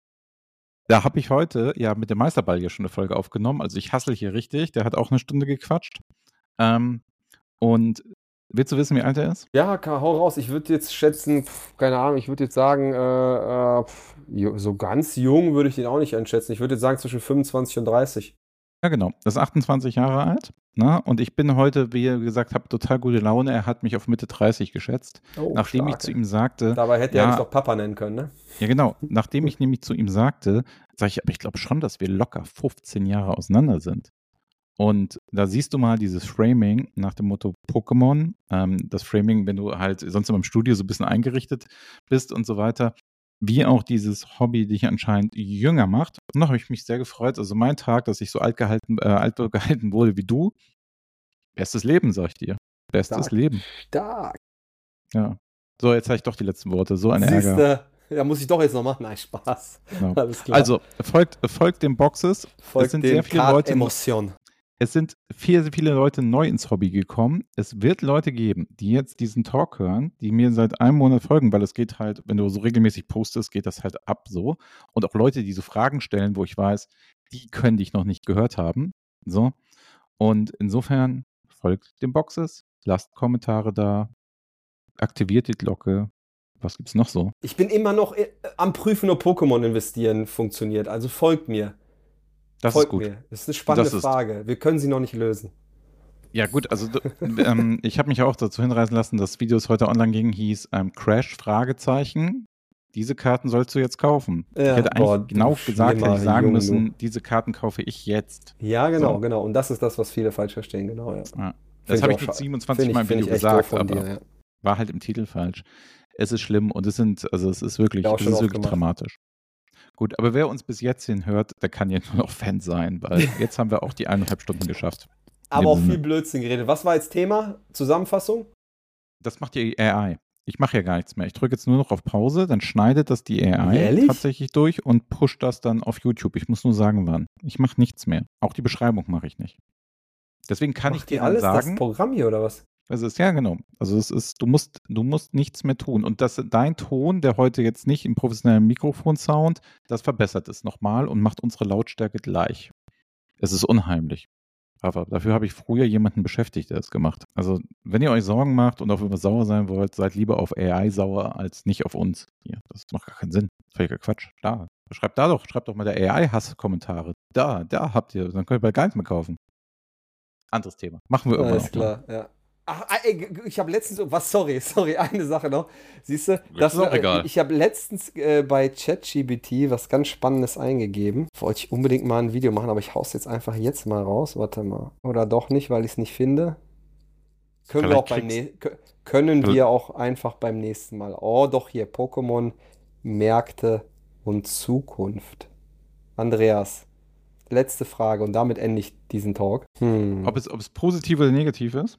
Da habe ich heute ja mit dem Meisterball hier schon eine Folge aufgenommen. Also ich hassel hier richtig. Der hat auch eine Stunde gequatscht. Ähm, und willst du wissen, wie alt er ist? Ja, Ka- hau raus. Ich würde jetzt schätzen, pf, keine Ahnung, ich würde jetzt sagen, äh, äh, pf, ju- so ganz jung würde ich den auch nicht einschätzen. Ich würde jetzt sagen zwischen fünfundzwanzig und dreißig. Ja, genau. Er ist achtundzwanzig Jahre alt. Ne? Und ich bin heute, wie gesagt, habe total gute Laune. Er hat mich auf Mitte dreißig geschätzt. Oh, Nachdem ich stark. zu ihm sagte, Dabei hätte er dich ja, doch Papa nennen können, ne? ja genau, nachdem ich nämlich zu ihm sagte, sage ich, aber ich glaube schon, dass wir locker fünfzehn Jahre auseinander sind. Und da siehst du mal dieses Framing nach dem Motto Pokémon, ähm, das Framing, wenn du halt sonst immer im Studio so ein bisschen eingerichtet bist und so weiter, wie auch dieses Hobby dich anscheinend jünger macht. Und da habe ich mich sehr gefreut. Also mein Tag, dass ich so alt gehalten, äh, alt gehalten wurde wie du, bestes Leben, sag ich dir. Bestes Stark. Leben. Stark. Ja. So, jetzt habe ich doch die letzten Worte. So ein Ärger. Siehste, ja, muss ich doch jetzt noch machen. Nein, Spaß. Genau. Alles klar. Also, folgt, folgt den Boxes. Folgt es sind den sehr viele Card Leute. Emotion. Es sind viel, sehr viele Leute neu ins Hobby gekommen. Es wird Leute geben, die jetzt diesen Talk hören, die mir seit einem Monat folgen, weil es geht halt, wenn du so regelmäßig postest, geht das halt ab so. Und auch Leute, die so Fragen stellen, wo ich weiß, die können dich noch nicht gehört haben. So. Und insofern folgt den Boxes, lasst Kommentare da, aktiviert die Glocke. Was gibt's noch so? Ich bin immer noch äh, am Prüfen, ob Pokémon investieren funktioniert. Also folgt mir. Das ist Folgt gut. mir. Das ist eine spannende Das ist Frage. Wir können sie noch nicht lösen. Ja gut, also d- ähm, ich habe mich auch dazu hinreißen lassen, dass Videos heute online ging, hieß ähm, Crash, Fragezeichen. Diese Karten sollst du jetzt kaufen. Ja, ich hätte eigentlich boah, du genau gesagt, hätte schlimmer ich sagen Junge, müssen, du. diese Karten kaufe ich jetzt. Ja, genau, So. genau. Und das ist das, was viele falsch verstehen, genau, ja. Ja. Finde Das ich habe auch ich mit scha- siebenundzwanzig Finde Mal ich, im finde Video ich echt doof gesagt, von aber dir, ja. war halt im Titel falsch. Es ist schlimm und es sind, also es ist wirklich, Ja, auch es schon ist oft wirklich gemacht. dramatisch. Gut, aber wer uns bis jetzt hin hört, der kann ja nur noch Fan sein, weil jetzt haben wir auch die eineinhalb Stunden geschafft. In Aber dem auch Sinne. viel Blödsinn geredet. Was war jetzt Thema? Zusammenfassung? Das macht die A I. Ich mache ja gar nichts mehr. Ich drücke jetzt nur noch auf Pause, dann schneidet das die A I Ehrlich? tatsächlich durch und pusht das dann auf YouTube. Ich muss nur sagen, wann. Ich mache nichts mehr. Auch die Beschreibung mache ich nicht. Deswegen kann ich Macht dir ihr dann alles das sagen, Programm hier oder was? es ist ja genau. Also es ist, du musst, du musst nichts mehr tun. Und das, dein Ton, der heute jetzt nicht im professionellen Mikrofon-Sound, das verbessert es nochmal und macht unsere Lautstärke gleich. Es ist unheimlich. Aber dafür habe ich früher jemanden beschäftigt, der es gemacht. Also, wenn ihr euch Sorgen macht und auf irgendwas sauer sein wollt, seid lieber auf A I sauer als nicht auf uns. Hier, das macht gar keinen Sinn. Völliger Quatsch. Klar, Schreibt da doch, schreibt doch mal der A I-Hass-Kommentare. Da, da habt ihr, dann könnt ihr bald gar nichts mehr kaufen. Anderes Thema. Machen wir irgendwann Alles auch klar, ja. Ach, ey, ich habe letztens, was, sorry, sorry, eine Sache noch. Siehst du, Das ist auch egal. Ich habe letztens äh, bei ChatGPT was ganz Spannendes eingegeben. Wollte ich unbedingt mal ein Video machen, aber ich hau's jetzt einfach jetzt mal raus. Warte mal. Oder doch nicht, weil ich es nicht finde. Können wir Vielleicht auch beim kriegst- ne können Vielleicht- wir auch einfach beim nächsten Mal. Oh, doch hier, Pokémon, Märkte und Zukunft. Andreas, letzte Frage und damit ende ich diesen Talk. Hm. Ob es, ob es positiv oder negativ ist?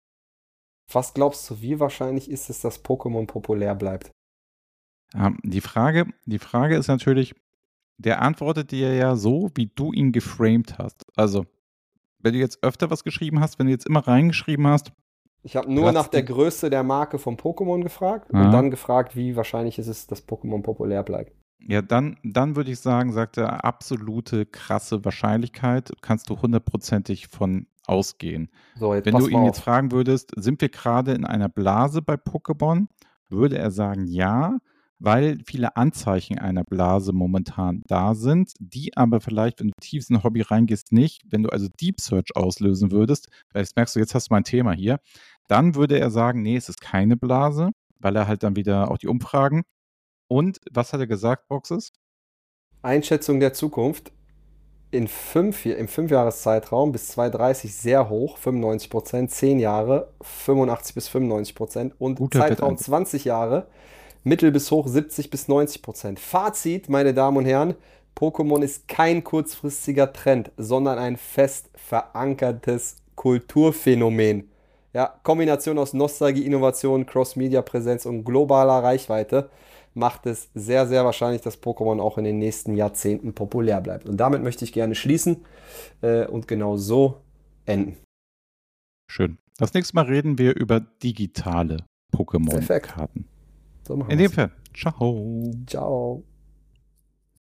Was glaubst du, wie wahrscheinlich ist es, dass Pokémon populär bleibt? Ähm, die, Frage, die Frage ist natürlich, der antwortet dir ja so, wie du ihn geframed hast. Also, wenn du jetzt öfter was geschrieben hast, wenn du jetzt immer reingeschrieben hast, Ich habe nur Platz nach der die- Größe der Marke von Pokémon gefragt Ja. und dann gefragt, wie wahrscheinlich ist es, dass Pokémon populär bleibt. ja, dann, dann würde ich sagen, sagt er, absolute krasse Wahrscheinlichkeit, kannst du hundertprozentig von ausgehen. So, jetzt Wenn pass du mal ihn auf. jetzt fragen würdest, sind wir gerade in einer Blase bei Pokémon, würde er sagen, ja, weil viele Anzeichen einer Blase momentan da sind, die aber vielleicht, wenn du tief in ein Hobby reingehst, nicht. Wenn du also Deep Search auslösen würdest, weil jetzt merkst du, jetzt hast du mein Thema hier, dann würde er sagen, nee, es ist keine Blase, weil er halt dann wieder auch die Umfragen. Und was hat er gesagt, Boxes? Einschätzung der Zukunft in fünf, im Fünfjahreszeitraum bis zweitausenddreißig sehr hoch, fünfundneunzig Prozent, zehn Jahre fünfundachtzig bis fünfundneunzig Prozent und Guter Zeitraum Wettanbieter. zwanzig Jahre mittel bis hoch siebzig bis neunzig Prozent. Fazit, meine Damen und Herren, Pokémon ist kein kurzfristiger Trend, sondern ein fest verankertes Kulturphänomen. Ja, Kombination aus Nostalgie, Innovation, Cross-Media-Präsenz und globaler Reichweite macht es sehr, sehr wahrscheinlich, dass Pokémon auch in den nächsten Jahrzehnten populär bleibt. Und damit möchte ich gerne schließen äh, und genau so enden. Schön. Das nächste Mal reden wir über digitale Perfekt. Pokémon-Karten. So machen In wir's. dem Fall, ciao. Ciao.